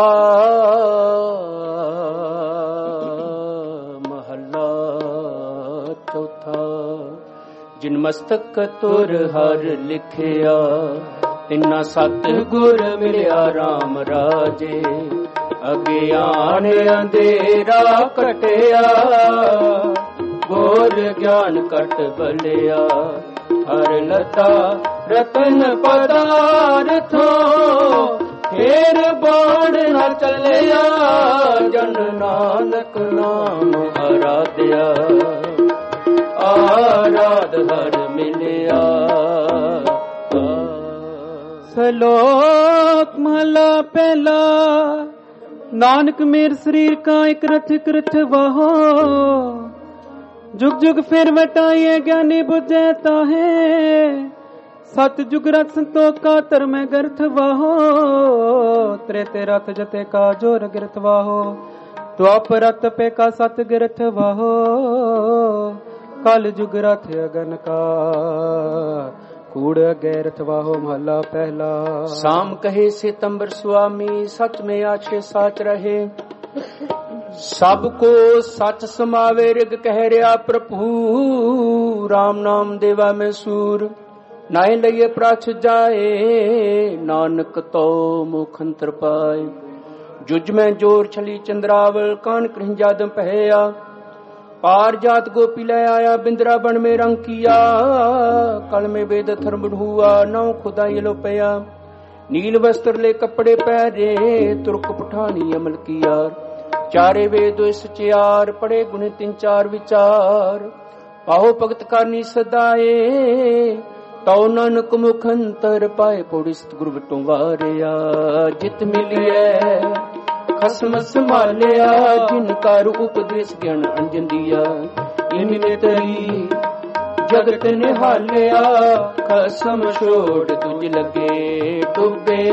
A: ਮਹੱਲਾ ਚੌਥਾ। ਜਿਨ ਮਸਤਕ ਤੁਰ ਹਰ ਲਿਖਿਆ ਤਿਨਾ ਸਤ ਗੁਰ ਮਿਲਿਆ RAM ਰਾਜੇ। ਅਗਿਆਨ ਅੰਧੇਰਾ ਕਟਿਆ ਗੁਰ ਗਿਆਨ ਕਟ ਬਲਿਆ। ਹਰ ਲਤਾ ਰਤਨ ਪਦਾਰਥੋ ਫੇਰ ਬਾਣ ਨਾ ਚੱਲਿਆ। ਜਨ ਨਾਨਕ ਨਾਮ ਆਰਾਧਿਆ ਆਰਾਧ ਹਰ ਮਿਲਿਆ।
B: ਸਲੋਕ ਮਹਲਾ ਪਹਿਲਾ। ਨਾਨਕ ਮੇਰ ਸਰੀਰ ਕਾ ਇਕ ਰਥ ਇਕ ਰਥ ਵਾਹੋ। ਜੁਗ ਜੁਗ ਫਿਰ ਵਟਾਈਏ ਗਿਆਨੀ ਬੁਝੇ ਤਾਹੇ। ਸਤ ਜੁਗ ਰਥ ਸੰਤੋਖਾ ਧਰਮ ਗਰਥ ਵਾਹੋ। ਤ੍ਰੇਤੇ ਰਥ ਜਤੇ ਕਾ ਜੋਰ ਗਿਰਥ ਵਾਹੋ। ਦੁਆਪ ਰਥ ਪੇ ਕਾ ਸਤ ਗਿਰਥ ਵਾਹੋ। ਕਲ ਜੁਗ ਰਥ ਅਗਨ ਕਾ ਕੂੜ ਗੈਰਥ ਵਾਹੋ। ਮਹਲਾ ਪਹਿਲਾ।
A: ਸਾਮ ਕਹੇ ਸਿਤੰਬਰ ਸੁਆਮੀ ਸਚ ਮੇ ਆਛੇ ਸਾਚ ਰਹੇ। ਸਭ ਕੋ ਸਚ ਸਮਾਵੇ ਰਿਗ ਕਹਿ ਰਿਹਾ ਪ੍ਰਭੂ। ਰਾਮ ਨਾਮ ਦੇਵਾ ਮੈਂ ਸੂਰ ਨਾਏ ਲਈਏ ਪ੍ਰਛ ਜਾਏ। ਨਾਨਕ ਤੋ ਮੁਖ ਅੰਤਰ ਪਾਏ। ਜੁਜ ਮੈਂ ਜੋਰ ਛਲੀ ਚੰਦਰਾਵਲ ਕਾਨ ਕ੍ਰਿੰ ਜਾਦਮ ਪਹਿਆ। पार जात गोपी ले आया बिंद्रा बन में रंग किया। कल में वेद धर्म हुआ नौ खुदा ये लो पया। नील वस्त्र ले कपड़े पहरे तुर्क पठानी अमल किया। चारे वेद सचियार पढ़े गुण तीन चार विचार। पाहो भगत करनी सदाए तौ नानक मुख अंतर पाए। पौड़ी सतगुरु विटों वारिया जित मिलिए खसम संभालिया। जिन कार उपदेश ज्ञान अंजन दिया। इन ने तरी ਜਗਤ ਨਿਹਾਲਿਆ ਖਸਮ ਛੋੜ ਤੁਝ ਲਗੇ ਡੁੱਬੇ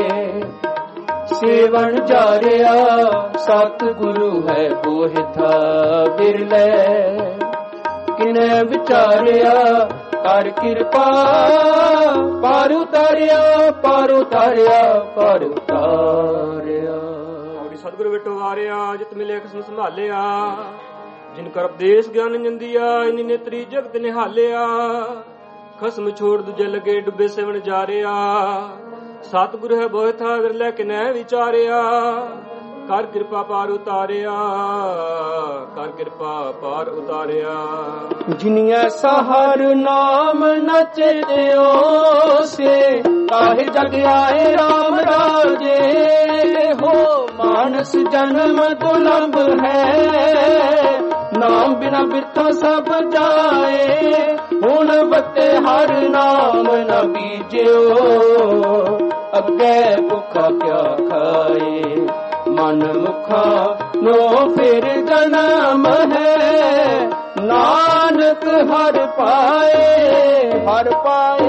A: ਸੇਵਨ ਜਾਰਿਆ ਸਤ ਗੁਰੂ ਹੈ ਬੋਹਿਥਾ ਬਿਰਲੇ ਕਿਨੇ ਵਿਚਾਰਿਆ ਕਰ ਕਿਰਪਾ ਪਾਰ ਉਤਾਰਿਆ ਪਾਰ ਉਤਾਰਿਆ ਪਾਰ ਉਤਾਰਿਆ।
C: ਸਤਿਗੁਰ ਵਿਟੋ ਵਾਰਿਆ ਜਿਤ ਮਿਲੇ ਖਸਮ ਸੰਭਾਲਿਆ ਜਿਨ ਕਰ ਉਪਦੇਸ਼ ਗਿਆਨ ਨਿੰਦਿਆ ਇਨੀ ਨੇਤਰੀ ਜਗਤ ਨਿਹਾਲਿਆ ਖਸਮ ਛੋੜ ਦੂਜੇ ਲਗੇ ਡੁੱਬੇ ਸੇਵਨ ਜਾਰਿਆ ਸਤਿਗੁਰ ਹੈ ਬੋਹਿਥਾ ਵਿਰਲੇ ਕਿਨੇ ਵਿਚਾਰਿਆ ਕਰ ਕਿਰਪਾ ਪਾਰ ਉਤਾਰਿਆ ਕਰ ਕਿਰਪਾ ਪਾਰ ਉਤਾਰਿਆ।
A: ਜਿਨੀਐ ਸਹਰ ਨਾਮ ਨਚਿਓ ਸੇ ਕਾਹੇ ਜਗ ਆਏ ਰਾਮ ਰਾਜੇ ਹੋ ਮਾਨਸ ਜਨਮ ਦੁਲੰਭ ਹੈ ਨਾਮ ਬਿਨਾ ਬਿਰਥਾ ਸਭ ਜਾਏ ਹੁਣ ਵਤੇ ਹਰ ਨਾਮ ਨ ਬੀਜਿਓ ਅੱਗੇ ਭੁੱਖਾ ਕਿਆ ਖਾਏ ਮਨ ਮੁਖਾ ਨੋ ਫਿਰ ਜਨਮ ਹੈ ਨਾਨਕ ਹਰ ਪਾਏ ਹਰ ਪਾਏ।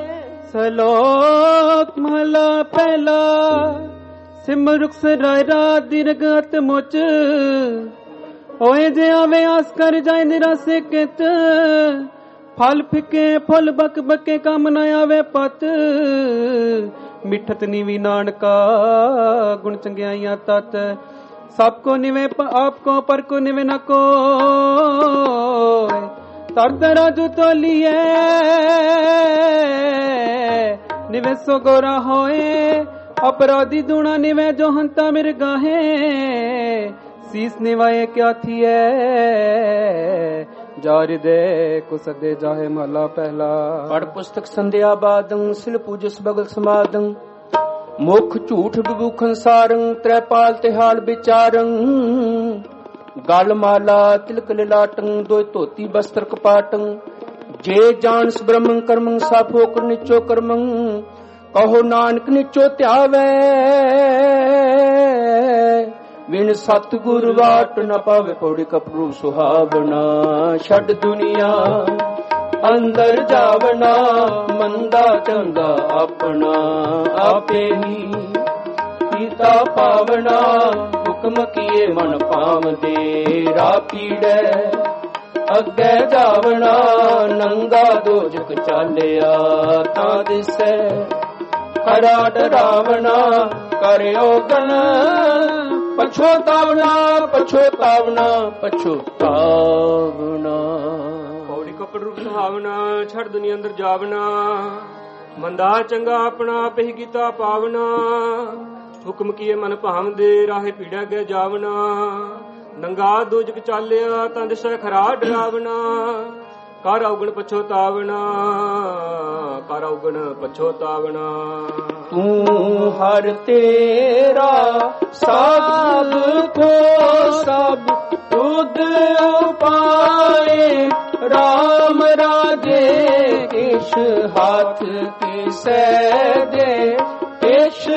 B: ਸਲੋਕ ਮਹਲਾ ਪਹਿਲਾ ਸਿਮਰੁਖ ਸਰਾਇ ਰਾਤ ਦਿਰਗਤ ਮੁਚ ਹੋਏ ਜੇ ਆਵੇ ਆਸ ਕਰ ਜਾਏ ਨਿਰਾਸੇ ਕਿਤ ਫਲ ਫਿਕੇ ਫੁੱਲ ਬਕ ਬਕੇ ਕੰਮ ਨਾ ਆਵੇ ਪਤ ਮਿੱਠਤ ਨੀਵੀ ਨਾਨਕਾ ਗੁਣ ਚੰਗਿਆਈਆਂ ਤਤ ਸਭ ਕੋ ਨਿਵੇ ਆਪ ਕੋ ਪਰ ਕੋ ਨਿਵੇ ਨ ਕੋ ਤਰਤ ਰਾਜੂ ਤੋਲੀਏ ਨਿਵੇ ਸੋ ਗੋਰਾ ਹੋਏ ਅਪਰਾਧੀ ਦੂਣਾ ਨਿਵੇ ਜੋ ਹੰਤਾ ਮਿਰ ਗਾਹੇ ਸੀਸ ਨਿਵਾਏ ਕਿਆ ਥੀਏ ਜਾਰਿ ਦੇ ਕੁਸਦੇ ਜਾਹੇ ਮਹਲਾ ਪਹਿਲਾ।
A: ਪੜ ਪੁਸਤਕ ਸੰਧਿਆ ਬਾਦੰ ਸਿਲ ਪੂਜਸ ਬਗਲ ਸਮਾਦੰ ਮੁਖ ਝੂਠ ਬਿਭੂਖਨ ਸਾਰੰ ਤ੍ਰੈਪਾਲ ਤਿਹਾਲ ਵਿਚਾਰੰ ਗਲ ਮਾਲਾ ਤਿਲਕ ਲਿਲਾਟੰ ਦੋਇ ਧੋਤੀ ਬਸਤਰ ਕਪਾਟੰ ਜੇ ਜਾਣਸ ਬ੍ਰਹਮੰ ਕਰਮੰ ਸਾਫੋ ਕਰ ਨਿਚੋ ਕਰਮੰ ਕਹੋ ਨਾਨਕ ਨਿਚੋ ਧਿਆਵੈ ਬਿਨ ਸਤਿਗੁਰ ਵਾਟ ਨ ਪਾਵੇ ਪੌੜੀ ਕਪਰੂ ਸੁਹਾਵਣਾ ਛੱਡ ਦੁਨੀਆ ਅੰਦਰ ਜਾਵਣਾ ਮੰਦਾ ਚੰਗਾ ਆਪਣਾ ਆਪੇ ਹੀ ਪੀਤਾ ਪਾਵਣਾ ਹੁਕਮ ਕੀਏ ਮਨ ਪਾਵਦੇ ਰਾਹ ਪੀੜੈ ਅੱਗੇ ਜਾਵਣਾ ਨੰਗਾ ਦੋਜਕ ਚਾਲਿਆ ਤਾਂ ਦਿਸੈ ਖਰਾ ਡਰਾਵਣਾ ਕਰਿਓ ਗਨ ਪਛੋਤਾਵਣਾ ਪਛੋਤਾਵਣਾ ਪਛੋਤਾਵਣਾ
C: ਪੌੜੀ ਕਪੜ ਰੂਪ ਸੁਹਾਵਣਾ ਛੱਡ ਦੁਨੀਆ ਅੰਦਰ ਜਾਵਣਾ ਮੰਦਾ ਚੰਗਾ ਆਪਣਾ ਆਪੇ ਹੀ ਕੀਤਾ ਪਾਵਣਾ ਹੁਕਮ ਕੀਏ ਮਨ ਭਾਵਦੇ ਰਾਹੇ ਪੀੜਾ ਗਏ ਜਾਵਣਾ ਨੰਗਾ ਦੋਜਕ ਚਾਲਿਆ ਤਾਂ ਦਿਸੈ ਖਰਾ ਡਰਾਵਣਾ ਕਰ ਔਗਣ ਪਛੋਤਾਵਣਾ ਕਰ ਔਗਣ ਪਛੋਤਾਵਣਾ।
A: ਤੂੰ ਹਰ ਤੇਰਾ ਸਭ ਕੋ ਸਭ ਤੁਧ ਉਪਾਏ ਰਾਮ ਰਾਜੇ ਕਿਛ ਹੱਥ ਕਿਸੈ ਦੇ ਕਿਛ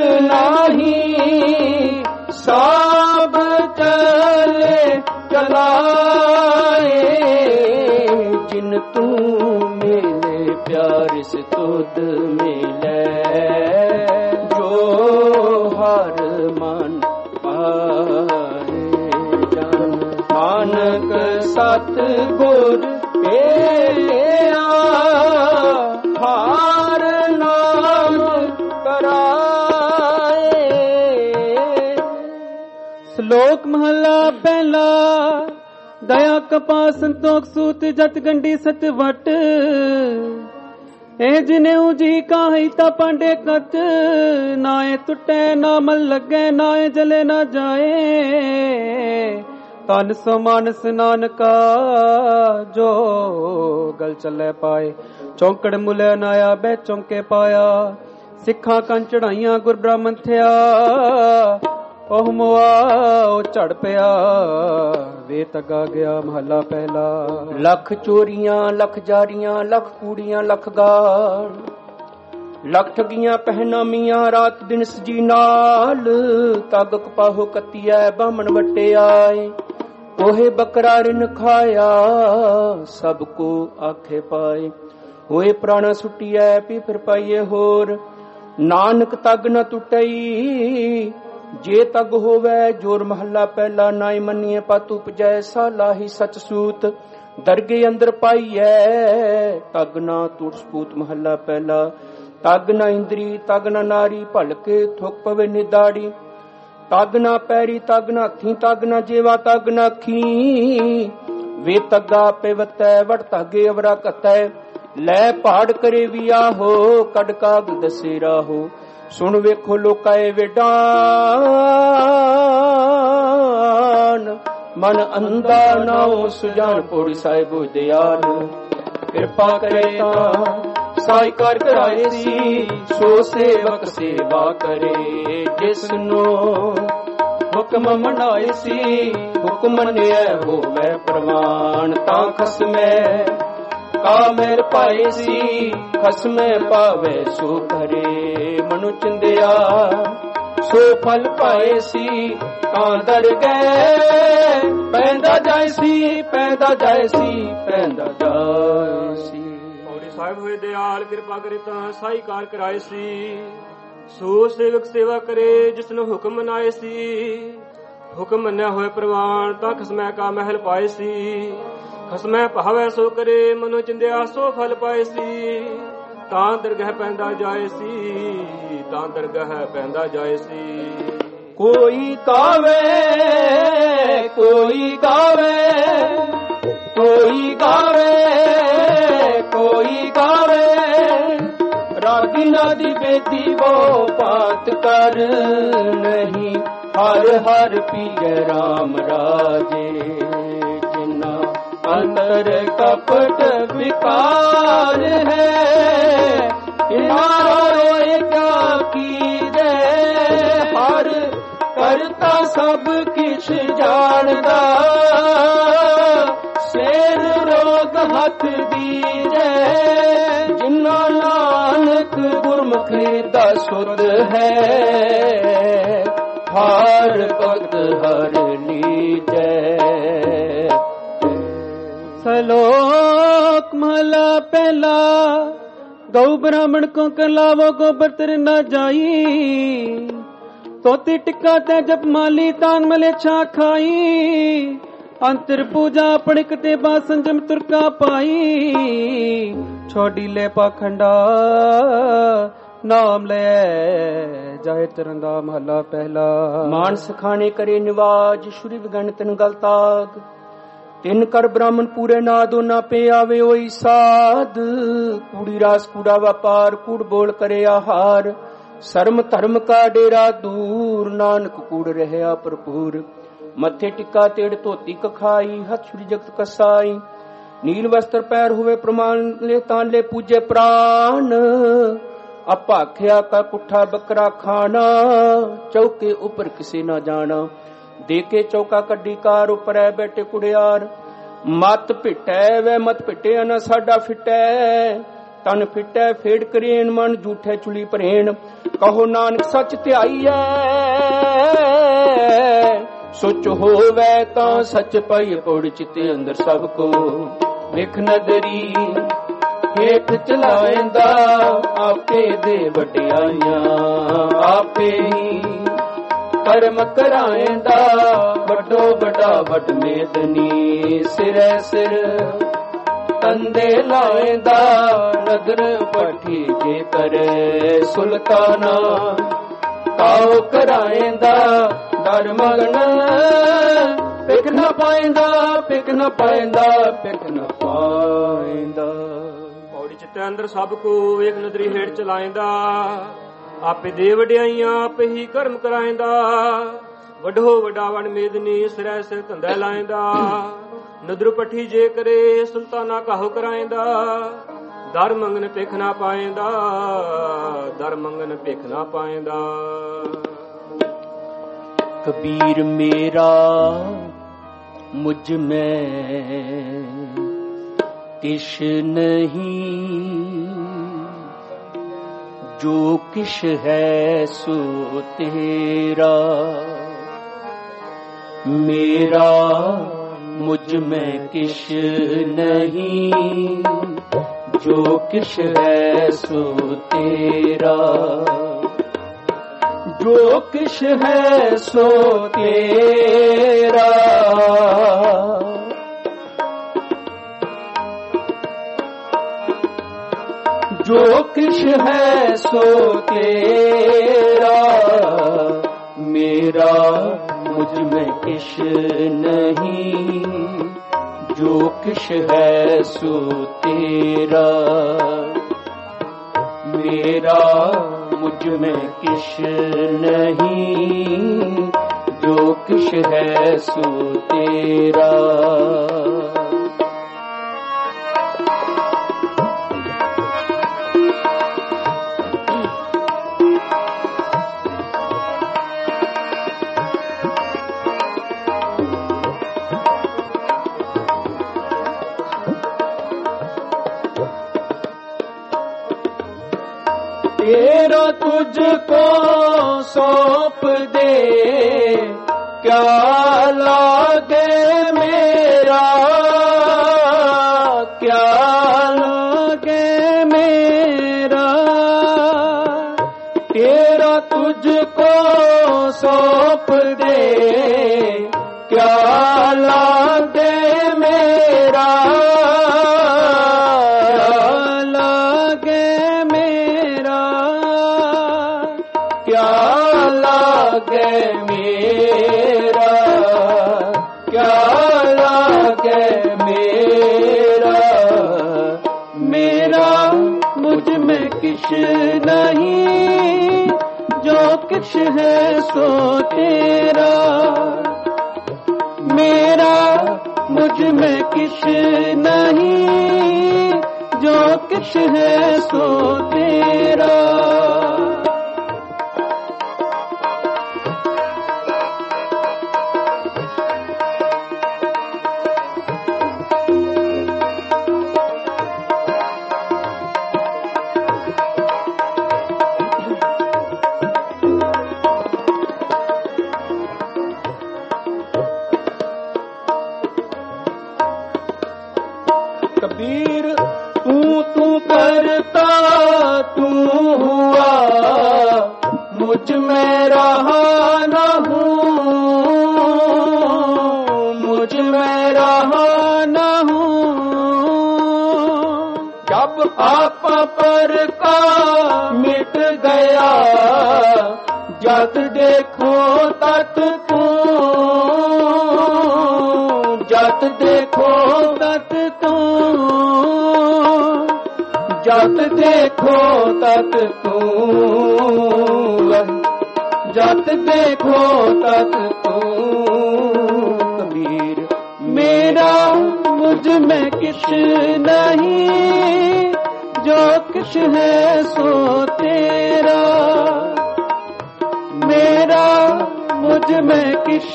A: ਨਾਹੀ ਸਭ ਚਲੇ ਚਲਾਏ ਜਿਨ ਤੂੰ ਮਿਲੇ ਪਿਆਰ ਸੇ ਤੁਧ ਮਿਲੇ ਜੋ ਹਰ ਮਨ ਪਾਏ ਜਨ ਨਾਨਕ ਸਤ ਗੁਰ ਪੇਆ ਹਰ ਨਾਮ ਕਰਾਏ।
B: ਸ਼ਲੋਕ ਮਹਲਾ ਪਹਿਲਾ ਦਇਆ ਕਪਾ ਸੰਤੋਖ ਸੂਤ ਜਤ ਗੰਢੀ ਸਤ ਵਟ ਇਹ ਜਿਨਿਉ ਜੀ ਕਾਹੀ ਤਾ ਪਾਂਡੇ ਕਤ ਨਾਏ ਟੁੱਟੇ ਨਾ ਮਲ ਲੱਗੇ ਨਾਏ ਜਲੇ ਨਾ ਜਾਏ ਤਨ ਸੋ ਮਾਨਸ ਨਾਨਕਾ ਜੋ ਗਲ ਚੱਲੇ ਪਾਏ ਚੌਂਕੜ ਮੁਲੇ ਨਾਇਆ ਬੈ ਚੌਂਕੇ ਪਾਇਆ ਸਿੱਖਾਂ ਕੰਨ ਚੜਾਈਆਂ ਗੁਰ ਬ੍ਰਾਹਮਣ ਥਿਆ ਉਹ ਮੁਆ ਉਹ ਝੜ ਪਿਆ ਵੇ ਤਗਾ ਗਿਆ ਮਹੱਲਾ ਪਹਿਲਾ।
A: ਲੱਖ ਚੋਰੀਆਂ ਲੱਖ ਜਾਰੀਆਂ ਲੱਖ ਕੂੜੀਆਂ ਲੱਖ ਗਾਲ ਲੱਖ ਠਗੀਆਂ ਪਹਿਨਾਮੀਆਂ ਰਾਤ ਦਿਨ ਸਜੀ ਨਾਲ ਤਗ ਕਪਾਹੋ ਕੱਤੀਐ ਬਾਹਮਣ ਵੱਟੇ ਆਏ कोहे बकरा रिन खाया सब को आखे पाए। होए प्राणा सुटिया पी फिर पाइए होर नानक तग न टुटई जे तग होवे जोर महला पहला नाई मनिए पत उपजै साला ही सच सूत दरगे अंदर पाइए तग ना टूट सपूत महला पहला। तग न इंद्री तग न नारी भलके थुक पवे निदाड़ी तग न पैरी तग न हथी तग न जेवा तग न अखी वे तगा पेवतै वट तागे अवरा कतै लै पहाड़ करे विया हो कड काग दसे राहो। सुन वेखो लोकाए वेडान मन अंधा नाओ सुजान पौड़ी साहिबो दयाल कृपा करे साई कर कराए सी सो सेवक सेवा करे जिसनो हुक्म मनाए सी हुक्म मनिए होवे प्रमाण ता खसमै का मेर पाए सी खसमै पावे सो करे मनु चिंदिया सो फल पाए सी ता दर गए पैदा जाए सी पैदा जाए सी पैदा जाए सी। ਸਾਹਿਬ ਹੋਏ ਦਿਆਲ ਕਿਰਪਾ ਕਰੇ ਤਾਂ ਸਾਈ ਕਾਰ ਕਰਾਏ ਸੀ ਸੋ ਸੇਵਕ ਸੇਵਾ ਕਰੇ ਜਿਸਨੂੰ ਹੁਕਮ ਮਨਾਏ ਸੀ ਹੁਕਮ ਮੰਨਿਆ ਹੋਏ ਪ੍ਰਵਾਨ ਤਾਂ ਖਸਮੈ ਕਾ ਮਹਿਲ ਪਾਏ ਸੀ ਖਸਮੈ ਭਾਵੈ ਸੋ ਕਰੇ ਮਨੋ ਚਿੰਦਿਆ ਸੋ ਫਲ ਪਾਏ ਸੀ ਤਾਂ ਦਰਗਹ ਪੈਂਦਾ ਜਾਏ ਸੀ ਤਾਂ ਦਰਗਹ ਪੈਂਦਾ ਜਾਏ ਸੀ। ਕੋਈ ਕਾਵੇ ਕੋਈ ਗਾਵੇ ਕੋਈ ਗਾਵੇ कोई गावे रागी नादी बेदी वो बात कर नहीं हर हर पिए राम राजे जिन्ना अंतर कपट विकार है रोए क्या कीजे हर करता सब किछ जानदा शेर रोग हथ दीजे जिन्ना नानक गुरमुखी दा सुध है हर भगत हर लीजै।
B: सलोक महला पहला गौ ब्राह्मण को करलावो गोबर तर न जाई तोती टिक्का ते जब माली तान मले छा खाई अंतर पूजा पड़िक ते बा संजम तुरका पाई छोड़ी ले पाखंडा नाम ले जाए तरंदा महला पहला। मानस खाने करे निवाज शुरी विगण तिन गल ताग तिन कर ब्राह्मण पूरे नादो ना पे आवे ओई साध कूड़ी रास कूड़ा व्यापार कूड़ बोल करे आहार शर्म धर्म का डेरा दूर नानक कूड़ रहया भरपूर मथे टिक्का तेड़ धोती कखाई हथ छुरी जगत कसाई नील वस्त्र पैर हुए प्रमाण ले तान ले पूजे प्राण अपाख्या का पुठा बकरा खाना चौके ऊपर किसे ना जाना देके चौका कड्डी कार उपर बैठे कुड़ियार मत पिटै वे मत पिटे ना साडा फिटै तन फिटै फेड़ करेन मन झूठे चुली परेन कहो नानक सच ध्याई सोच होवे तां सच पाई पौड़ चिते अंदर सब को विख नदरी हेठ चलाएंदा आपे दे वडियाइयां आपे ही कर्म कराएंदा वड्डो वड्डा वड मेदनी सिरै सिर तंदे लाएंदा नगर पठी जे करे सुल्ताना काओ कराएंदा डर मगन पिक न पाएंदा पिक न पाएंदा पिक न पाएंदा। पौड़ी चित्ते अंदर सब को एक नदरी हेठ चलाएंदा आपे दे वडियाइयां आपे ही कर्म कराएंदा वडो वडा वन मेदनी सिरै सिर धंधा लाएंदा नदर पठी जे करे सुल्ताना काहो कराएंदा दर मंगन पिख ना पाएंदा दर मंगन पिख ना पाएंदा। कबीर मेरा मुझ में किश नहीं जो किश है सो तेरा मेरा
A: मुझ में किश नहीं, जो किश है सो तेरा। जो किश है सो तेरा, जो किश है सो तेरा। मेरा मुझ में किश नहीं, जो किश है सो तेरा। मेरा मुझ में किश नहीं, जो किश है सो तेरा। तेरा तुझको सौंप दे, क्या लागे मेरा, क्या लागे मेरा। तेरा तुझको सौंप दे, क्या लागे मेरा, मेरा क्या लागे मेरा। मेरा मुझ में किश नहीं, जो किश है सो तेरा। मेरा मुझ में किश नहीं, जो किश है सो तेरा। कबीर तू तू करता तू हुआ, मुझ में रहा न हूँ, मुझ में रहा न हूँ। जब आप पर का मिट गया, जब देखो तत तू, जब देखो तत तू, जब देखो तत तू, जब देखो तत तू। कबीर मेरा मुझ में किश नहीं, जो किश है सो तेरा। मेरा मुझ में किश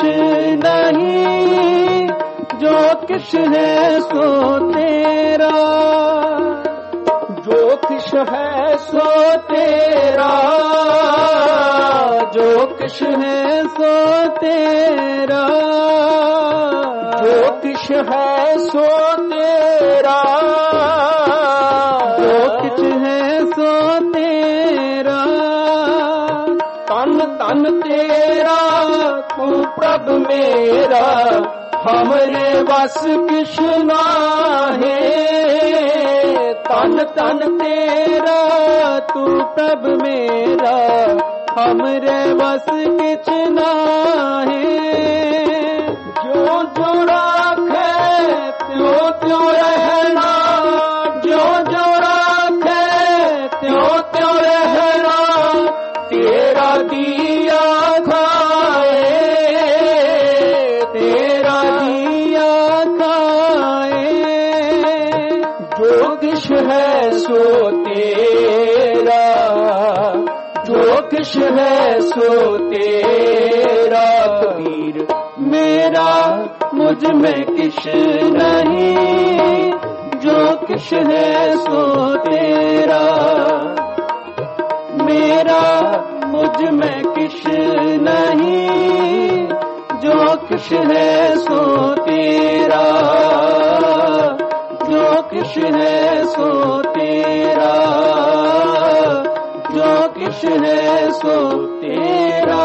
A: नहीं, जो किश है सो तेरा। जो किश है सो तेरा, जो किश है सो तेरा। जो किश है सो तेरा, जो किश है सो तेरा। तन तन तेरा तू प्रभ मेरा, हमरे बस किश नाहे। तन तन तेरा तू प्रभ मेरा, हमरे बस किछ नाहे। जो जो राखे त्यों त्यों रहना, जो जो राखे त्यों त्यों रहना। तेरा दिया खाए, तेरा दिया खाए। जो किश है सो तेरा, जो किश है सो तेरा। कबीर मेरा मुझ में किश नहीं, जो किश है सो तेरा। मेरा मुझ में किश नहीं, जो किश है सो तेरा। किश है सो तेरा, जो किश है सो तेरा।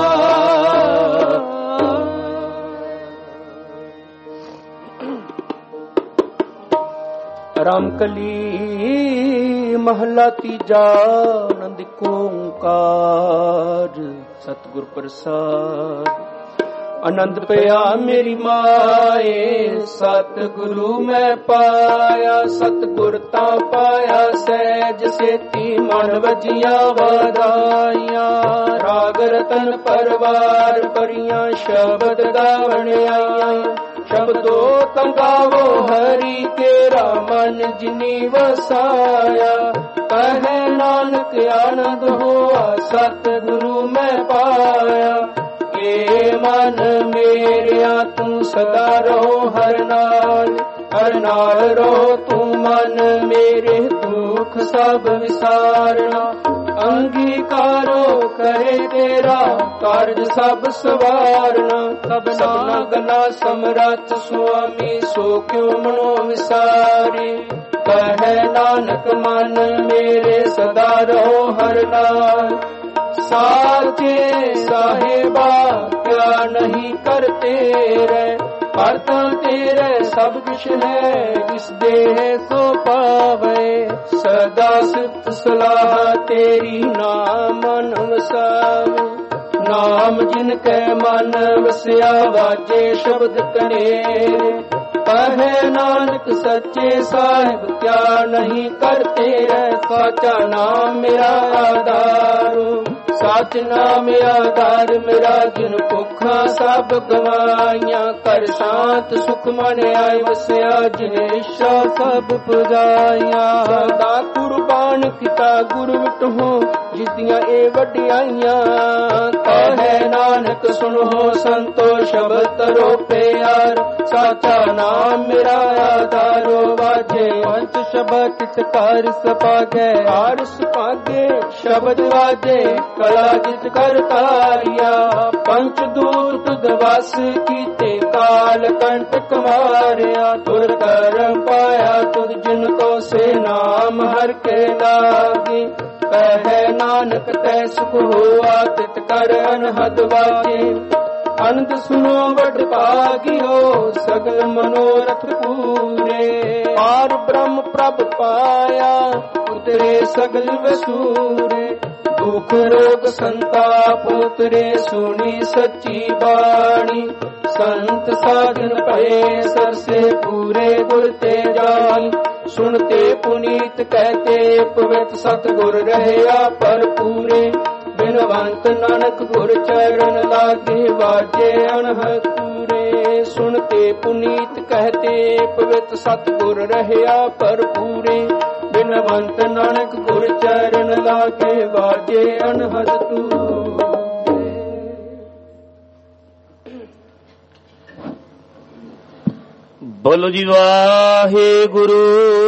A: रामकली महला तीजा आनंद ओंकार सतगुर प्रसाद। आनंद पया मेरी माए सतगुरु मैं पाया, सतगुर ता पाया सहज सेती मन वजिया वादाइया। राग रतन परवार परियां शब्द गावण आईयां, शब्दो तंगावो हरि केरा मन जिनी वसाया। कहे नानक आनंद होआ सतगुरु मैं पाया। ये मन मेरिया तू सदा रहो हर नाल, हर नाल रहो तू मन मेरे दुख सब विसारना। अंगीकारो करे तेरा कार्य सब सवारना। सबना गला समरथ स्वामी सो क्यों मनो विसारी। कहे नानक मन मेरे सदा रहो हर नाल। साचे साहेबा क्या नहीं करते रे, करता तेरे सब कुछ है जिस देह सो पावे। सदा सिफ्त सलाह तेरी नाम मन वसावे। नाम जिनके मन वसिया वाजे शब्द कनेरे। कहे नानक सच्चे साहिब क्या नहीं करते रे। साचा नाम मेरा आधार, सच नाम आधार मेरा। जिन भुखा सब गवाइया, कर शांत सुख मन आए वसिया। जिन इच्छा सब पुजाइया, सदा कुर्बान किता गुरु विटहो जितियां ए वडियाइया। कहे नानक सुनो संतो शब्द तरो प्यार। साचा नाम मेरा आधारो वाजे पंच शब्द कित कार सपागे। कार सपागे शब्द वाजे कला जित कर तारिया। पंच दूत दवास कीते काल कंटक मारिया। तुर करम पाया तुद जिनको से नाम हर के लागी। कहे नानक तै सुख हुआ तित कर अनहद वाजे। आनंद सुनो बड़ भागियो सगल मनोरथ पूरे। पार ब्रह्म प्रभ पाया उतरे सगल वसूरे। दुख रोग संताप उतरे सुनी सच्ची बाणी। संत साधन पए सर से पूरे गुर ते जान। सुनते पुनीत कहते पवित्र सतगुर रहया पर पूरे। बिनवंत नानक गुर चरण लागे वाजे अनहद पूरे। सुनते पुनीत कहते पवित्र सतगुर रहया पर पूरे। बिनवंत नानक गुर चरण लागे वाजे अनहद पूरे। बोलो जी वाहे गुरु।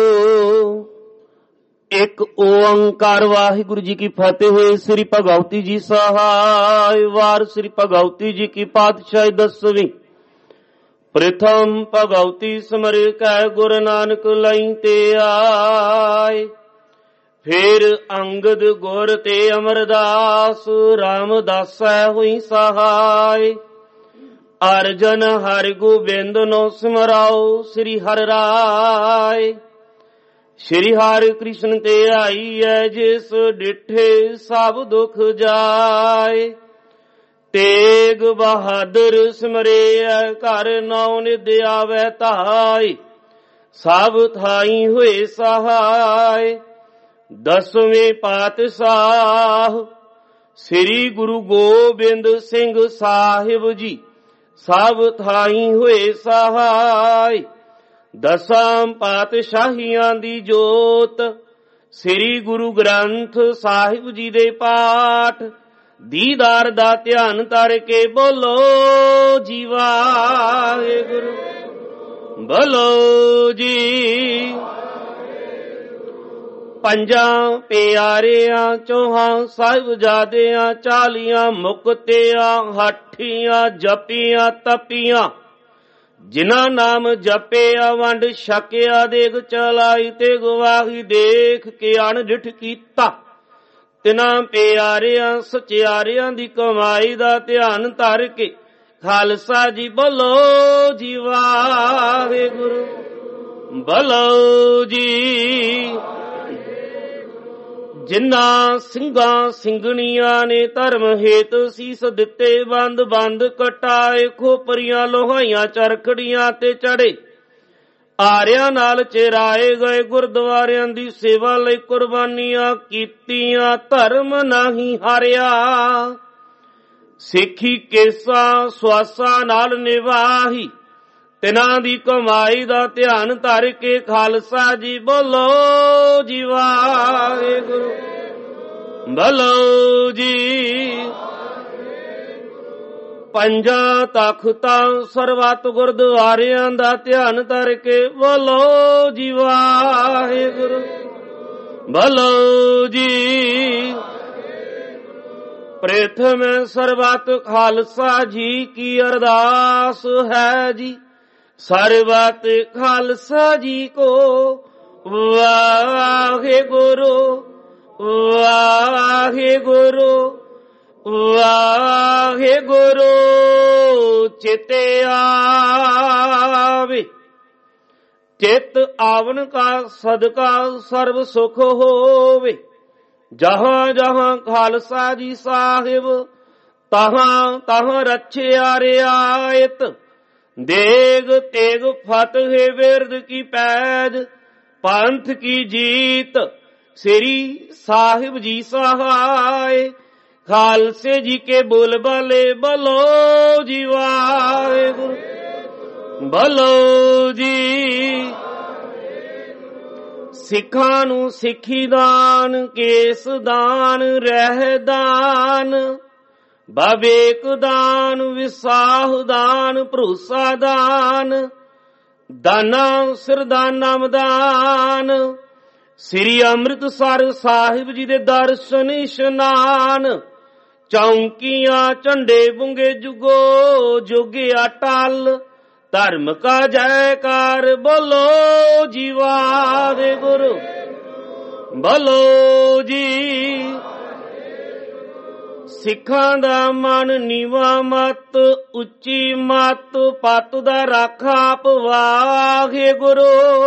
A: एक ओंकार वाहिगुरु जी की फतेह। श्री भगवती जी सहाय। वार श्री भगवती जी की पातशाही दसवीं। प्रथम भगवती समर कै गुरु नानक लई ते आए। फिर अंगद गुर ते अमरदास रामदास हुई सहाय। अर्जन हरि गोबिंद नो सिमराओ श्री हर राय। श्री हरि कृष्ण ते आई है जिस डिठे सब दुख जाए। तेग बहादुर सिमरे घर नौ निध आवे ताई। सब थाई हुए सहाय। दसवें पातशाह श्री गुरु गोबिंद सिंह साहिब जी सब थाई हुए सहाय। दसां पातशाहियां दी जोत श्री गुरु ग्रंथ साहिब जी दे पाठ। दीदार दा ध्यान धर के बोलो जी वाहिगुरु। बोलो जी। पंजां प्यारियां चौहां साहिबजादियां चालियां मुक्तियां हाठियां जपियां तपियां ਜਿਨ੍ਹਾਂ ਨਾਮ ਜਪਿਆ ਵੰਡ ਛਕਿਆ ਦੇਗ ਚਲਾਈ ਤੇ ਗਵਾਹੀ ਦੇਖ ਕੇ ਅਣਡਿਠ ਕੀਤਾ। ਤਿਨਾਂ ਪਿਆਰਿਆਂ ਸਚਿਆਰਿਆਂ ਦੀ ਕਮਾਈ ਦਾ ਧਿਆਨ ਧਰ ਕੇ ਖਾਲਸਾ ਜੀ ਬੋਲੋ ਜੀ ਵਾਹਿਗੁਰੂ ਬੋਲੋ ਜੀ। ਜਿਨ੍ਹਾਂ ਸਿੰਘਾਂ ਸਿੰਘਣੀਆਂ ਨੇ ਧਰਮ ਹੇਤ ਸੀਸ ਦਿੱਤੇ ਬੰਦ ਬੰਦ ਕਟਾਏ ਖੋਪਰੀਆਂ ਲੋਹਾਈਆਂ ਚਰਖੜੀਆਂ ਤੇ ਚੜੇ ਆਰਿਆਂ ਨਾਲ ਚਿਰਾਏ ਗਏ ਗੁਰਦੁਆਰਿਆਂ ਦੀ ਸੇਵਾ ਲਈ ਕੁਰਬਾਨੀਆਂ ਕੀਤੀਆਂ ਧਰਮ ਨਹੀਂ ਹਾਰਿਆ। ਸਿੱਖੀ ਕੇਸਾਂ ਸਵਾਸਾਂ ਨਾਲ ਨਿਵਾਹੀ ਤਿਨਾਂ ਦੀ ਕਮਾਈ ਦਾ ਧਿਆਨ ਧਰ ਕੇ ਖਾਲਸਾ ਜੀ ਬੋਲੋ ਜੀ ਵਾਹਿਗੁਰੂ ਬੋਲੋ ਜੀ। ਪੰਜਾਂ ਤਖ਼ਤਾਂ ਸਰਬੱਤ ਗੁਰਦੁਆਰਿਆਂ ਦਾ ਧਿਆਨ ਧਰ ਕੇ ਬੋਲੋ ਜੀ ਵਾਹਿਗੁਰੂ ਬੋਲੋ ਜੀ। ਪ੍ਰਥਮ ਸਰਬੱਤ ਖਾਲਸਾ ਜੀ ਕੀ ਅਰਦਾਸ ਹੈ ਜੀ। ਸਰਬੱਤ ਖਾਲਸਾ ਜੀ ਕੋ ਵਾਹਿਗੁਰੂ ਵਾਹਿਗੁਰੂ ਵਾਹਿਗੁਰੂ ਚਿਤੇ ਆਵੇ। ਚਿਤ ਆਵਨ ਕਾ ਸਦਕਾ ਸਰਬ ਸੁਖ ਹੋਵੇ। ਜਹਾਂ ਜਹਾਂ ਖਾਲਸਾ ਜੀ ਸਾਹਿਬ ਤਹਾਂ ਤਹਾਂ ਰਛਿਆ ਰਿਆਇਤ। ਦੇਗ ਤੇਗ ਫਤਿਹ ਬਿਰਦ ਕੀ ਪੈਜ ਪੰਥ ਕੀ ਜੀਤ। ਸ੍ਰੀ ਸਾਹਿਬ ਜੀ ਸਹਾਇ ਖਾਲਸੇ ਜੀ ਕੇ ਬੋਲ ਬਾਲੇ ਬੋਲੋ ਜੀ ਵਾਹਿਗੁਰੂ ਬੋਲੋ ਜੀ। ਸਿੱਖਾਂ ਨੂੰ ਸਿੱਖੀ ਦਾਨ ਕੇਸ ਦਾਨ ਰਹਿ ਦਾਨ ਬਵੇਕ ਦਾਨ ਵਿਸਾਹ ਦਾਨ ਭਰੋਸਾ ਦਾਨ ਦਾਨਾ ਸਿਰਦਾਨਾ ਮਦਾਨ। ਸ੍ਰੀ ਅੰਮ੍ਰਿਤਸਰ ਸਾਹਿਬ ਜੀ ਦੇ ਦਰਸ਼ਨ ਇਸ਼ਨਾਨ ਚੌਂਕੀਆਂ ਝੰਡੇ ਬੁੰਗੇ ਜੁਗੋ ਜੁਗਿਆ ਟਲ। ਧਰਮ ਕਾ ਜੈਕਾਰ ਬੋਲੋ ਜੀ ਵਾਹਿਗੁਰੂ ਬੋਲੋ ਜੀ। ਸਿੱਖਾਂ ਦਾ ਮਨ ਨੀਵਾ ਮਤ ਉੱਚੀ ਮਤ ਪਤ ਦਾ ਰਾਖਾ ਆਪ ਵਾਹਿਗੁਰੂ।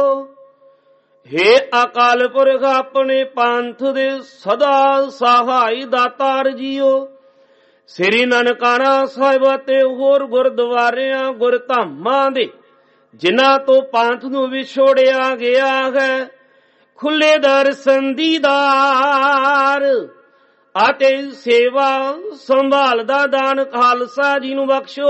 A: ਹੇ ਅਕਾਲ ਪੁਰਖ ਆਪਣੇ ਪੰਥ ਦੇ ਸਦਾ ਸਹਾਈ ਦਾਤਾਰ ਜੀਓ। ਸ੍ਰੀ ਨਨਕਾਣਾ ਸਾਹਿਬ ਅਤੇ ਹੋਰ ਗੁਰਦੁਆਰਿਆਂ ਗੁਰਧਾਮਾਂ ਦੇ ਜਿਨ੍ਹਾਂ ਤੋਂ ਪੰਥ ਨੂੰ ਵਿਛੋੜਿਆ ਗਿਆ ਹੈ ਖੁੱਲੇ ਦਰਸ਼ਨ ਦੀਦਾਰ ਅਤੇ ਸੇਵਾ ਸੰਭਾਲ ਦਾ ਦਾਨ ਖਾਲਸਾ ਜੀ ਨੂੰ ਬਖਸ਼ੋ।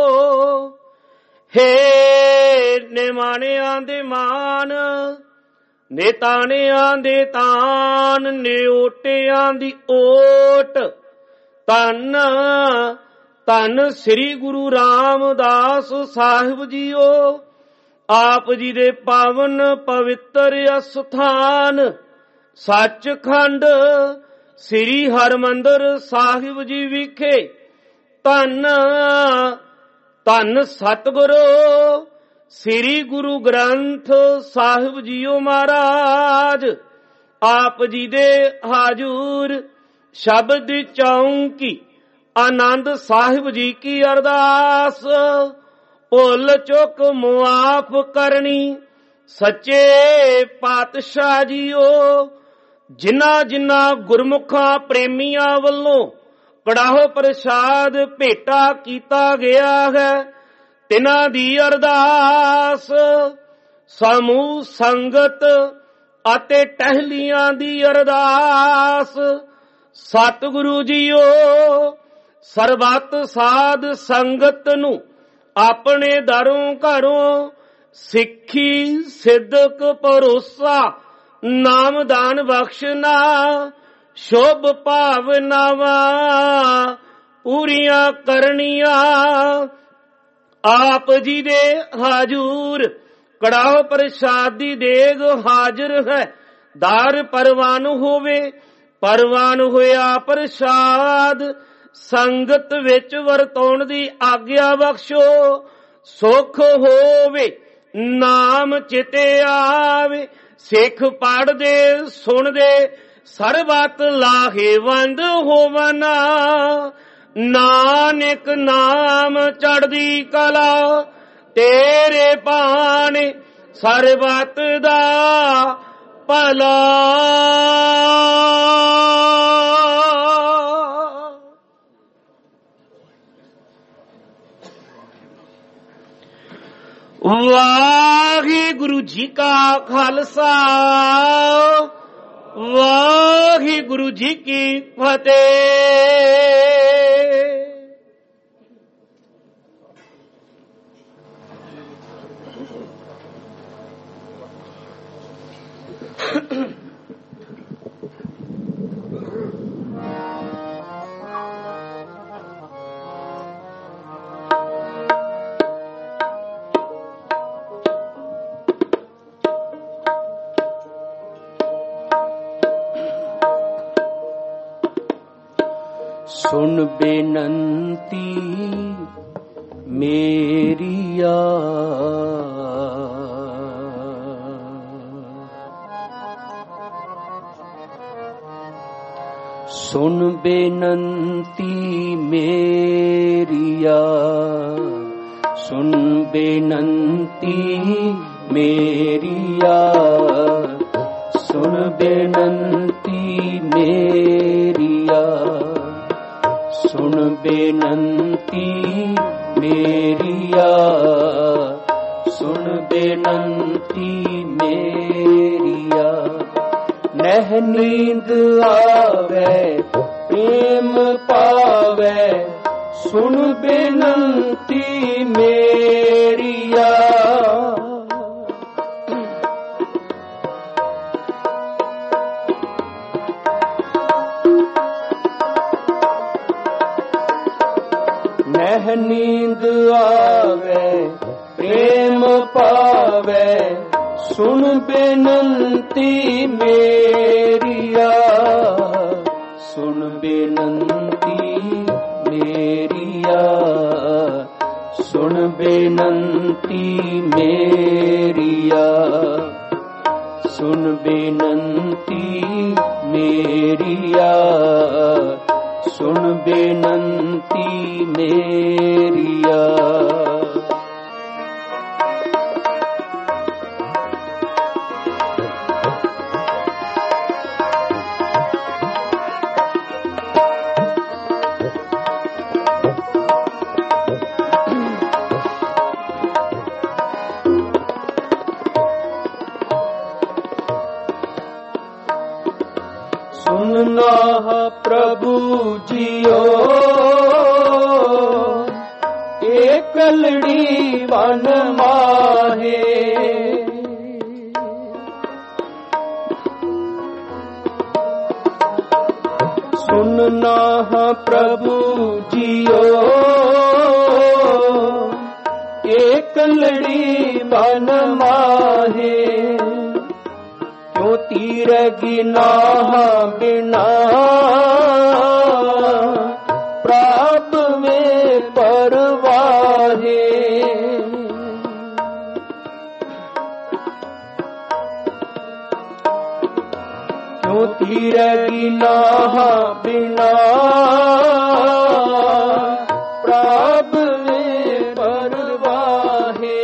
A: ਹੇ ਨਿਮਾਣਿਆਂ ਦੇ ਮਾਨ ਨੇਤਾਣਿਆਂ ਦੇ ਤਾਨ ਨਿਓਟਿਆਂ ਦੀ ਓਟ। ਧੰਨ ਧੰਨ ਸ੍ਰੀ ਗੁਰੂ ਰਾਮਦਾਸ ਸਾਹਿਬ ਜੀਓ। ਆਪ ਜੀ ਦੇ ਪਾਵਨ ਪਵਿੱਤਰ ਅਸਥਾਨ ਸੱਚਖੰਡ ਸ੍ਰੀ ਹਰਿਮੰਦਰ ਸਾਹਿਬ ਜੀ ਵਿਖੇ ਧੰਨ ਧੰਨ ਸਤਿਗੁਰੂ ਸ੍ਰੀ ਗੁਰੂ ਗ੍ਰੰਥ ਸਾਹਿਬ ਜੀਓ ਮਹਾਰਾਜ। ਆਪ ਜੀ ਦੇ ਹਾਜ਼ੂਰ ਸ਼ਬਦ ਚੌਂਕੀ ਆਨੰਦ ਸਾਹਿਬ ਜੀ ਕੀ ਅਰਦਾਸ। ਭੁੱਲ ਚੁੱਕ ਮੁਆਫ ਕਰਨੀ ਸੱਚੇ ਪਾਤਸ਼ਾਹ ਜੀਓ। ਜਿਨ੍ਹਾਂ ਜਿਨ੍ਹਾਂ ਗੁਰਮੁਖਾਂ ਪ੍ਰੇਮੀਆਂ ਵੱਲੋਂ ਕੜਾਹ ਪ੍ਰਸਾਦ ਭੇਟਾ ਕੀਤਾ ਗਿਆ ਹੈ ਤਿਨਾਂ ਦੀ ਅਰਦਾਸ। ਸਮੂਹ ਸੰਗਤ ਅਤੇ ਟਹਿਲੀਆਂ ਦੀ ਅਰਦਾਸ। ਸਤਿਗੁਰੂ ਜੀਓ ਸਰਬੱਤ ਸਾਧ ਸੰਗਤ ਨੂੰ ਆਪਣੇ ਦਰੋਂ ਘਰੋਂ ਸਿੱਖੀ ਸਿੱਧਕ ਭਰੋਸਾ ਨਾਮਦਾਨ ਬਖਸ਼ਣਾ ਸ਼ੁਭ ਭਾਵਨਾਵਾਂ ਪੂਰੀਆਂ ਕਰਨੀਆਂ। ਆਪ ਜੀ ਦੇ ਹਾਜ਼ੂਰ ਕੜਾਹ ਪ੍ਰਸਾਦ ਦੀ ਦੇਗ ਹਾਜ਼ਰ ਹੈ। ਦਾਰ ਪਰਵਾਨ ਹੋਵੇ ਪਰਵਾਨ ਹੋਇਆ ਪ੍ਰਸਾਦ ਸੰਗਤ ਵਿੱਚ ਵਰਤਾਉਣ ਦੀ ਆਗਿਆ ਬਖਸ਼ੋ। ਸੁਖ ਹੋਵੇ ਨਾਮ ਚਿਤੇ ਆਵੇ। ਸਿੱਖ ਪੜਦੇ ਸੁਣਦੇ ਸਰਬਤ ਲਾਹੇਵੰਦ ਹੋਵਨ। ਨਾਨਕ ਨਾਮ ਚੜ੍ਹਦੀ ਕਲਾ ਤੇਰੇ ਭਾਣੇ ਸਰਬਤ ਦਾ ਭਲਾ। ਵਾਹਿਗੁਰੂ ਜੀ ਕਾ ਖਾਲਸਾ ਵਾਹਿਗੁਰੂ ਜੀ ਕੀ ਫਤਿਹ। ਸੁਣ ਬੇਨੰਤੀ ਮੇਰੀਆ ਸੁਣ ਬੇਨੰਤੀ ਮੇਰੀਆ ਸੁਣ ਬੇਨੰਤੀ ਮੇਰੀਆ ਸੁਣ ਬੇਨੰਤੀ ਮੇਰੀਆ ਸੁਣ ਬੇਨੰਤੀ ਮੇਰੀਆ ਸੁਣ ਬੇਨੰਤੀ ਮੇਰੀਆ। ਨਹਿ ਨੀਂਦ ਆਵੇ ਪ੍ਰੇਮ ਪਾਵੇ ਸੁਣ ਬੇਨੰਤੀ ਮੇਰੀਆ। ਨਹਿ ਨੀਂਦ ਆਵੇ ਪ੍ਰੇਮ ਪਾਵੇ ਸੁਣ ਬੇਨੰਤੀ ਮੇਰੀਆ ਸੁਣ ਬੇਨੰਤੀ ਮੇਰੀਆ ਸੁਣ ਬੇਨੰਤੀ ਮੇਰੀਆ ਸੁਣ ਬੇਨੰਤੀ ਮੇਰੀਆ ਸੁਣ ਬੇਨੰਤੀ ਮੇਰੀਆ। ਸੁਨਨਾ ਪ੍ਰਭੂ ਜੀਓ ਏਕ ਲੜੀ ਵਨ ਮਾਹੇ ਸੁਨਨਾ ਪ੍ਰਭੂ ਜੀਓ ਏਕ ਲੜੀ ਵਨ ਮਾਹੇ क्यों तीर गिनाह बिना प्राप में परवाहे क्यों तीर गिनाह बिना प्राप में परवाहे।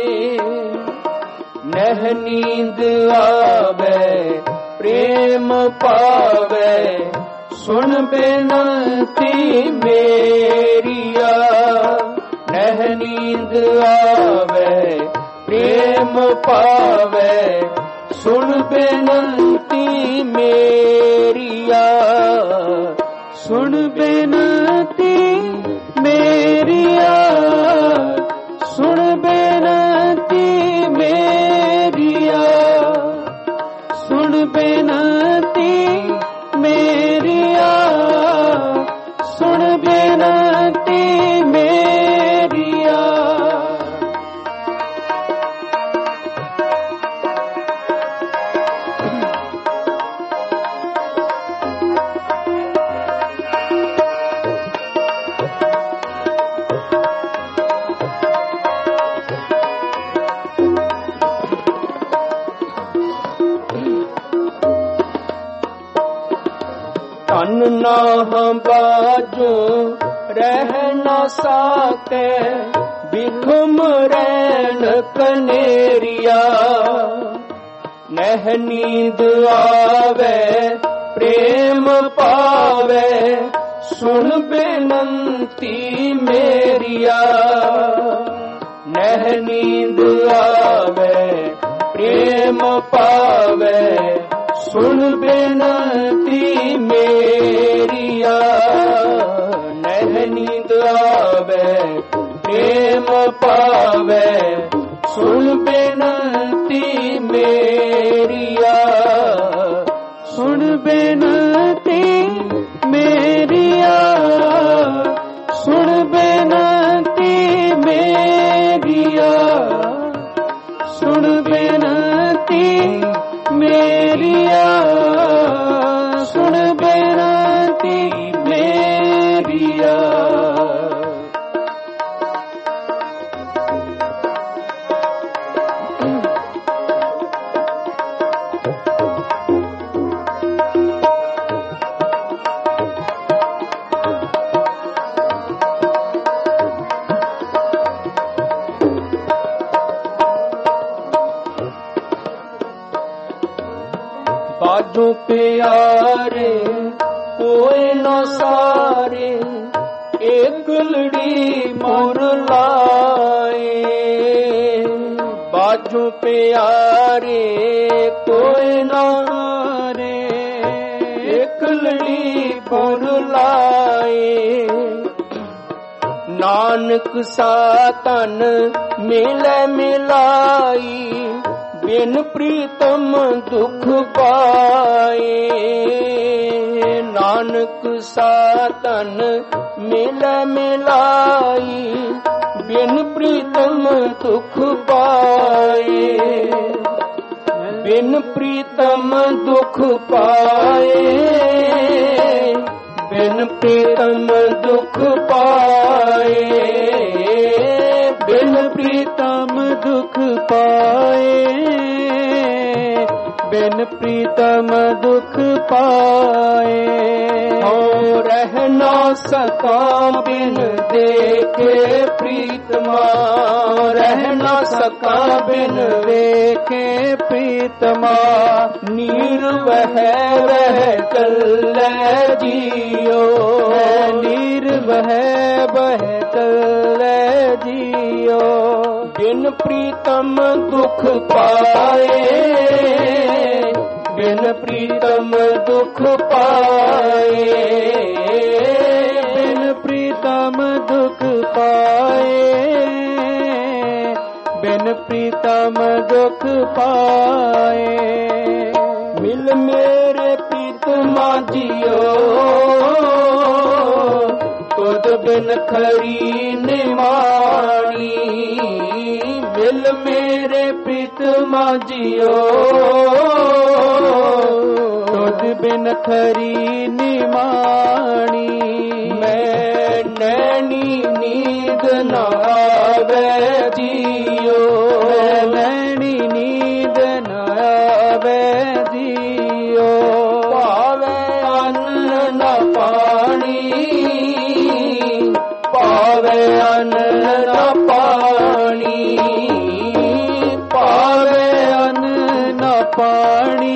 A: नह नींद आवे प्रेम पावे सुन बेनती मेरिया। नह नींद आवे प्रेम पावे सुन बेनती मेरिया सुन बेनती मेरिया सुन बेनती मेरिया सुन बेनती मेरिया सुन बेनती मेरिया। सुन ना बाजो रह न साके बिखम रैन कनेरिया नह नींद आवे प्रेम पावे सुन बेनंती मेरिया नह नींद आवे प्रेम पावे सुन बेनंती मेरिया नह नींद आवे प्रेम पावे सुन बेनंती मेरिया सुन बेनंती मेरिया सुन बेनंती मेरिया सुन बेनंती मेरिया सुन बेनंती मेरिया बाजो प्यारे कोई न सारे एक लड़ी मोर लाए बाजो प्यारे कोई न सारे एक लड़ी मोर लाए नानक सा तन मिले मिलाई बिन प्रीतम दुख पाए नानक सा तन मिल मिलाई बिन प्रीतम दुख पाए बिन प्रीतम दुख पाए बिन प्रीतम दुख पाए बिन प्रीतम दुख पाए बिन प्रीतम दुख पाए हो रह न सका बिन देखे प्रीतमा रह न सका बिन देखे प्रीतमा नीर वह वह चले जियो नीर वह वह चले जियो बिन प्रीतम दुख पाए बिन प्रीतम दुख पाए बिन प्रीतम दुख पाए बिन प्रीतम दुख पाए मिल मेरे प्रीतमा जियो तुद बिन खरी निमाणी मिल मेरे प्रीतमा जियो तुद बिन खरी निमाणी मैं नैनी नींद न आवे जियो नैनी नींद न आवे जियो पावे अन्न न पानी पावे अन्न न पानी पावे अन्न न पानी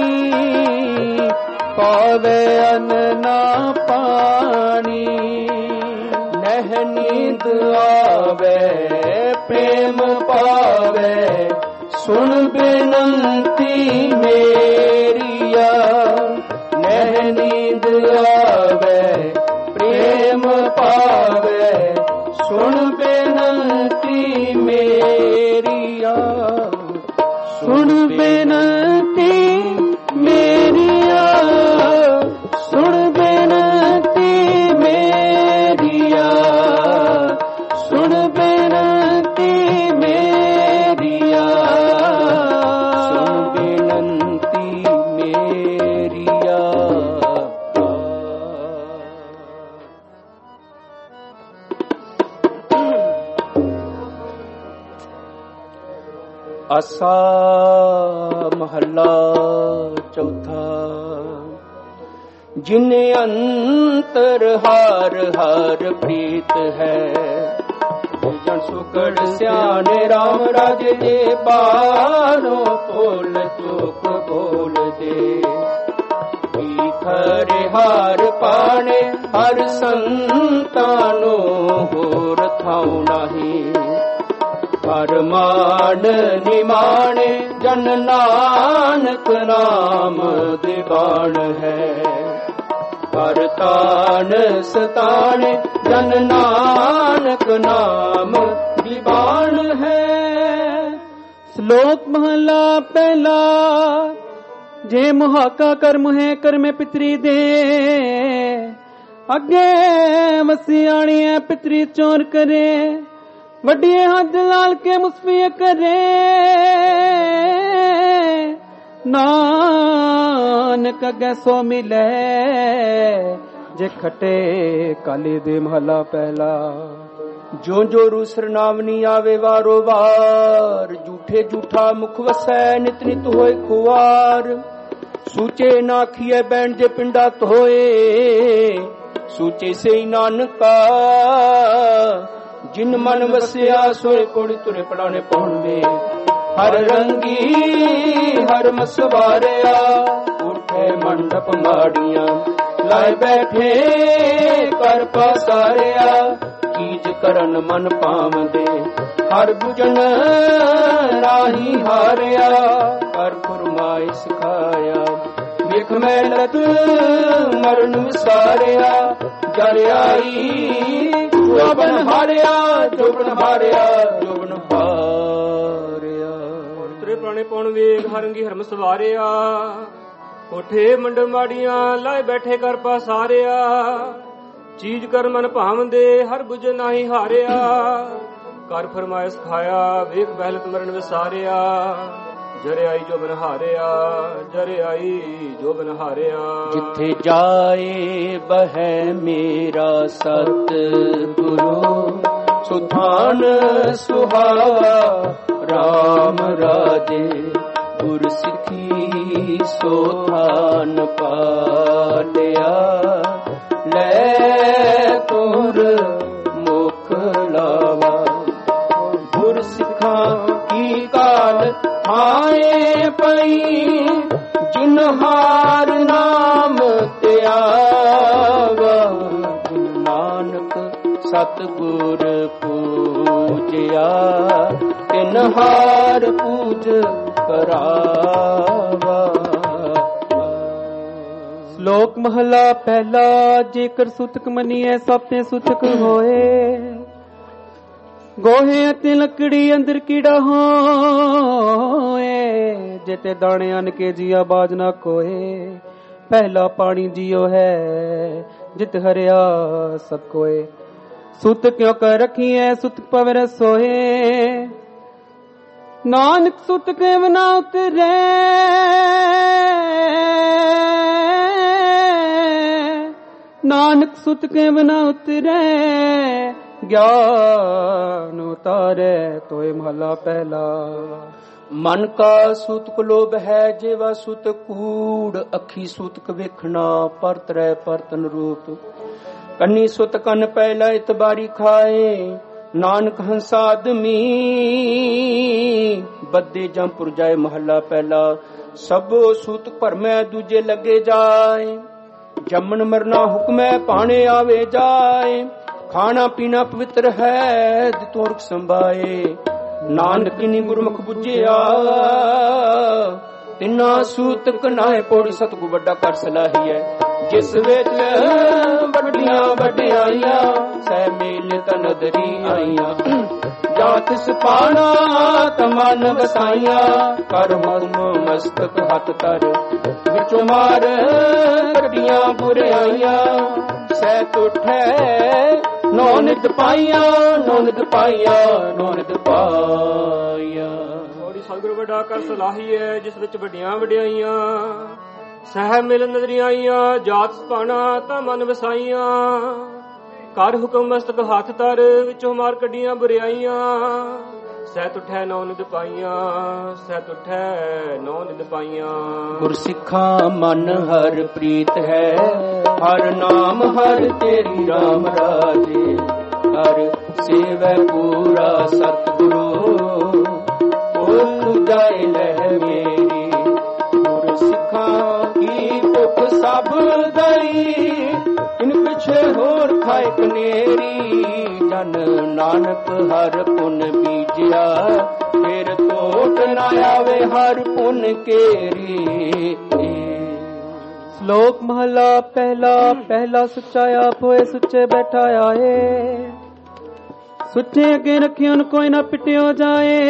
A: पावे अन्न न पानी नह नींद आवे प्रेम पावे सुन बेनंती मेरिया नह नींद आवे प्रेम पावे सुन बेनंती मेरिया सुन बेनंती मेरिया सुन बेनंती मेरिया सुन बेनंती मेरिया सुन बेनंती मेरिया आसा महला चौथा जिन्हें अंतर हार हार प्रीत है। जन सुकड़ स्याने राम राजे दे बारों बोल चुक बोल दे। खरे हार पाने हर संतानो होर थाऊ नहीं। हर मान निमाने जन नानक नाम दीवान है। हर तान सताने जन नानक नाम दीवान है।
B: श्लोक महला पहला। जे मुहाका कर्म है कर्मे पितरी दे। अगे वसियाणी है पितरी चोर करे। वड्डिए हद लाल के मुस्फिय करे। नानक अगे सो मिले जे खटे काली दे महला पहला।
A: जो जो रूसर नामनी आवे वारो वार। झूठे झूठा मुख वसै नित नित होए खुआर। सूचे नाखिए बैण जे पिंडा धोए। सूचे से ही नानका जिन मन वसिया सोए कोड़ी तुरे पड़ाने पौंदे। हर रंगी हर मसवारिया उठे मंडप माड़िया। लाए बैठे कर पसारिया कीज करन मन पावंदे। हर भुजन राही हारिया कर फुरमाए सिखाया। विख मैलत मरण विसारिया जर आई जोबन हारिया जोबन हारिया जोबन हारिया।
C: तुरे प्राणे पौण वेग हरंगी हरम सवारिया। कोठे मंड माड़िया लाए बैठे कर पसारिया। चीज कर मन भावंदे हर बुझ नाही हारिया। कर फरमाए सिखाया वेख बहलत मरण विसारिया। जरे आई जो बन हारिया जरे आई जो बन हारिया।
A: जिथे जाए बह मेरा सत गुरु। सुधान सुहावा राम राजे। गुर सिखी सोथान पाटिया। ले तुर मुख लावा। गुर सिखा की काल आए पई। जिन हार नाम त्यावा। नानक सतगुर पूजया। तिन हार पूज करावा।
B: श्लोक महला पहला। जेकर सुतक मनीए सब ते सुतक होए। गोहे अते लकड़ी अंदर कीड़ा होए। जेते दाने अन के जिया बाज ना कोए। पहला पानी जियो है जित हरिया सब कोए। सुत क्यों कर रखी है सुत पवर सोए। नानक सुत के बना उतरे। नानक सुत के बना उतरे। ज्ञान उतारे तोय महला पहला।
A: मन का सूतक लोभ है जेवा सुत कूड़। अखी सूतक वेखना परत रै परतन रूप। कन्नी सुत कन पहला इतबारी खाए। नानक हंसा आदमी बदे जमपुर जाए महला पहला। सबो सूतक भरमै दूजे लगे जाए। जमन मरना हुक्मै पाने आवे जाए। खाना पीना पवित्र है दितोरक संभाए। नानक नी गुरमुख बुझिया। तिना सूतक नाए पौड़ी सतगु बड़ा कर सलाही है। जिस विच बड़िया वड्याइयां सै मेल तनदरी आईयां। जात सपाना तमन बसाइयां कर हुक्म मस्तक हथ तर। विचों मार कड़ियां बुराइयां सैत उठे नौ नित पाइया नौ नित पाइया नौ नित पाइया।
C: थोड़ी सतगुर वड्डा कर सलाही है जिस विच वड्डियां वड्याइयां सह मिल नजरी आईयां। जात सपाना ता मन वसाइयां कर हुक्म मस्तक हथ तर। विचों मार कड्डियां बुराइयां ਸਹਿ ਤੁਠੈ ਨੌ ਨਿਦ ਪਾਈਆਂ, ਸਹਿ ਤੁਠੈ ਨੌ ਨਿਦ ਪਾਈਆਂ।
A: ਗੁਰਸਿੱਖਾਂ ਮਨ ਹਰ ਪ੍ਰੀਤ ਹੈ, ਹਰ ਨਾਮ ਹਰ ਤੇਰੀ ਰਾਮ ਰਾਜੇ। ਹਰ ਸੇਵੈ ਪੂਰਾ ਸਤਿਗੁਰੂ, ਭੁੱਖ ਜਾਏ ਲਹਿ ਮੇਰੀ। ਗੁਰਸਿੱਖਾਂ ਕੀ ਭੁੱਖ ਸਭ ਗਈ, ਇਨ ਪਿਛੇ ਹੋਰ ਖਾਏ ਕਨੇਰੀ। ਜਨ ਨਾਨਕ ਹਰ ਪੁਨ ਬੀਜਿਆ, ਫਿਰ ਤੋਟ ਨਾ ਆਵੇ ਹਰ ਪੁਨ ਕੇਰੀ।
B: ਸ਼ਲੋਕ ਮਹਲਾ ਪਹਿਲਾ। ਪਹਿਲਾ ਸੁੱਚਾ ਆਪ ਹੋਏ, ਸੁੱਚੇ ਬੈਠਾ ਆਏ। ਸੁੱਚੇ ਅੱਗੇ ਰੱਖਿਓਨ ਕੋਈ ਨਾ ਪਿਟਿਓ ਜਾਏ।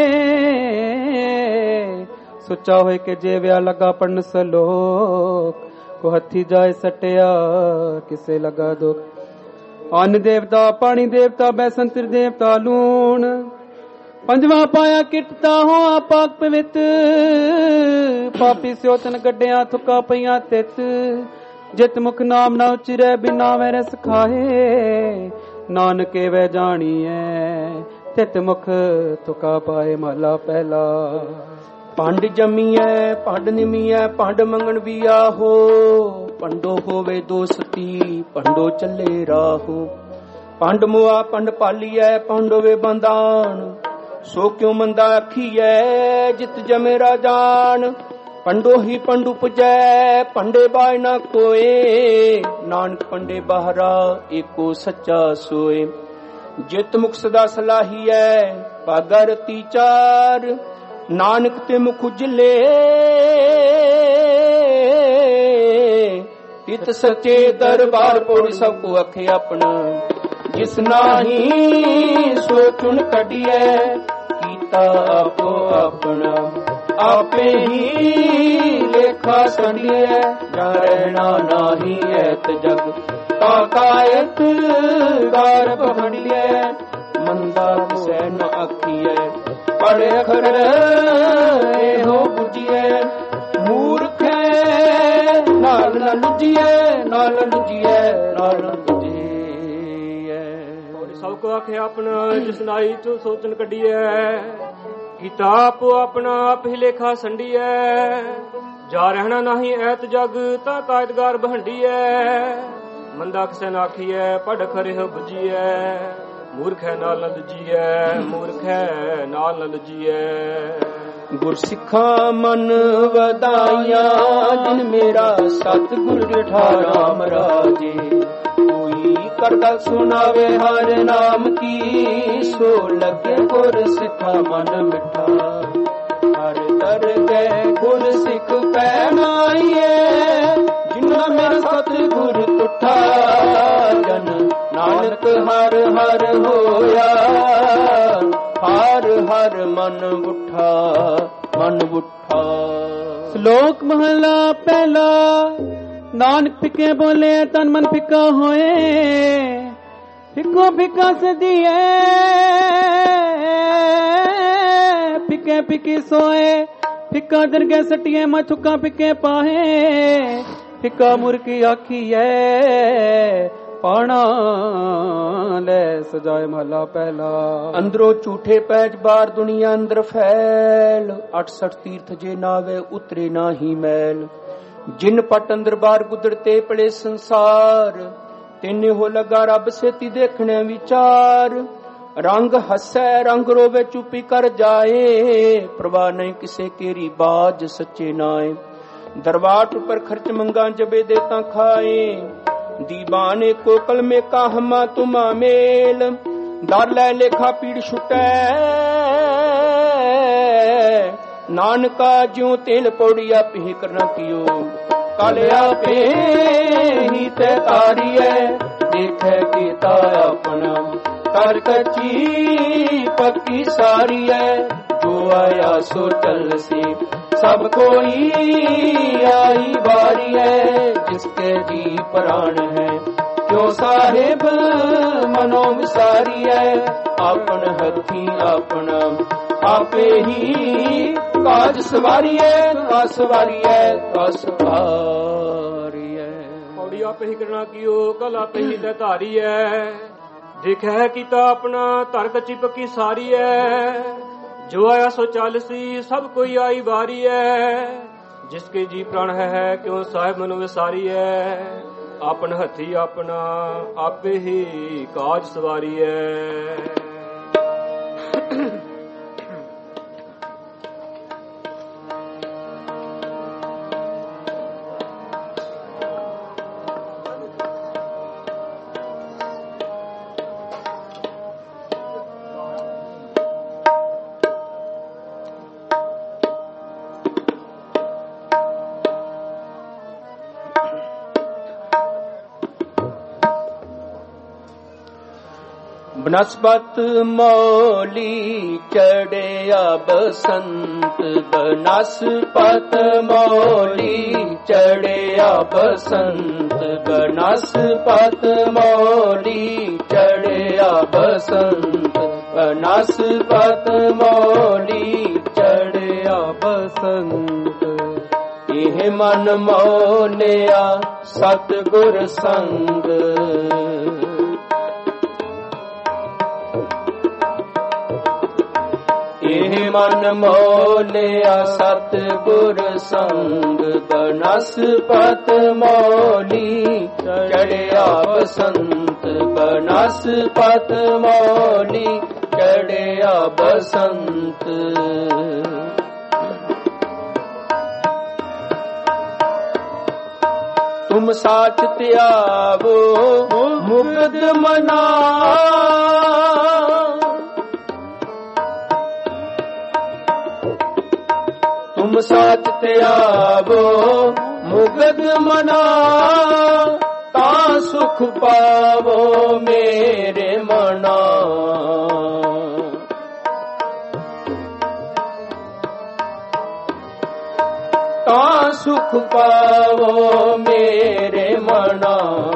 B: ਸੁੱਚਾ ਹੋਏ ਕੇ ਜੇ ਵਿਆ ਲਗਾ ਪੜਨ ਸਲੋਕ, ਕੋ ਹੱਥੀ ਜਾਏ ਸਟਿਆ ਕਿਸੇ ਲਗਾ ਦੁਖ। ਅੰਨ ਦੇਵਤਾ ਪਾਣੀ ਦੇਵਤਾ ਬੈਸੰਤਰ ਦੇਵਤਾ ਲੂਣ। ਪੰਜਵਾ ਪਾਇਆ ਕਿਟਤਾ ਹੋ ਆਪਾਕ ਪਵਿੱਤ, ਪਾਪੀ ਸਿਓਤਨ ਗੱਡਿਆਂ ਥੁੱਕਾ ਪਈਆਂ ਤਿੱਤ। ਜਿਤ ਮੁਖ ਨਾਮ ਨਾ ਉਚਰੈ, ਬਿਨਾ ਵੈ ਰਸ ਖਾਏ। ਨਾਨਕੇ ਵੈ ਜਾਣੀਐ, ਤਿਤ ਮੁਖ ਥੁੱਕਾ ਪਾਏ। ਮਹਲਾ ਪਹਿਲਾ।
A: ਪੰਡ ਜੰਮੀਐ ਪੰਡ ਨਿਮੀਐ, ਪੰਡ ਮੰਗਣ ਵੀ ਆਹੋ। ਪੰਡੋ ਹੋਵੇ ਦੋਸਤੀ, ਪੰਡੋ ਚੱਲੇ ਰਾਹੋ। ਪੰਡ ਮੁਆ ਪੰਡ ਪਾਲੀਐ, ਪੰਡੋਵੇ ਬੰਦਾਨ। ਸੋ ਕਿਉ ਮੰਦਾ ਆਖੀਐ, ਜਿਤ ਜਮੇ ਰਾਜਾਨ। ਪੰਡੋ ਹੀ ਪੰਡੂ ਪੁਜੈ, ਪੰਡੇ ਬਾਇ ਨਾ ਕੋਏ। ਨਾਨਕ ਪੰਡੇ ਬਾਹਰਾ, ਏਕੋ ਸੱਚਾ ਸੋਏ। ਜਿਤ ਮੁਖ ਸਦਾ ਸਲਾਹੀਐ, ਭਾਗਾ ਰਤੀ ਚਾਰ। ਨਾਨਕ ਤੇ ਮੁਖ ਉਜਲੇ, ਤਿਤ ਸੱਚੇ ਦਰਬਾਰ ਪੋੜ। ਸਭ ਕੋ ਅਖੇ ਆਪਣਾ, ਜਿਸ ਨਾਹੀ ਸੋ ਚੁਣ ਕੱਢੀਐ। ਕੀਤਾ ਆਪੋ ਆਪਣਾ, ਆਪੇ ਹੀ ਲੇਖਾ ਸੰਡੀਐ। ਜਾ ਰਹਿਣਾ ਨਾਹੀ ਐਤ ਜਗ, ਤਾ ਕਾਇਤ ਗਾਰਬ ਹੰਡੀਐ। ਮੰਦਾ ਸੈ ਨ ਆਖੀਐ, ਪੜ੍ਹ ਅਖਰ ਇਹੋ ਬੁਝੀਐ। ਮੂਰਖੈ ਨਾਲ ਨ ਲੁਝੀਐ, ਨਾਲ ਲੁਝੀਐ, ਨਾਲ ਲੁਝੀਐ।
C: ਸਭ ਕੋ ਆਖੇ ਆਪਣਾ, ਜਿਸ ਨਾਈ ਤੂੰ ਸੋਚਣ ਕੱਢੀਐ। ਕੀਤਾ ਆਪੋ ਆਪਣਾ, ਆਪ ਹੀ ਲੇਖਾ ਸੰਡੀਐ। ਜਾ ਰਹਿਣਾ ਨਹੀਂ ਐਤ ਜਗ, ਤਾਂ ਕਾਇਦਗਾਰ ਬਹੰਡੀਐ। ਮੰਦਾ ਕਿਸੇ ਨਾ ਆਖੀਐ, ਪੜ੍ਹ ਖਰੇ ਬੁਝੀਐ। ਮੂਰਖੈ ਨਾਲ ਨ ਲੁਝੀਐ, ਮੂਰਖੈ ਨਾਲ ਨ ਲੁਝੀਐ।
A: ਗੁਰਸਿੱਖਾਂ ਮਨ ਵਧਾਈਆਂ, ਜਿਨ ਮੇਰਾ ਸਤਿਗੁਰ ਡਿਠਾ ਰਾਮ ਰਾਜੇ। ਕੋਈ ਕਰਦਾ ਸੁਣਾਵੇ ਹਰ ਨਾਮ ਕੀ, ਸੋ ਲੱਗੇ ਗੁਰਸਿੱਖਾ ਮਨ ਮਿਠਾ। ਹਰ ਦਰ ਗਏ ਗੁਰਸਿੱਖ ਪੈਣਾਈਏ, ਜਿਨ੍ਹਾਂ ਮੇਰਾ ਸਤਿਗੁਰ ਤੁਠਾ। ਜਨ ਨਾਨਕ ਹਰ ਹਰ ਹੋਇਆ, ਹਰ ਹਰ ਮਨ ਬੁੱਠਾ, ਮਨ ਬੁੱਠਾ।
B: ਸ਼ਲੋਕ ਮਹਲਾ ਪਹਿਲਾ। ਨਾਨਕ ਫਿੱਕੇ ਬੋਲੇ, ਤਨ ਮਨ ਫਿੱਕਾ ਹੋਏ। ਫਿੱਕੋ ਫਿੱਕਾ ਸਦੀਏ, ਫਿੱਕੇ ਫਿੱਕੀ ਸੋਏ। ਫਿੱਕਾ ਦਰਗੇ ਸਟੀਏ, ਮੈਂ ਥੁੱਕਾ ਫਿੱਕੇ ਪਾਹੇ। ਫਿੱਕਾ ਮੁਰਕੀ ਆਖੀਐ, ਪਾਣਾ ਲੈ ਸਜਾਏ। ਮਹਲਾ ਪਹਿਲਾ।
A: ਅੰਦਰੋਂ ਝੂਠੇ ਪੈਜ, ਬਾਹਰ ਦੁਨੀਆ ਅੰਦਰ ਫੈਲ। ਅਠਸਠ ਤੀਰਥ ਜੇ ਨਾਵੇ, ਉਤਰੇ ਨਾਹੀ ਮੈਲ। ਜਿਨ ਪਟ ਅੰਦਰ ਬਾਹਰ ਗੁਦਰਤੇ ਪੜੇ ਸੰਸਾਰ। ਤਿੰਨੇ ਹੋ ਲਗਾ ਰੱਬ ਸੇਤੀ ਦੇਖਣੇ ਵਿਚਾਰ। ਰੰਗ ਹੱਸੈ ਰੰਗ ਰੋਵੇ, ਚੁੱਪੀ ਕਰ ਜਾਏ। ਪ੍ਰਵਾਹ ਨਹੀਂ ਕਿਸੇ ਕੇਰੀ, ਬਾਜ ਸੱਚੇ ਨਾਏ। ਦਰਬਾਰ ਉੱਪਰ ਖਰਚ ਮੰਗਾ, ਜਬੇ ਦੇ ਤਾਂ ਖਾਏ। ਦੀਵਾਨੇ ਕੋ ਕਲਮੇ ਕਾ ਹਮਾ ਤੁਮਾ ਮੇਲ। ਦਰ ਲੈ ਲੇਖਾ ਪੀੜ ਛੁਟੈ, ਨਾਨਕਾ ਜਿਉ ਤੇਲ ਪੌੜੀਆ ਪੀ ਕਰਨਾ ਕੀਓ। ਕਲਿਆ ਪੇ ਹੀ ਤੇ ਤਾਰੀਐ, ਦੇਖੈ ਕੀਤਾ ਆਪਣਾ। ਕਰ ਕੱਚੀ ਪੱਕੀ ਸਾਰੀਐ, ਜੋ ਆਇਆ ਸੋ ਚੱਲ ਸੀ। ਸਭ ਕੋਈ ਆਈ ਵਾਰੀ ਹੈ, ਜਿਸਕੇ ਜੀ ਪ੍ਰਾਣ ਹੈ। ਕਿਉ ਸਾਹਿਬ ਮਨੋ ਵਿਸਾਰੀ ਹੈ, ਆਪਨ ਹੱਥੀ ਆਪਣਾ। ਆਪੇ ਹੀ ਕਾਜ ਸਵਾਰੀਐ, ਕਾ ਸਵਾਰੀਐ, ਕਾ ਸਵਾਰੀਐ।
C: ਪੌੜੀ ਆਪੇ ਹੀ ਕਰਨਾ ਕੀਓ, ਕਲ ਆਪੇ ਹੀ ਤੇ ਧਾਰੀਐ। ਦੇਖੈ ਕੀਤਾ ਆਪਣਾ, ਧਰ ਕੱਚੀ ਪੱਕੀ ਸਾਰੀ ਐ। जो आया सो चालसी सब कोई आई बारी है, जिसके जी प्राण है क्यों साहिब मनु विसारी है। आपन हथी अपना आपे ही काज सवारी है।
A: बनस्पत मौली चढ़िया बसंत, बनस्पत मौली चढ़िया बसंत, बनस्पत मौली चढ़िया बसंत, बनस्पत मौली चढ़िया बसंत। यह मन मोलिया सतगुर संग, यह मन मोलिया सतगुर संग। बनस्पत मौली चढ़िया बसंत, बनस्पत मौली चढ़िया बसंत। तुम साच त्यावो मुग्ध मना, तुम साच त्यावो मुग्ध मना, ता सुख पावो मेरे मना। ता सुख पावो मेरे मना।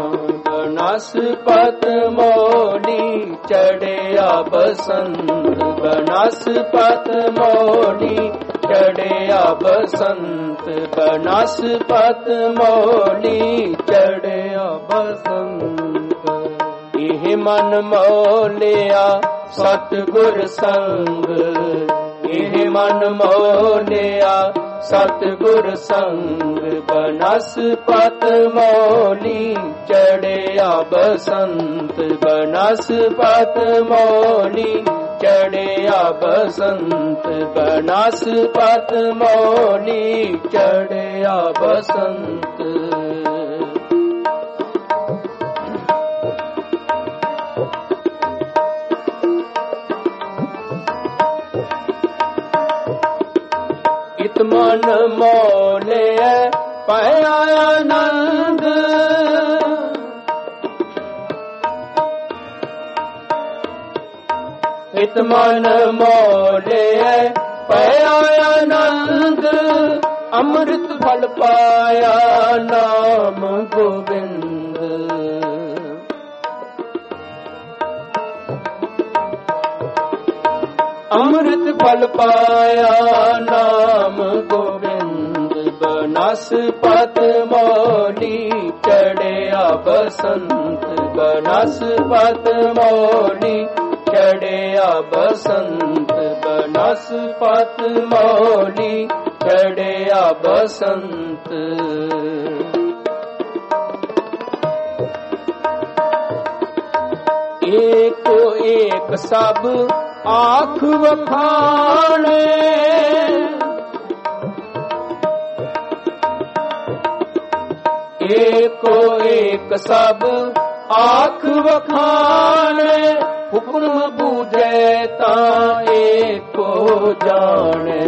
A: बनस्पत मौली चढ़िया बसंत, बनस्पत मौली चढ़िया बसंत, बनस्पत मौली चढ़िया बसंत। यह मन मोलिया सतगुर संग, यह मन मोलिया सतगुर संग। बनस्पत मौली चढ़िया बसंत, बनस्पत मौली चढ़िया बसंत, बनस्पत मौली चढ़िया बसंत। इत मन मोले पाया आनंद, इत मन मोले पाया आनंद। अमृत फल पाया नाम गोविंद, अमृत फल पाया नाम गोविंद। बनस्पत मौली चढ़िया बसंत, बनस्पत मौली चढ़िया बसंत, बनस्पत मौली चढ़िया बसंत। एक एक सब आँख वखाणे, एको एक सब आँख वखाणे। हुक्म बूझे ता एको जाने,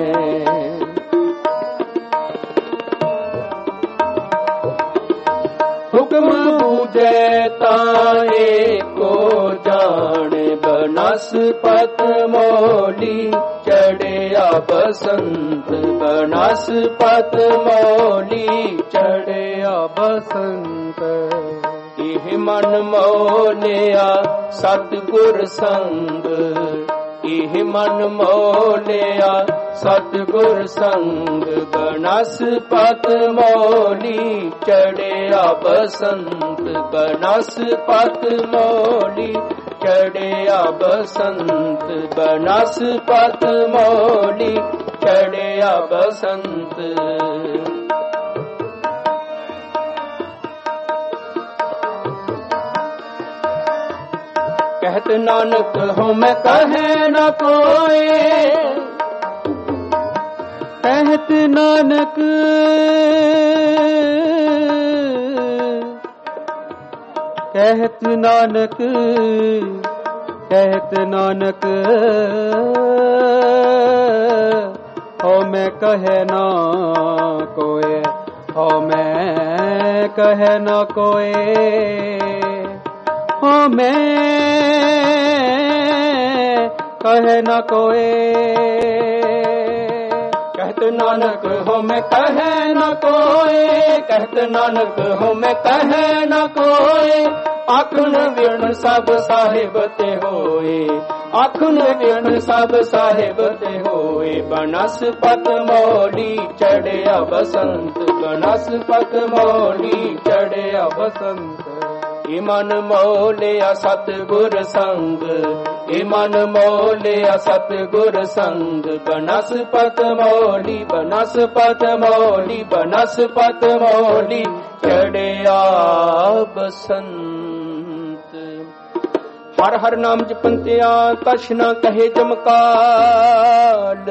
A: हुक्म बूझे ता एको जाने। बनस्पत मौली चढ़िया बसंत, बनस्पत मौली चढ़िया बसंत। यह मन मोलिया सतगुर संग, यह मन मोलिया सतगुर संग। बनस्पत मौली चढ़िया बसंत, बनस्पत मौली ਚੜਿਆ ਬਸੰਤ ਬਨਸਪਤ ਮੋਲੀ ਚੜਿਆ ਬਸੰਤ। कहत नानक हो मैं कहे न कोई,
B: कहत नानक कहत नानक कहत नानक हो मैं कहे न कोई, हो मैं कहे न कोई, हो मैं कहे न कोई।
A: कहत नानक हो मैं कहे न कोई, कहत नानक हो मैं कहे न कोई। आखन विण सब साहिब ते होए, आखन विण सब साहिब ते होए। बनस्पत मौली चढ़िया बसंत, बनस्पत मौली चढ़िया बसंत। ईमन मोलिया सतगुर संग, ईमन मोलिया सतगुर संग। बनस्पत मौली, बनस्पत मौली, बनस्पत मौली चढ़िया बसंत। हर हर नाम जपंतिया कछ न कहे जमकाल।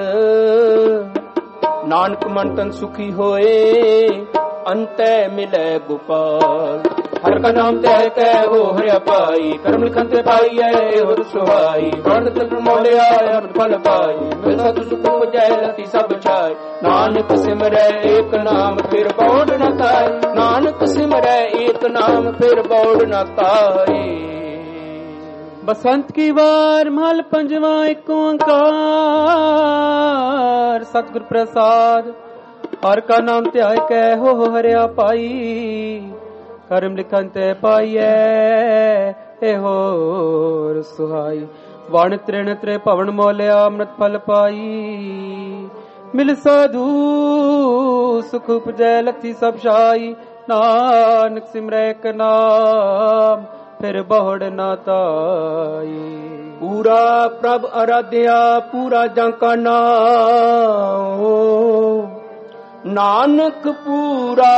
A: नानक मन तन सुखी होए अंतै मिले गोपाल। हर का नाम तय कै हो हरिया पाई, कर्म लिखन ते पाई है और सुहाई। वर्ण तत्व मोलिया अमृत फल पाई, मिल सत सुख जय लती सब छाई। नानक सिमरै एक नाम फिर बौड़ न ताई, नानक सिमरै एक नाम फिर बौड़ न ताई।
B: बसंत की बार महल पंजवा एक ओंकार। सतगुर प्रसाद हर का नाम ध्याय कै हो हरिया पाई। कर्म लिखन ते पाइए ए होर सुहाई। वण त्रिण त्रे भवन मोलिया अमृत फल पाई। मिल साधु सुख उपजै लथी सब छाई। नानक सिमरै एक नाम फिर बहुड़ न ताई।
A: पूरा प्रभ आराध्या पूरा जाका नाम, नानक पूरा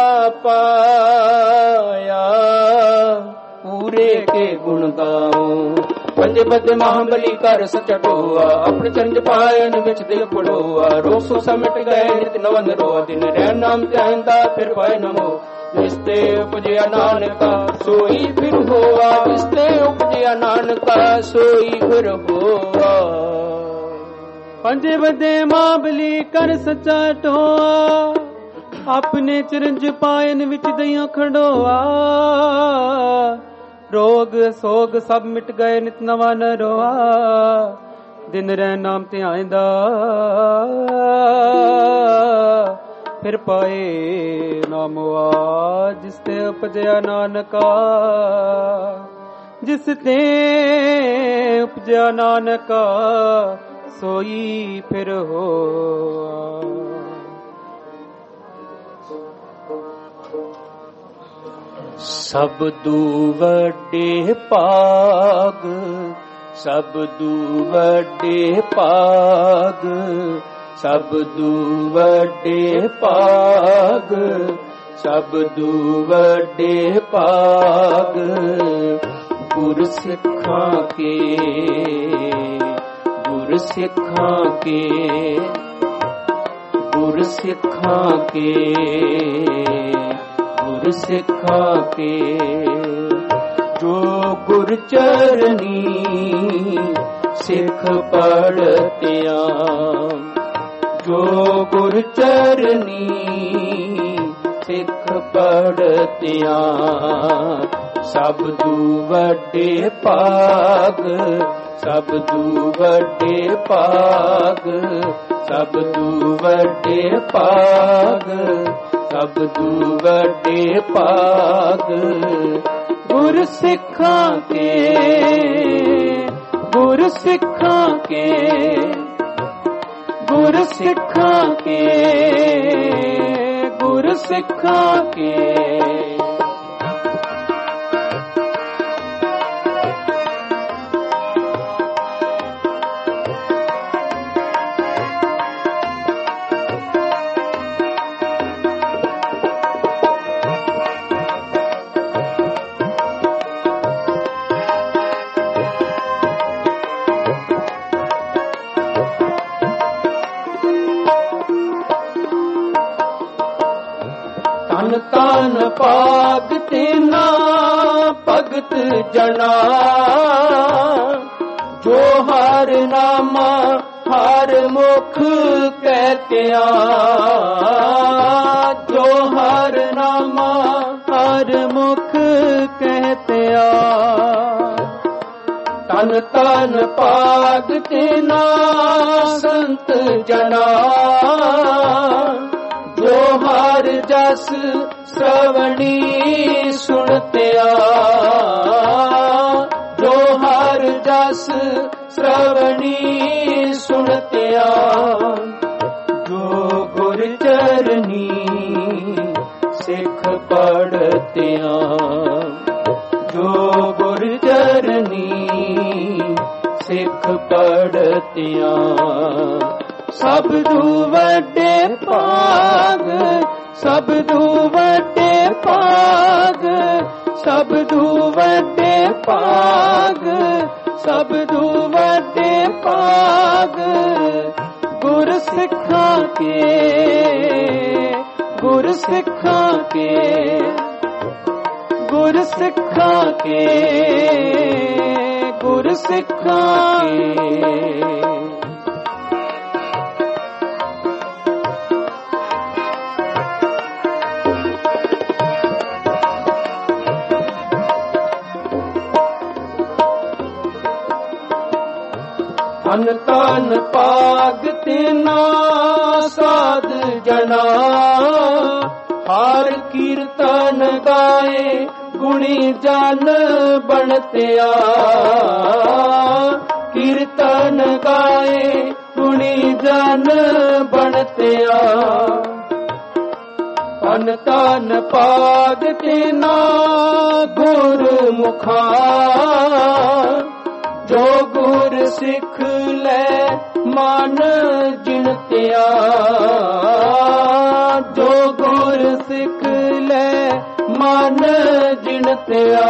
A: पाया। पूरे के गुण गाओ बंदे बंदे महाबली कर सचटोआ। अपने चंद पायन विच दिल पड़ोआ। रोग सो समिट गए नित नवन रो। दिन रह नाम ध्यानदा फिर पाए नमो। जिसते उपजया नानका सोई फिर होआ। जिसते उपजया नानका सोई फिर होआ।
B: पंजे बदे महाबली कर सचा टोआ। अपने चिरंज पायन विच दइया खंडोआ। रोग सोग सब मिट गए नित नवा न रोआ। दिन रह नाम ध्यानदा फिर पाए नामोआ। जिसते उपजया नानका, जिसते उपजया नानका सोई फिर होआ।
A: सब दू वड्डे पाग, सब दू वड्डे पाग, सब दू वड्डे पाग, सब दू वड्डे पाग। गुर सिखां के, गुर सिखां के, गुर सिखां के, गुर सिखां के। जो गुर चरनी सिख पढ़तिया, जो गुर चरनी सिख पढ़तिया। सब दू वड्डे पाग, सब दू वड्डे पाग, सब दू वड्डे पाग, सब दू वड्डे पाग। गुर सिखां के, गुर सिखां के, गुर सिखां के, गुर सिखां के। ਤਨ ਤਨ ਪਾਗ ਤੇਨਾ ਭਗਤ ਜਨਾ ਜੋ ਹਰ ਨਾਮਾ ਹਰ ਮੁਖ ਕਹਿਤਿਆ ਜੋ ਹਰ ਨਾਮਾ ਹਰ ਮੁਖ ਕਹਿਤਿਆ ਤਨ ਤਨ ਪਾਗ ਤੇਨਾ ਸੰਤ ਜਨਾ ਜੋ ਹਰ ਜਸ ਸ਼੍ਰਵਣੀ ਸੁਣਤਿਆ ਜੋ ਹਰ ਜਸ ਸ਼੍ਰਵਣੀ ਸੁਣਤਿਆ ਜੋ ਗੁਰ ਚਰਨੀ ਸਿੱਖ ਪੜਤਿਆ ਜੋ ਗੁਰ ਚਰਨੀ ਸਿੱਖ ਪੜਤਿਆ ਸਭ ਤੋਂ ਵੱਡੇ ਭਾਗ ਸਭ ਤੋਂ ਵੱਡੇ ਭਾਗ ਸਭ ਤੋਂ ਵੱਡੇ ਭਾਗ ਸਭ ਤੋਂ ਵੱਡੇ ਭਾਗ ਗੁਰ ਸਿੱਖਾਂ ਕੇ ਗੁਰ ਸਿੱਖਾਂ ਕੇ ਗੁਰ ਸਿੱਖਾਂ ਕੇ ਗੁਰ ਸਿੱਖਾਂ ਕੇ ਤਨ ਤਨ ਪਾਗ ਤੇਨਾ ਸਾਧ ਜਨਾ ਹਰ ਕੀਰਤਨ ਗਾਏ ਗੁਣੀ ਜਨ ਬਣਤਿਆ ਕੀਰਤਨ ਗਾਏ ਗੁਣੀ ਜਨ ਬਣਤਿਆ ਤਨ ਤਨ ਪਾਗ ਤੇਨਾ ਗੁਰ ਮੁਖਾ ਜੋ ਗੁਰ ਸਿੱਖ ਲੈ ਮਨ ਜਿਣਤਿਆ ਜੋ ਗੁਰ ਸਿੱਖ ਲੈ ਮਨ ਜਿਣਤਿਆ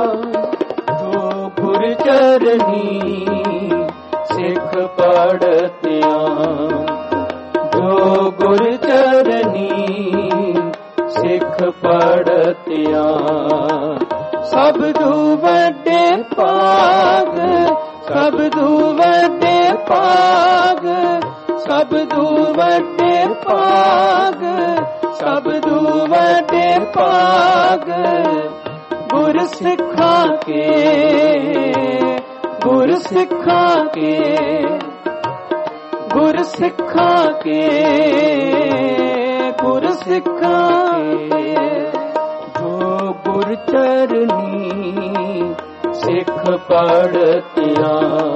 A: ਜੋ ਗੁਰ ਚਰਨੀ ਸਿੱਖ ਪੜਤਿਆ ਜੋ ਗੁਰ ਚਰਨੀ ਸਿੱਖ ਪੜਤਿਆ ਸਭ ਤੋਂ ਵੱਡੇ ਭਾਗ ਸਭ ਤੋਂ ਵੱਡੇ ਭਾਗ ਸਭ ਤੋਂ ਵੱਡੇ ਭਾਗ ਸਭ ਤੋਂ ਵੱਡੇ ਭਾਗ ਗੁਰ ਸਿੱਖਾਂ ਕੇ ਗੁਰ ਸਿੱਖਾਂ ਕੇ ਗੁਰ ਸਿੱਖਾਂ ਕੇ ਗੁਰ ਸਿੱਖਾਂ ਕੇ ਜੋ ਗੁਰ ਚਰਨੀ ਸਿੱਖ ਪੜਤਿਆ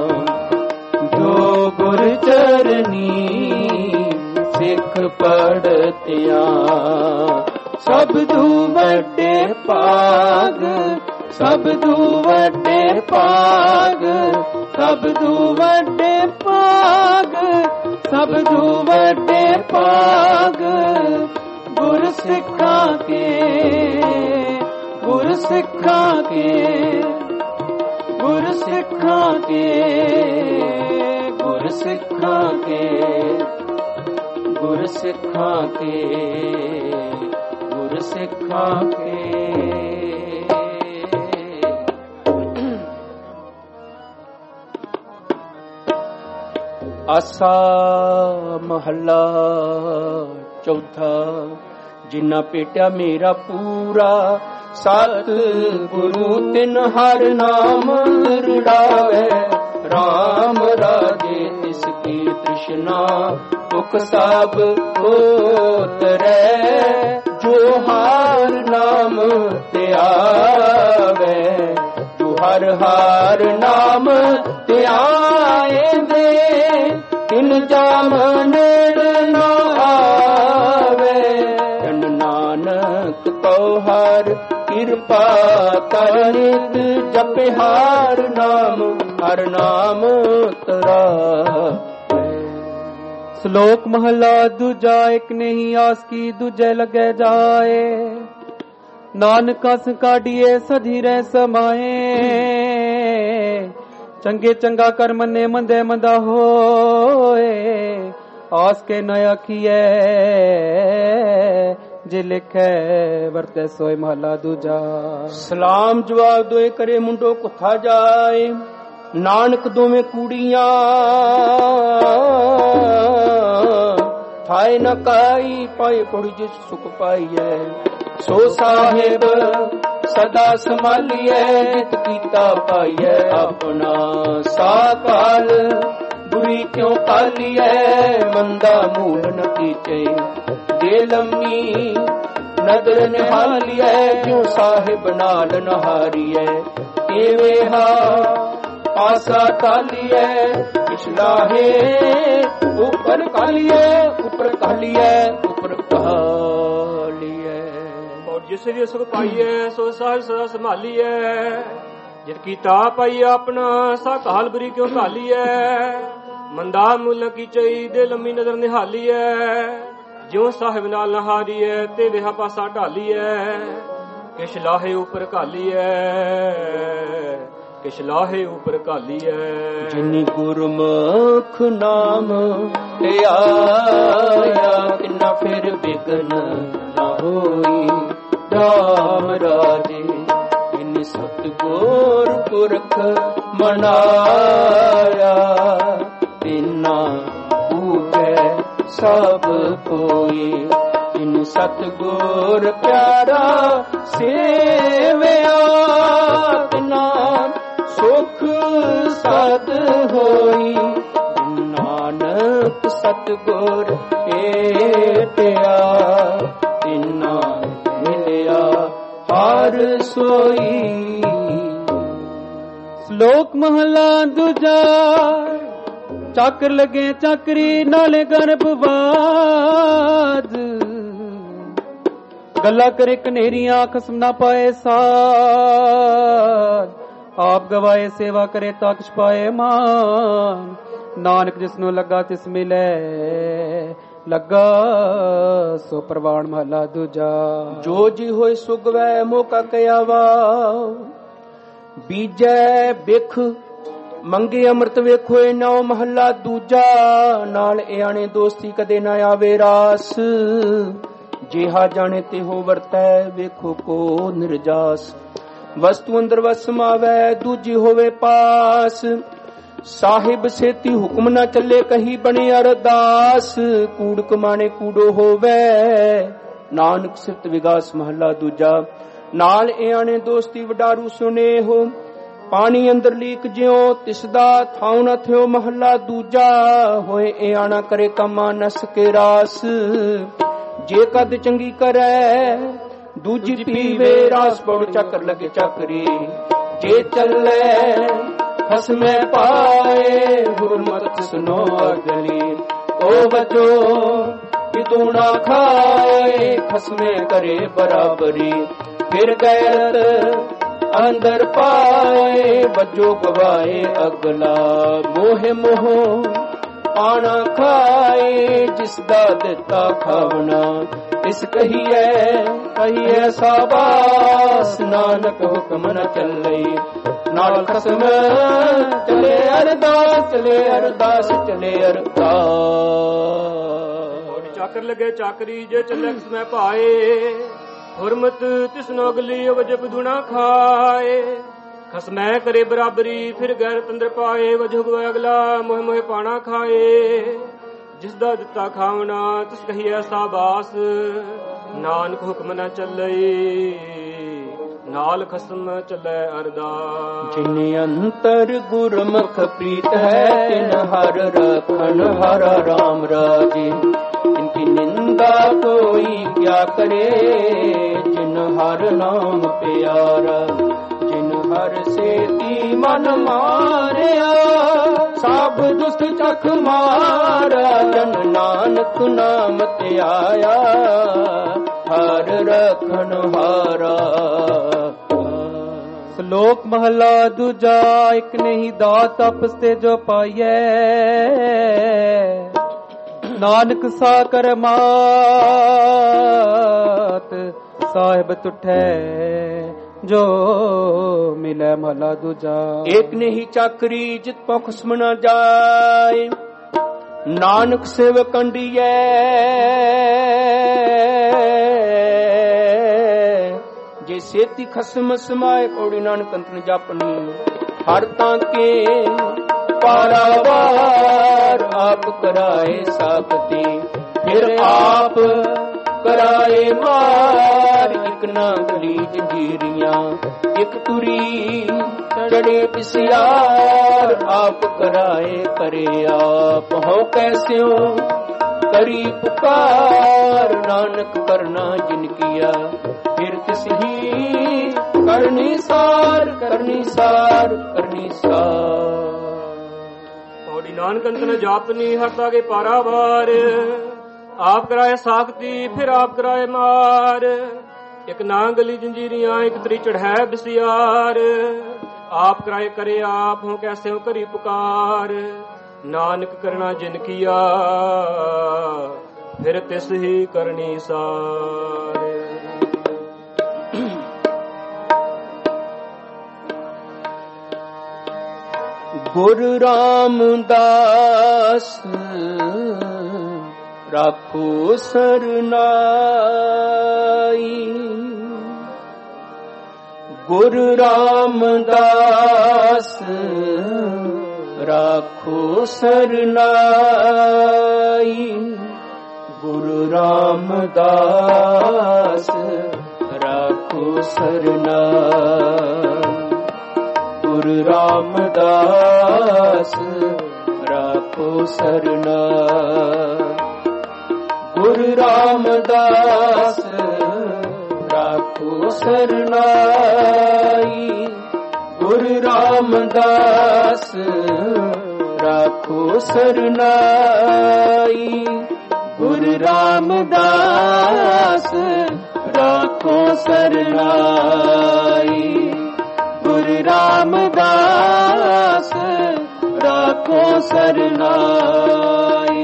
A: ਜੋ ਗੁਰ ਚਰਨੀ ਸਿੱਖ ਪੜਤਿਆ ਸਭ ਤੋਂ ਵੱਡੇ ਭਾਗ ਸਭ ਤੋਂ ਵੱਡੇ ਭਾਗ ਸਭ ਤੋਂ ਵੱਡੇ ਭਾਗ ਸਭ ਤੋਂ ਵੱਡੇ ਭਾਗ ਗੁਰ ਸਿੱਖਾਂ ਕੇ ਗੁਰ ਸਿੱਖਾਂ ਕੇ ਗੁਰ ਸਿੱਖਾਂ ਕੇ ਗੁਰ ਸਿੱਖਾਂ ਕੇ ਗੁਰ ਸਿੱਖਾਂ ਕੇ ਗੁਰ ਸਿੱਖਾਂ ਕੇ ਆਸਾ ਮਹੱਲਾ ਚੌਥਾ ਜਿਨ੍ਹਾਂ ਭੇਟਿਆ ਮੇਰਾ ਪੂਰਾ ਸਤ ਗੁਰੂ ਤਿਨ ਹਰ ਨਾਮ ਰੜਾਵੇ ਰਾਮ ਰਾਜੇ ਤਿਸ ਕੀ ਤ੍ਰਿਸ਼ਨਾ ਭੁਖ ਸਭ ਉਤਰੈ ਜੋ ਹਰ ਨਾਮ ਧਿਆਵੇ ਜੋ ਹਰ ਹਰ ਨਾਮ ਧਿਆਏ ਦੇ ਤਿਨ ਜਾਮ ਨੇੜ ਨਾ ਆਵੇ ਜਨ ਨਾਨਕ ਕਉ ਹਰ ਕਿਰਪਾ ਕਰ ਨਿਤ ਜਪਿ ਹਰ ਨਾਮ ਹਰ ਨਾਮ ਤਰਾ।
B: ਸ਼ਲੋਕ ਮਹਲਾ ਦੂਜਾ ਇੱਕ ਨਹੀਂ ਆਸ ਕੀ ਦੂਜੇ ਲਗੇ ਜਾਏ ਨਾਨਕ ਅਸ ਕਾਢੀਏ ਸਧੀ ਰਹਿ ਸਮਾਏ ਚੰਗੇ ਚੰਗਾ ਕਰ ਮੰਨੇ ਮੰਦੇ ਮੰਦਾ ਹੋਏ ਆਸ ਕੇ ਨ ਆਖੀਐ ਜੇ ਲਿਖੈ ਵਰਤੈ ਸੋਏ ਮਹਲਾ ਦੂਜਾ।
A: ਸਲਾਮ ਜਵਾਬ ਦੋਏ ਕਰੇ ਮੁੰਡੋ ਕੁੱਥਾ ਜਾਏ, ਨਾਨਕ ਦੋਵੇਂ ਕੂੜੀਆਂ ਥਾਏ ਨ ਕਾਈ, ਪਾਏ ਪੜੀ ਜਿਸ ਸੁਖ ਪਾਈਐ। ਸੋ ਸਾਹਿਬ ਸਦਾ ਸੰਭਾਲੀਐ, ਜਿਤ ਕੀਤਾ ਪਾਈਐ ਆਪਣਾ। ਸਾਕਾਲ ਬੁਰੀ ਕਿਉ ਕਾਲੀਐ, ਮੰਦਾ ਮੂਲ ਨ ਕੀਚੈ। ਦੇ ਲੰਮੀ ਨਦਰ ਨਿਹਾਲੀਐ, ਕਿਉ ਸਾਹਿਬ ਨਾਲ ਨਹਾਰੀਐ। ਏਵੇਂ ਹਾ ਆਸਾ ਟਾਲੀਐ, ਪਿਛਲਾ ਹੈ ਉੱਪਰ ਕਾਲੀਐ, ਉੱਪਰ ਕਾਲੀਐ, ਉੱਪਰ ਕਾਲੀਐ।
C: ਔਰ ਜਿਸ ਵੀ ਸੁਖ ਪਾਈਐ, ਸੋ ਸਾਹਿਬ ਸਦਾ ਸੰਭਾਲੀਐ। ਜਿਤ ਕੀਤਾ ਪਾਈ ਆਪਣਾ, ਸਾ ਕਾਲ ਬੁਰੀ ਕਿਉ ਕਾਲੀਐ। ਮੰਦਾ ਮੁੱਲ ਕੀ ਚਈ, ਦੇ ਲੰਮੀ ਨਜ਼ਰ ਨਿਹਾਲੀਐ। ਜਿਉ ਸਾਹਿਬ ਨਾਲ ਨਹਾਰੀਐ, ਤੇ ਵਿਹਾ ਪਾਸਾ ਢਾਲੀਐ। ਕਿਛ ਲਾਹੇ ਉੱਪਰ ਘਾਲੀਐ, ਕਿਛ ਲਾਹੇ ਉੱਪਰ ਘਾਲੀਐ।
A: ਜਿਨੀ ਗੁਰਮੁਖ ਨਾਮ ਧਿਆਇਆ, ਕਿੰਨਾ ਫਿਰ ਬਿਗਨ ਨਾ ਹੋਈ। ਰਾਮ ਰਾਜੇ ਇਨ ਸਤਿਗੁਰ ਪੁਰਖ ਮਨਾਇਆ, ਤਿਨਾ ਪੂਜੈ ਸਭ ਕੋਈ। ਇਨ ਸਤਿਗੁਰ ਪਿਆਰਾ ਸੇਵਿਆ, ਤਿਨਾ ਸੁਖ ਸਦ ਹੋਈ। ਨਾਨਕ ਸਤਿਗੁਰ ਭੇਟਿਆ, ਤਿਨਾ ਮਿਲਿਆ ਹਰ ਸੋਈ।
B: ਸ਼ਲੋਕ ਮਹਲਾ ਦੂਜਾ। ਚਾਕਰ ਲਗੇ ਚਾਕਰੀ, ਨਾਲੇ ਗਰਭਵਾਜ। ਗੱਲਾਂ ਕਰੇ ਕਨੇਰੀਆਂ, ਖਸਮ ਨਾ ਪਾਏ ਸਾਧ। ਆਪ ਗਵਾਏ ਸੇਵਾ ਕਰੇ ਤਾਂ ਕਿਛ ਪਾਏ ਮਾਨ। ਨਾਨਕ ਜਿਸਨੂੰ ਲੱਗਾ ਤਿਸ ਮਿਲੇ, ਲੱਗਾ ਸੋ ਪ੍ਰਵਾਨ ਮਹਲਾ ਦੂਜਾ।
A: ਜੋ ਜੀ ਹੋਏ ਸੁਗਵੈ ਮੋਕਾ ਕਿਆਵਾ, ਬੀਜੈ ਬਿਖ ਮੰਗੇ ਅੰਮ੍ਰਿਤ ਵੇਖੋਏ ਨੌ ਮਹੱਲਾ ਦੂਜਾ। ਨਾਲ ਇਆਣੇ ਦੋਸਤੀ ਕਦੇ ਨਾ ਆਵੇ ਰਾਸ, ਜਿਹਾ ਜਾਣੇ ਤੇ ਹੋ ਵਰਤੈ ਵੇਖੋ ਕੋ ਨਿਰਜਾਸ। ਵਸਤੂ ਅੰਦਰ ਵਸ ਸਮਾਵੈ, ਦੂਜੀ ਹੋਵੇ ਪਾਸ। ਸਾਹਿਬ ਸੇਤੀ ਹੁਕਮ ਨਾ ਚੱਲੇ, ਕਹੀ ਬਣੇ ਅਰਦਾਸ। ਕੂੜ ਕਮਾਣੇ ਕੂੜੋ ਹੋਵੇ, ਨਾਨਕ ਸਿਫਤ ਵਿਗਾਸ ਮਹੱਲਾ ਦੂਜਾ। ਨਾਲ ਇਆਣੇ ਦੋਸਤੀ ਵਡਾਰੂ ਸੁਨੇਹੋ, ਪਾਣੀ ਅੰਦਰ ਲੀਕ ਜਿਉ ਤਿਸਦਾ ਥਾਉ ਨ ਥਿਓ ਮਹੱਲਾ ਦੂਜਾ। ਹੋਏ ਇਆਣਾ ਕਰੇ ਕਮਾ ਨਸ ਕੇ ਰਾਸ, ਜੇ ਕਦ ਚੰਗੀ ਕਰੈ ਦੂਜੀ ਪੀਵੇ ਰਾਸ। ਪਉ ਚੱਕਰ ਲਗੇ ਚੱਕਰੀ, ਜੇ ਚੱਲੇ ਖਸਮੈ ਪਾਏ। ਗੁਰਮਤਿ ਸੁਨੋ ਅਗਲੀ, ਓ ਬਚੋ ਕਿਤੂ ਨਾ ਖਾਏ। ਖਸਮੇ ਕਰੇ ਬਰਾਬਰੀ, ਫਿਰ ਗੈਰਤ ਅੰਦਰ ਪਾਏ। ਵਜੋ ਗਵਾਏ ਅਗਲਾ, ਮੋਹ ਮੋਹ ਆਣਾ ਖਾਏ। ਜਿਸ ਦਾ ਦਿੱਤਾ ਖਾਵਣਾ, ਇਸ ਕਹੀਐ ਕਹੀਐ ਸਾਬਾਸ। ਨਾਨਕ ਹੁਕਮ ਨ ਚੱਲੇ, ਨਾਲ ਖਸਮ ਚਲੇ ਅਰਦਾਸ। ਚਲੇ ਅਰਦਾਸ, ਚਲੇ ਅਰਦਾਸ।
C: ਚਾਕਰ ਲਗੇ ਚਾਕਰੀ, ਜੇ ਚੱਲੇ ਖਸਮੈ ਪਾਏ। ਹੁਰਮਤ ਤਿਸਨੋ ਅਗਲੀ, ਵਜਬ ਦੁਣਾ ਖਾਏ। ਖਸਮੈ ਕਰੇ ਬਰਾਬਰੀ, ਫਿਰ ਗੈਰ ਤੰਦਰ ਪਾਏ। ਵਜੋ ਗਵਾ ਅਗਲਾ, ਮੋਹ ਮੋਹ ਪਾਣਾ ਖਾਏ। ਜਿਸ ਦਾ ਦਿੱਤਾ ਖਾਵਣਾ, ਤਿਸ ਕਹੀਐ ਸਾਬਾਸ। ਨਾਨਕ ਹੁਕਮ ਨਾ ਚੱਲੇ, ਨਾਲ ਖਸਮ ਚੱਲੇ ਅਰਦਾਸ।
A: ਜਿਨ ਅੰਤਰ ਗੁਰਮੁਖ ਪ੍ਰੀਤ ਹੈ, ਤਿਨ ਹਰ ਰਖਨ ਹਰ ਰਾਮ ਰਾਜੇ। ਇਨਕੀ ਨਿੰਦਾ ਕੋਈ ਕਿਆ ਕਰੇ, ਜਿਨ ਹਰ ਨਾਮ ਪਿਆਰਾ। ਜਿਨ ਹਰ ਸੇਤੀ ਮਨ ਮਾਰਿਆ, ਸਭ ਦੁਸ਼ਟ ਚਖ ਮਾਰਾ। ਜਨ ਨਾਨਕ ਨਾਮ ਤੇ ਆਇਆ, ਹਰ ਰਖਨ ਹਾਰਾ।
B: ਸ਼ਲੋਕ ਮਹਲਾ ਦੂਜਾ। ਇਕ ਨਹੀਂ ਦਾਤ ਆਪਸ ਤੇ ਜੋ ਪਾਈਐ, ਨਾਨਕ ਸਾ ਕਰ ਮਾਤ। ਸਾਹਿਬ ਤੁਠੈ ਜੋ ਮਿਲੈ ਮਹਲਾ ਦੂਜਾ।
A: ਏਕ ਨਹੀਂ ਚਾਕਰੀ, ਜਿਤ ਪਉ ਖਸਮ ਨ ਜਾਏ। ਨਾਨਕ ਸੇਵ ਕੰਡੀਐ, ਸੇਤੀ ਖਸਮ ਸਮਾਏ ਪੌੜੀ ਨਾਨਕ ਅੰਤਨ ਜਾਪਨੀ ਹਰ ਤਾਂ ਕੇ ਪਾਰਾਵਾਰ ਆਪ ਕਰਾਏ ਸਾਖਤੀ ਫਿਰ ਆਪ ਕਰਾਏ ਮਾਰ ਇਕ ਨਾ ਗਲੀ ਜੰਜੀਰੀਆਂ ਇਕ ਤੁਰੀ ਚੜੇ ਪਿਸਿਆਰ ਆਪ ਕਰਾਏ ਕਰੇ ਆਪ ਹੋ ਕੈਸਿਓ ਕਰੀ ਪੁਕਾਰ ਨਾਨਕ ਕਰਨਾ ਜਿਨ ਕੀਆ ਫਿਰ ਤਿਸ ਹੀ ਕਰਨੀ ਸਾਰ ਕਰਨੀ ਸਾਰ ਕਰਨੀ ਸਾਰ
C: ਪੌੜੀ ਨਾਨਕ ਅੰਤਨ ਜਾਪਨੀ ਹਰਤਾ ਕੇ ਪਾਰਾਵਾਰ ਆਪ ਕਰਾਏ ਸਾਖਤੀ ਫਿਰ ਆਪ ਕਰਾਏ ਮਾਰ ਇੱਕ ਨਾਂਗਲੀ ਜੰਜੀਰੀਆਂ ਇੱਕ ਤਰੀ ਚੜ੍ਹੈ ਬਸਿਆਰ ਆਪ ਕਰਾਏ ਕਰੇ ਆਪ ਹੋ ਕੈਸੇ ਹੋ ਕਰੀ ਪੁਕਾਰ ਨਾਨਕ ਕਰਨਾ ਜਿਨ ਕੀਆ ਫਿਰ ਤਿਸ ਹੀ ਕਰਨੀ ਸਾਰ
A: ਗੁਰੂ ਰਾਮਦਾਸ ਰਾਖੋ ਸਰਨਾਈ ਗੁਰੂ ਰਾਮਦਾਸ ਰਾਖੋ ਸਰਨਾਈ ਗੁਰੂ ਰਾਮਦਾਸ ਰਾਖੋ ਸਰਨਾਈ ਗੁਰੂ ਰਾਮਦਾਸ ਰਾਖੋ ਸਰਨਾਈ ਗੁਰੂ ਰਾਮਦਾਸ ਰਾਖੋ ਸਰਨਾਈ ਗੁਰੂ ਰਾਮਦਾਸ ਰਾਖੋ ਸਰਨਾਈ ਗੁਰੂ ਰਾਮਦਾਸ ਰਾਖੋ ਸਰਨਾਈ ਗੁਰੂ ਰਾਮਦਾਸ ਰਾਖੋ ਸਰਨਾਈ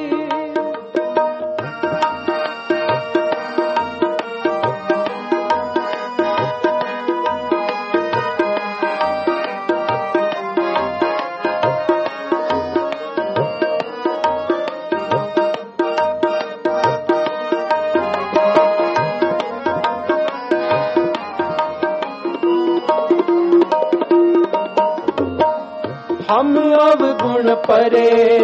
A: हम अवगुण परे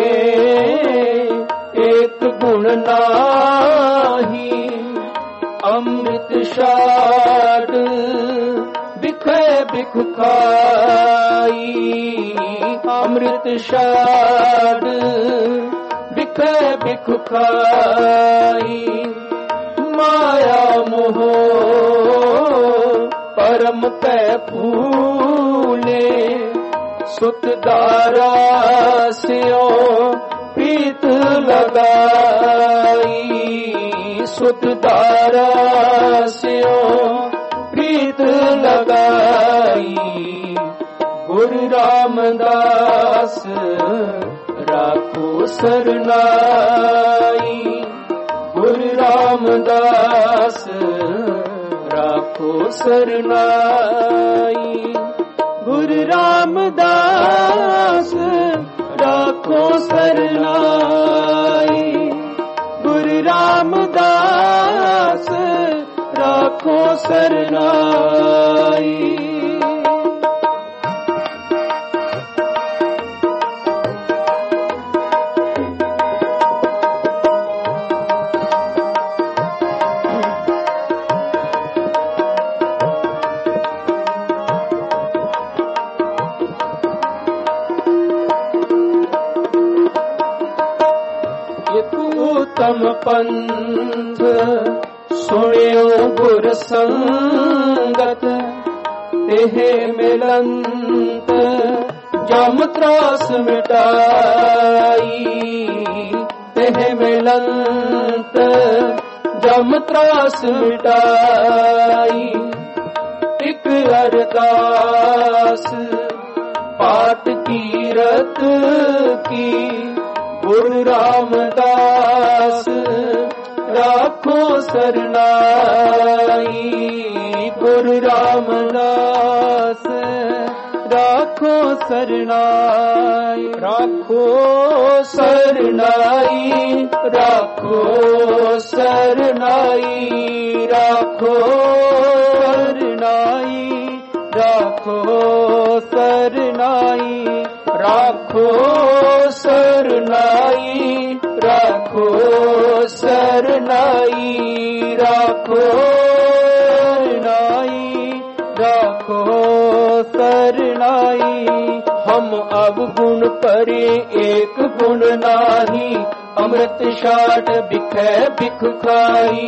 A: एक गुण नाही अमृत शाद बिखे बिख खाई अमृत शाद बिखे बिख खाई माया मोह परम कै फूले सुत दारा स्यो प्रीत लगाई सुत दारा स्यो प्रीत लगाई गुरु रामदास राखो सरनाई गुरु रामदास राखो सरनाई गुरु रामदास राखो सरनाई गुरु रामदास राखो सरनाई उत्तम पंथ सुनियो गुर संगत तेह मिलंत जम त्रास मिटाई तेह मिलंत जम त्रास मिटाई एक अरदास पाठ कीरत की गुरु रामदास राखो सरनाई गुरु रामदास राखो सरनाई राखो सरनाई राखो सरनाई राखो सरनाई
B: राखो सरनाई,
A: राखो सरनाई, राखो सरनाई, राखो
B: सरनाई, राखो सरनाई।
A: हम अवगुण परे एक गुण नाही, अमृत छाड़ बिखै बिख खाई।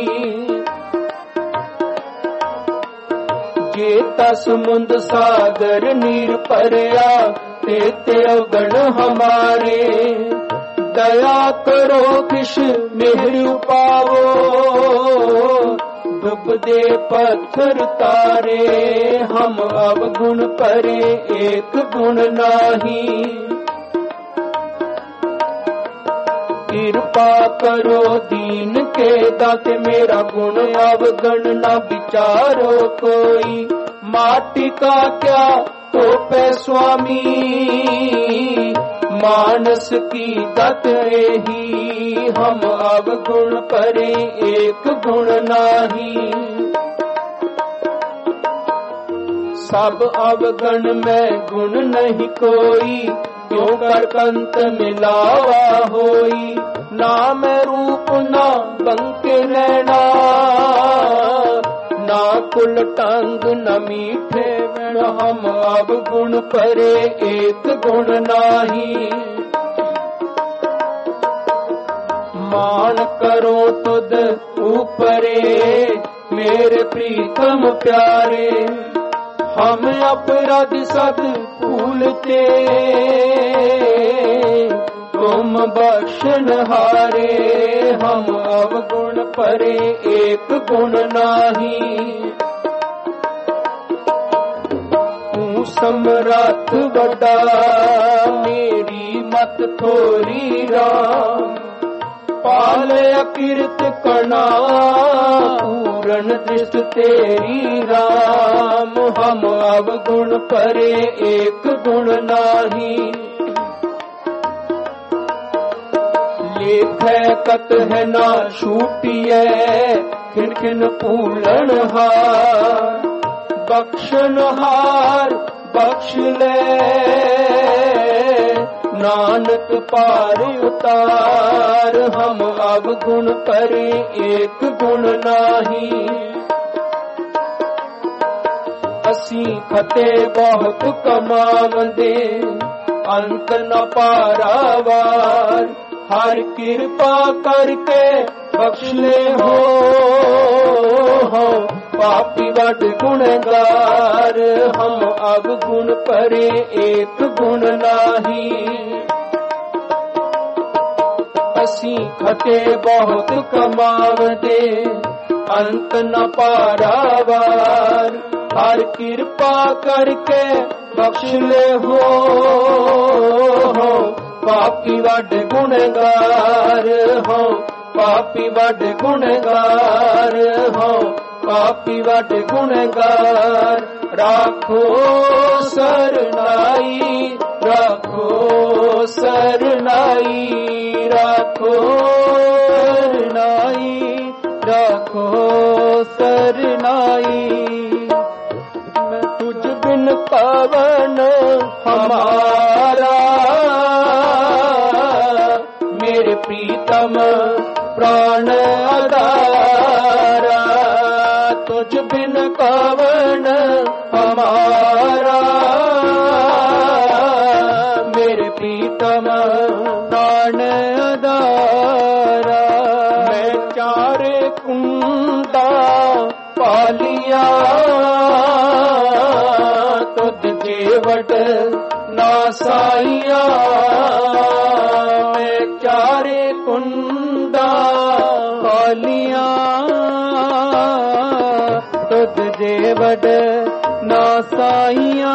A: जेता समुंद सागर नीर परया, तेते अवगण हमारे। दया करो किश मेहर पावो, डूबदे पत्थर तारे। हम अवगुण परे एक गुण नाही, कृपा करो दीन के दाते। मेरा गुण अवगण न विचारो कोई, माटी का क्या तोपे स्वामी। मानस की दत एही, हम अवगुण परे एक गुण नाही। सब अवगण में गुण नहीं कोई, क्यों कर कंत मिलावा होई। नाम रूप ना बंके नैना, ना कुल टंग न मीठे वण। हम अवगुण परे एक गुण नाही, मान करो तुद ऊपरे। मेरे प्रीतम प्यारे, हम अपराध सद भूलते। तुम बख्शन हारे, हम अवगुण परे एक गुण नाही। तू समरथ बड़ा, मेरी मत थोरी राम। पाल अकृत कणा, पूरन दृष्ट तेरी राम। हम अवगुण परे एक गुण नाही, लेख कत है ना छूटिए। खिन खिन पूलन हार, बख्शन हार बख्श ले। नानक पार उतार, हम अवगुण परे एक गुण नाही। असी खते बहुत कमावंदे, अंत न पारावार। हर कृपा करके बख्श ले हो, हो पापी वड गुणगार। हम अवगुण परे एक गुण नाही, असी खते बहुत कमावदे, अंत न पारावार। हर कृपा करके बख्श ले हो, हो पापी वड गुणगार। हो पापी वड गुणगार, हो पापी वड गुणगार। राखो सरनाई, राखो सरनाई, राखो सरनाई, राखो सरनाई। मैं तुझ बिन पावन हमारा, मेरे प्रीतम प्राण आधारा। तुझ बिन पावन हमारा, मेरे प्रीतम प्राण आधारा। मैं चारे कुंडा पालिया, तुझ जेवट ना साइया। मैं चारे कुंडा पालिया, तुझ जेवट ना साइया।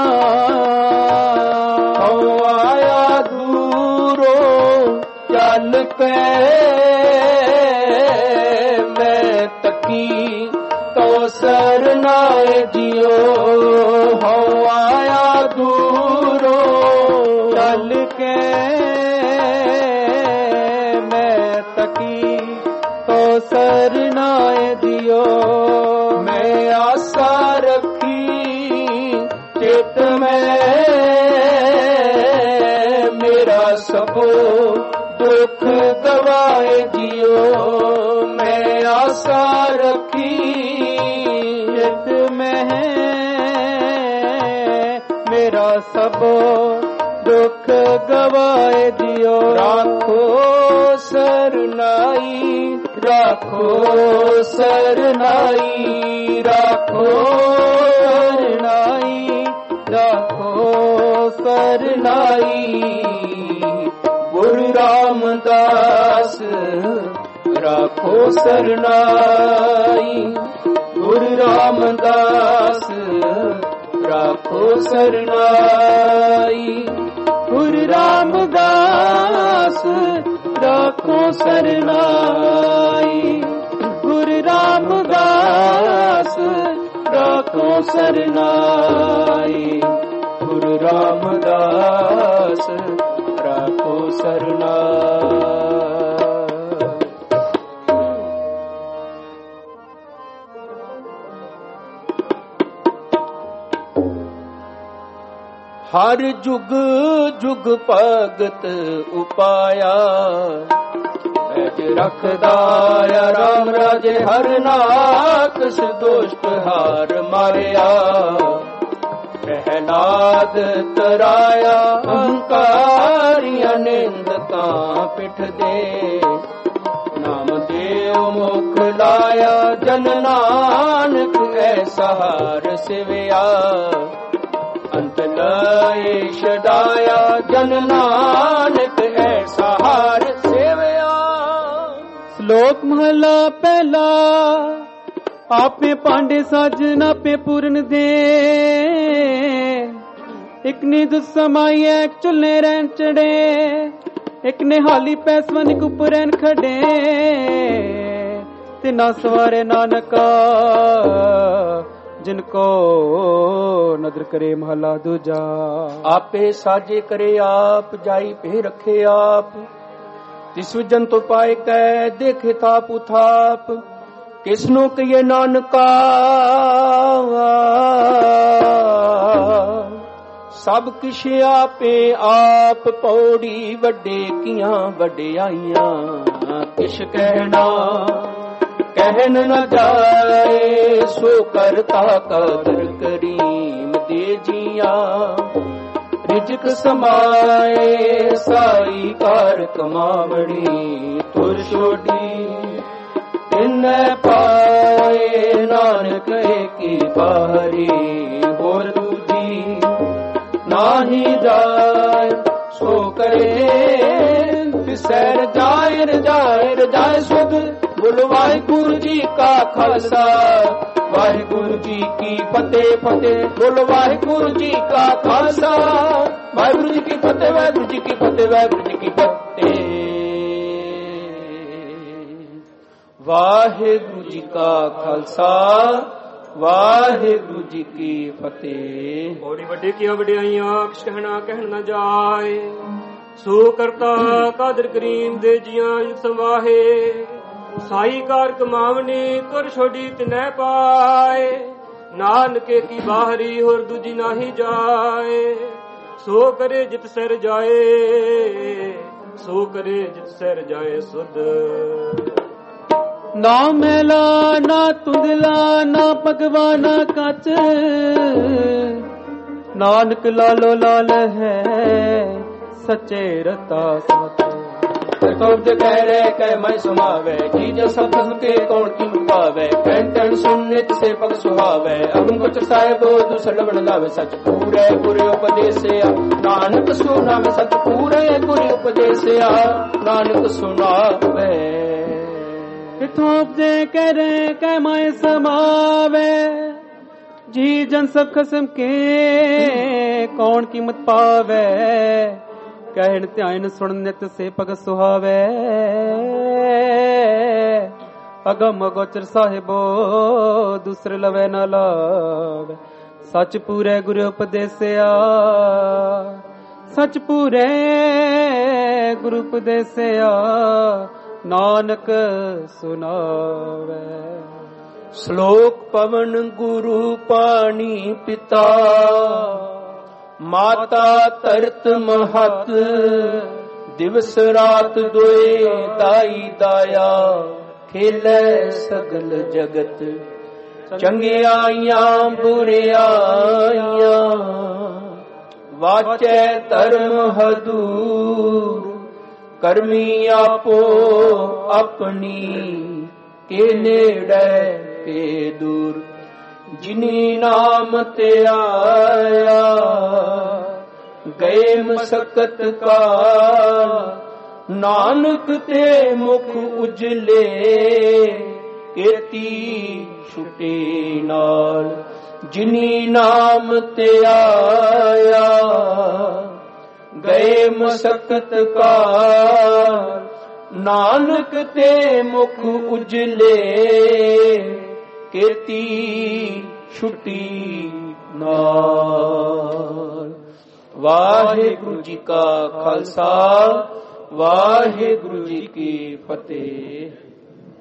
A: हो आया दूरो चल पे, मैं तकी तो सरनाए जियो। हो आया दूरो चल के, मैं तकी तो सरनाए दियो। मैं आशा रखी चेत रखी हित में मेरा सब दुख गवाए दियो। राखो सरनाई राखो सरनाई राखो सरनाई राखो सरनाई। गुरु रामदास राखो सरनाई गुरु रामदास राखो सरनाई। गुरु रामदास राखो सरनाई गुरु रामदास राखो सरनाई। गुरु रामदास राखो सरनाई। हर जुग जुग भगत उपाया बैठ रखदाया। राम राजे हर नाथ दुष्ट हार मारिया। प्रहलाद तराया अहंकारिया निंदका पिठ दे। नाम देव मुख लाया जन नानक ऐसा हार सिविया। अंत लय छड़ाया जन नानक ऐसा हार सेवया।
B: श्लोक महला पहला। आपे पांडे साजन आपे पूरन दे। एक ने दुस समाई एक चुल्ले रैन चढ़े। एक ने हाली पैसवन एक ऊपर रैन खड़े। ते ना सवारे नानका जिनको नदर करे महला दूजा।
A: आपे साजे करे आप जाई पे रखे आप। तिस जन तो पाए कै देखे ताप उथाप। किसनो कहिए नानका सब किश आपे आप। पौड़ी वड्डे कियां वड्डियाइयां किश कहना कहन न जाए। सो करता कदर करीम दे जिया। रिजक समाए साई कार कमावड़ी। तुर छोड़ी इन पाए नानक की बाहरी। होर दूजी नाही जाए सो करे। सैर जाए रजाए रजाए सुध। बोलो वाहिगुरु जी का खालसा वाहिगुरु जी की फतेह फतेह। बोलो वाहिगुरु जी का खालसा वाहिगुरु जी की फतेह वाहिगुरु जी की फतेह वाहिगुरु जी की फतेह। वाहिगुरु जी का खालसा वाहिगुरु जी की फतेह।
C: बड़ी वड्डी की वड्डियाइयां किश कहना कहन न जाए। सो करता कादर करीम दे जियां समाहे। साई कार कमावनी तुर छोड़ी तिनै पाए। नानके की बाहरी होर दूजी नाही जाए। सो करे जित सिर जाए सो करे जित सिर जाए सुध।
B: ना मैला ना तुंदला ना भगवाना कच। नानक लालो लाल है सच्चे रता सच।
A: तुझ कह रहे कह मैं सुमावे। चीज सब के कौन की पावे। कहन कहन सुनित से पग सुहावे। अगम कुछ साहेब दूसर लवण लावे। सच पूरे गुरु उपदेशया नानक सुना में। सच पूरे गुरु उपदेशया नानक सुनावे।
B: थोप जे कह रहे कह मैं समावे। जी जन सब खसम के कौन कीमत पावे। कहन ध्यान सुन नित से पग सुहावे। अगम गोचर साहिबो दूसरे लवे न लावे। सच पूरे गुरु उपदेशया सच पूरे गुरु उपदेशया नानक सुनावे।
A: श्लोक पवन गुरु पानी पिता। माता तरत महत दिवस रात दोए दाई दाया। ਖੇਲੇ ਸਗਲ ਜਗਤ ਚੰਗਿਆਈਆਂ ਬੁਰਿਆਈਆਂ ਵਾਚੈ ਧਰਮ ਹਦੂਰ ਕਰਮੀ ਆਪੋ ਆਪਣੀ ਕੇ ਨੇੜੇ ਕੇ ਦੂਰ ਜਿਨੀ ਨਾਮ ਤੇ ਆਇਆ ਗਏ ਮਸਕਤ ਕਾ ਨਾਨਕ ਤੇ ਮੁਖ ਉਜਲੇ ਕੀਤੀ ਛੁਟੀ ਨਾਲ ਜਿਨੀ ਨਾਮ ਤੇ ਆਇਆ ਗਏ ਮਸਕਤ ਕਾ ਨਾਨਕ ਤੇ ਮੁਖ ਉਜਲੇ ਕੀਤੀ ਛੁਟੀ ਨਾਲ। ਵਾਹਿਗੁਰੂ ਜੀ ਕਾ ਖਾਲਸਾ ਵਾਹਿਗੁਰੂ ਜੀ ਕੀ ਫਤਿਹ।